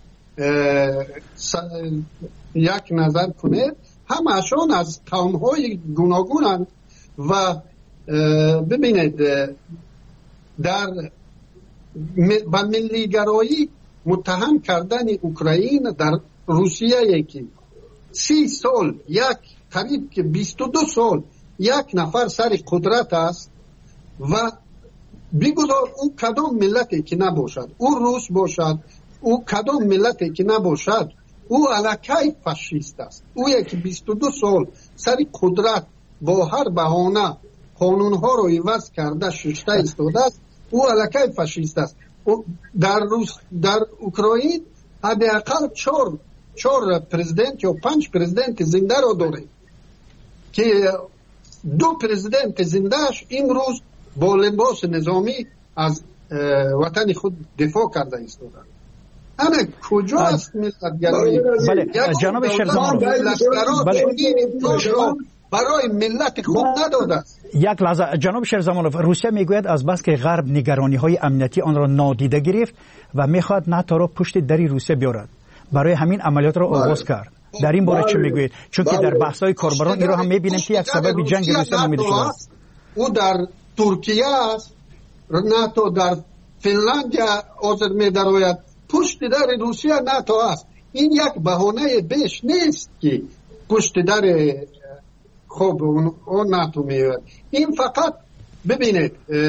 یک نظر کنید همشون از قوم های گوناگونند و ببینید در با ملیگرایی متهم کردن اوکراین در روسیه یکی سی سال یک قریب که بیست و دو سال یک نفر سر قدرت است و بگذار او کدام ملتی که نباشد، او روس باشد، او کدام ملتی که نباشد، او علاکه فاشیست است. او یکی بیست و دو سال سر قدرت با هر بهانه قانونها رو عوض کرده ششته ایستاده است، او علاکه فاشیست است. در روس در اوکراین حداقل چهار چهار پرزیدنت یا پنج پرزیدنت زنده رو داره که دو پرزیدنت زندهش امروز با لباس نظامی از وطن خود دفاع کرده ایستاده. اما کجا است ملتگرایی؟ بله جناب شیرزمانوف، بله برای ملت خود نداده است. یک لحظه جناب شیرزمانوف، روسیه میگوید از بس که غرب نگرانی های امنیتی آن را نادیده گرفت و میخواد ناتو را پشت دری روسیه بیارد، برای همین عملیات را آغاز کرد. در این باره چه میگوید؟ چون که در بحث های کاربران این را هم میبینیم که یک سبب جنگ روسیه نامیده شده است. او در ترکیه است، ناتو در فنلاندیا عذر می‌دراید، پشت در روسیه ناتو است. این یک بهانه بیش نیست که پشت در خوب اون ناتو میاد. این فقط ببینید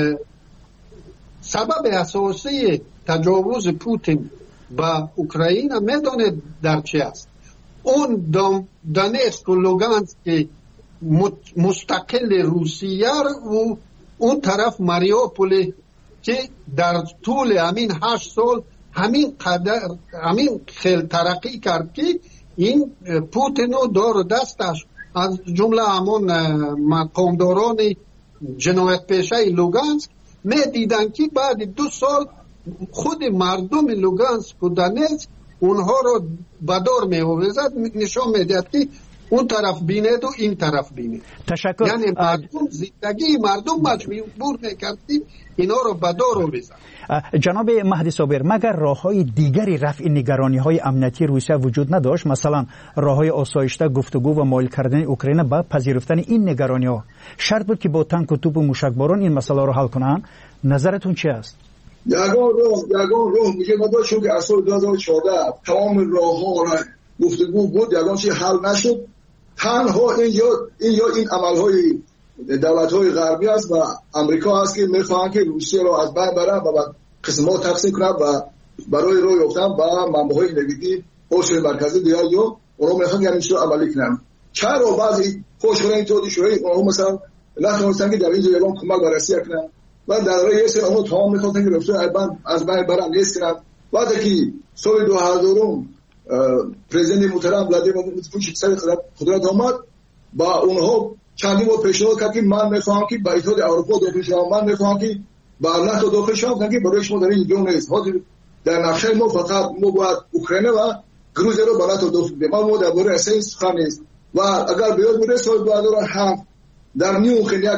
سبب اساسی تجاوز پوتین با اوکراین میدونید در چی است؟ اون دونتسک و لوگانسک که مستقل روسیه و اون طرف ماریوپول که در طول همین هشت سال همین قدر همین خیل ترقی کرد که این پوتینو دار دستش از جمله همون مقامداران جنایت پیشه لوگانسک می دیدن که بعد دو سال خود مردم لوگانسک و دونتسک اونها رو بدار می آورد، نشان میدهد که اون طرف بینید و این طرف بینید. تشکر. یعنی مردم زندگی مردم مجبور میکردیم اینا رو بدار رو بزن. جناب مهدی صابر، مگر راه‌های دیگری رفع نگرانی‌های امنیتی روسیه وجود نداشت؟ مثلا راه‌های آسایشته گفتگو و مایل کردن اوکراین به پذیرفتن این نگرانی‌ها شرط بود که با تانک و توپ و موشکباران این مسئله رو حل کنن؟ نظرتون چی است؟ یگان راه یگان راه میگه ما چون که از سال دو هزار و چهارده تمام راه‌ها را گفتگو بود، یگان چیز حل نشد. تنها این یا این یا این عمل‌های دولت‌های غربی است و آمریکا است که می‌خواهند که روسیه را از بین برن و بعد قسم‌ها تقسیم کنند و برای راه یافتن با منبع‌های نویدی حوزه مرکزی دیگر یا اونها می‌خواهند یعنی چه عملی کنند. چرا بعضی خوشخوری توی شوری اونها مثلا نتونستن که در این جریان کمک بررسی کنند و در راه یه سری اونها تمام می‌خواستن که رفتن از بین برن نیست کنند. وقتی که سال دو هزار پرزیدنت محترم ولادیمیر پوتین سر قدرت آمد با اونها چندین بار پیشنهاد کرد که من میخوام که با اتحاد اروپا داخل شوم، من میخوام که با ناتو داخل شوم که برای شما در این جون نیست. در نقشه ما فقط ما باید اوکراین و گروزیا رو با ناتو داخل بدیم، ما در باره اساسی سخن نیست. و اگر بیاد میره سال دو هزار و هفت در میونخ یک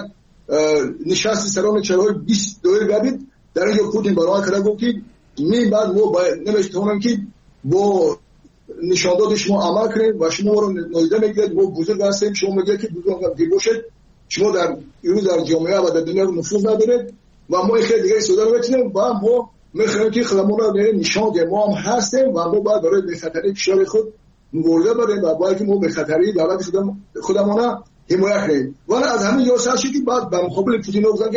نشست سران چهارهای بیست دوره گردید، در اینجا پوتین برای کرده گفت که می بعد ما باید نمیتونم که با نشانداد شما عمل کنید و شما رو نادیده میگیرید. ما بزرگ هستیم، شما میگید که بزرگ هم باشید، شما در ایران در جامعه و در دنیا نفوذ ندارید و ما خیلی دیگه سودا میتونیم و ما میخوایم که خودمون رو نشان دهیم ما هم هستیم و ما باید برای بخطری کشور خود مبارزه بریم و باید که ما بخطری دولت خودمون حمایت کنیم. ولی از همین یاسر شد که بعد به مقابل پوتین گفتن که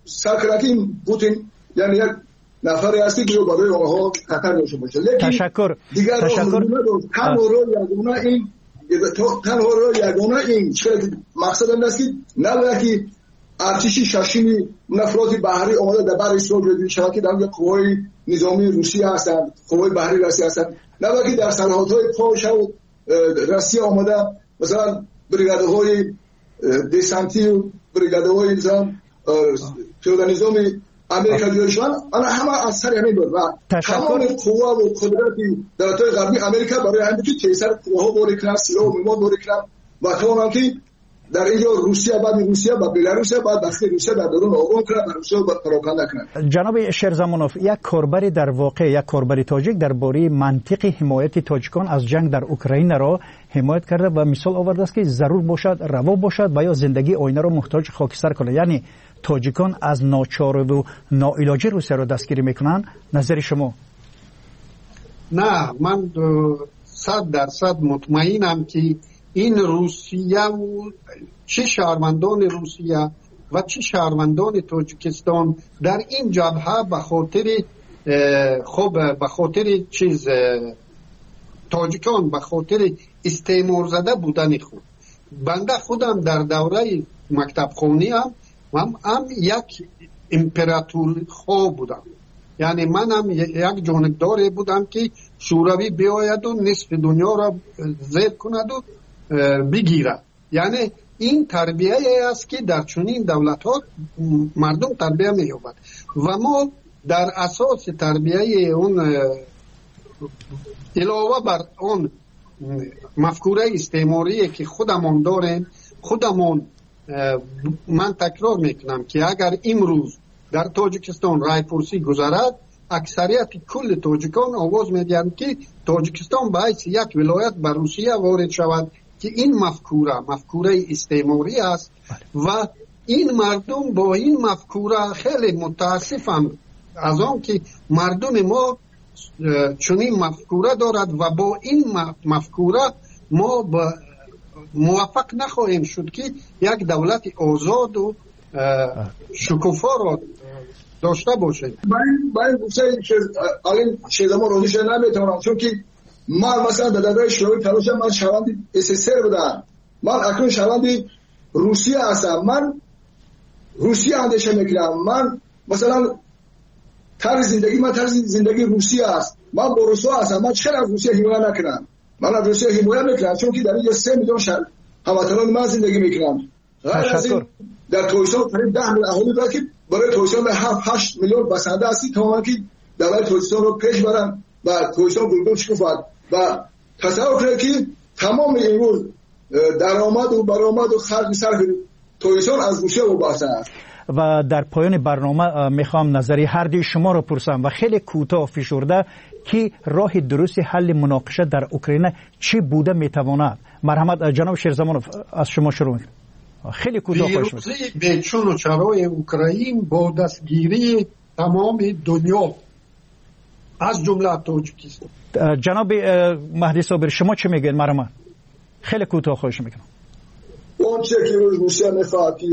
سرکرتی پوتین یعنی یک نفری هستی که برای آنها خطر داشته باشه. لیکن تشکر دیگر تشکر تنها رو یگانه این تنها رو یگانه این مقصد این است که نباید که ارتش ششمی نفرات بحری آمده در بر اسرائیل بدون شود که در قوای نظامی روسیه هستند، قوای بحری روسیه هستند، نباید که در سرحدهای پاش و روسیه آمده مثلا بریگاده های دسانتی و بریگاده های نظام پیاده نظامی امریکا جوی شدن. آن همه از سر همین بود و تمام قوه و قدرتی دولت‌های غربی امریکا برای همین که تیسر قوه‌ها باری کنند، سلاح و میواد باری کنند و تا که در اینجا روسیه بعد روسیه و بلاروس بعد داخل روسیه در درون آرام کنند و روسیه بعد پراکنده کنند. جناب شیرزمانوف، یک کاربری در واقع یک کاربری تاجیک درباره منطق حمایت تاجیکان از جنگ در اوکراین را حمایت کرده و مثال آورده است که ضرور باشد روا باشد و یا زندگی آینده را محتاج خاکستر کنه. یعنی تاجیکان از ناچار و ناعلاجی روسیه را دستگیری میکنن. نظر شما؟ نه، من صد درصد مطمئنم که این روسیه و چه شهروندان روسیه و چه شهروندان تاجیکستان در این جبهه به خاطر خب به خاطر چیز تاجیکان به خاطر استعمار زده بودن خود. بنده خودم در دوره مکتب خونی هم من هم یک امپراتور خواه بودم، یعنی من هم یک جانبدار بودم که شوروی بیاید و نصف دنیا را زیر کند و بگیرد. یعنی این تربیه است که در چنین دولت ها مردم تربیه می یابد و ما در اساس تربیه اون علاوه بر اون مفکوره استعماری که خودمون داریم، خودمون من تکرار میکنم که اگر امروز در تاجیکستان رای پرسی گذرد، اکثریت کل تاجیکان آواز میدهند که تاجیکستان به حیث یک ولایت بر روسیه وارد شود که این مفکوره مفکوره استعماری است و این مردم با این مفکوره خیلی متاسفم از آن که مردم ما چنین مفکوره دارد و با این مفکوره ما با موفق نخواهیم شد که یک دولت آزاد و شکوفا را داشته باشیم. من من گفتم که الان شیدما روزش نمیتونم، چون که من مثلا در دوره شوروی تلاشم من شهروند اس اس ار بودم، من اکنون شهروند روسیه هستم، من روسیه اندیشه میکنم، من مثلا طرز زندگی من طرز زندگی روسیه است، من با روسا هستم، من چرا از روسیه حمایت نکنم؟ من از روسیه حمایت میکنم چون که در اینجا سه میلیون شهر هموطنان من زندگی میکنم. غیر از این در تویستان قریب ده میلیون اهالی دارد که برای تویستان به هفت هشت میلیون بسنده هستی تا که دولت تویستان رو پیش برن و تویستان گلگل شکوفد و تصور کنید که تمام امروز درآمد و برآمد و خرج صرف تویستان از روسیه وابسته است. و در پایان برنامه میخوام نظری هر دوی شما رو پرسم و خیلی کوتاه فشرده که راه درست حل مناقشه در اوکراین چی بوده میتواند؟ مرحمت جناب شیرزمانوف از شما شروع میکنم. خیلی کوتاه خواهش میکنم. پیروزی به چون و چرای اوکراین با دستگیری تمام دنیا از جمله تاجیکستان. جناب مهدی صابر شما چی میگین؟ مرحمت خیلی کوتاه خواهش میکنم. اون چه که روسیه میخواد که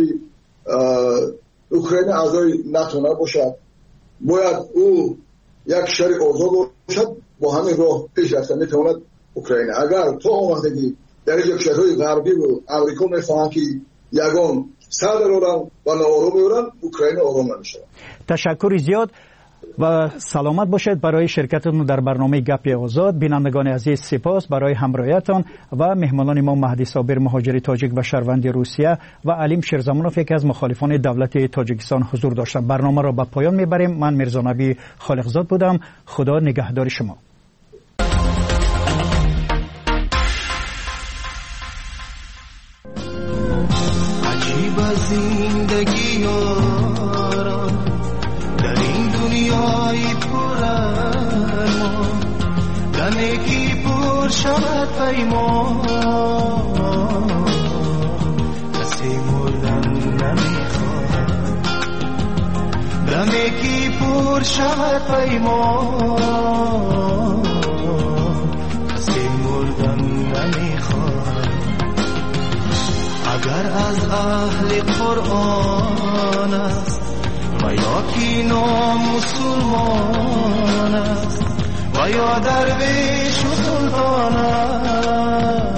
اوکراین اعضای ناتو نباشد، باید او یک شهر آزاد باشد، با همین راه پیش رفته میتواند اوکراین. اگر تو آمدگی در یک شهرهای غربی و امریکا میخواهند که یگان سر دارن و ناآرام میورن، اوکراین آرام نمیشه. تشکر زیاد و سلامت باشید برای شرکتتون در برنامه گپ آزاد. بینندگان عزیز سپاس برای همراهیتان و مهمانان ما مهدی صابر مهاجر تاجیک و شهروند روسیه و علیم شیرزمانوف یکی از مخالفان دولت تاجیکستان حضور داشتند. برنامه را به پایان میبریم. من میرزا نبی خالقزاد بودم. خدا نگهدار شما. عجیب زندگی یاران در این دنیای پر ارمان، دمکی پر شود پیمان، کسی مردن نمیخواد. دمکی پر شود پیمان، کسی مردن نمیخواد. اگر از اهل قرآن است و یا کی نام مسلمان است و یا درویش و سلطان است.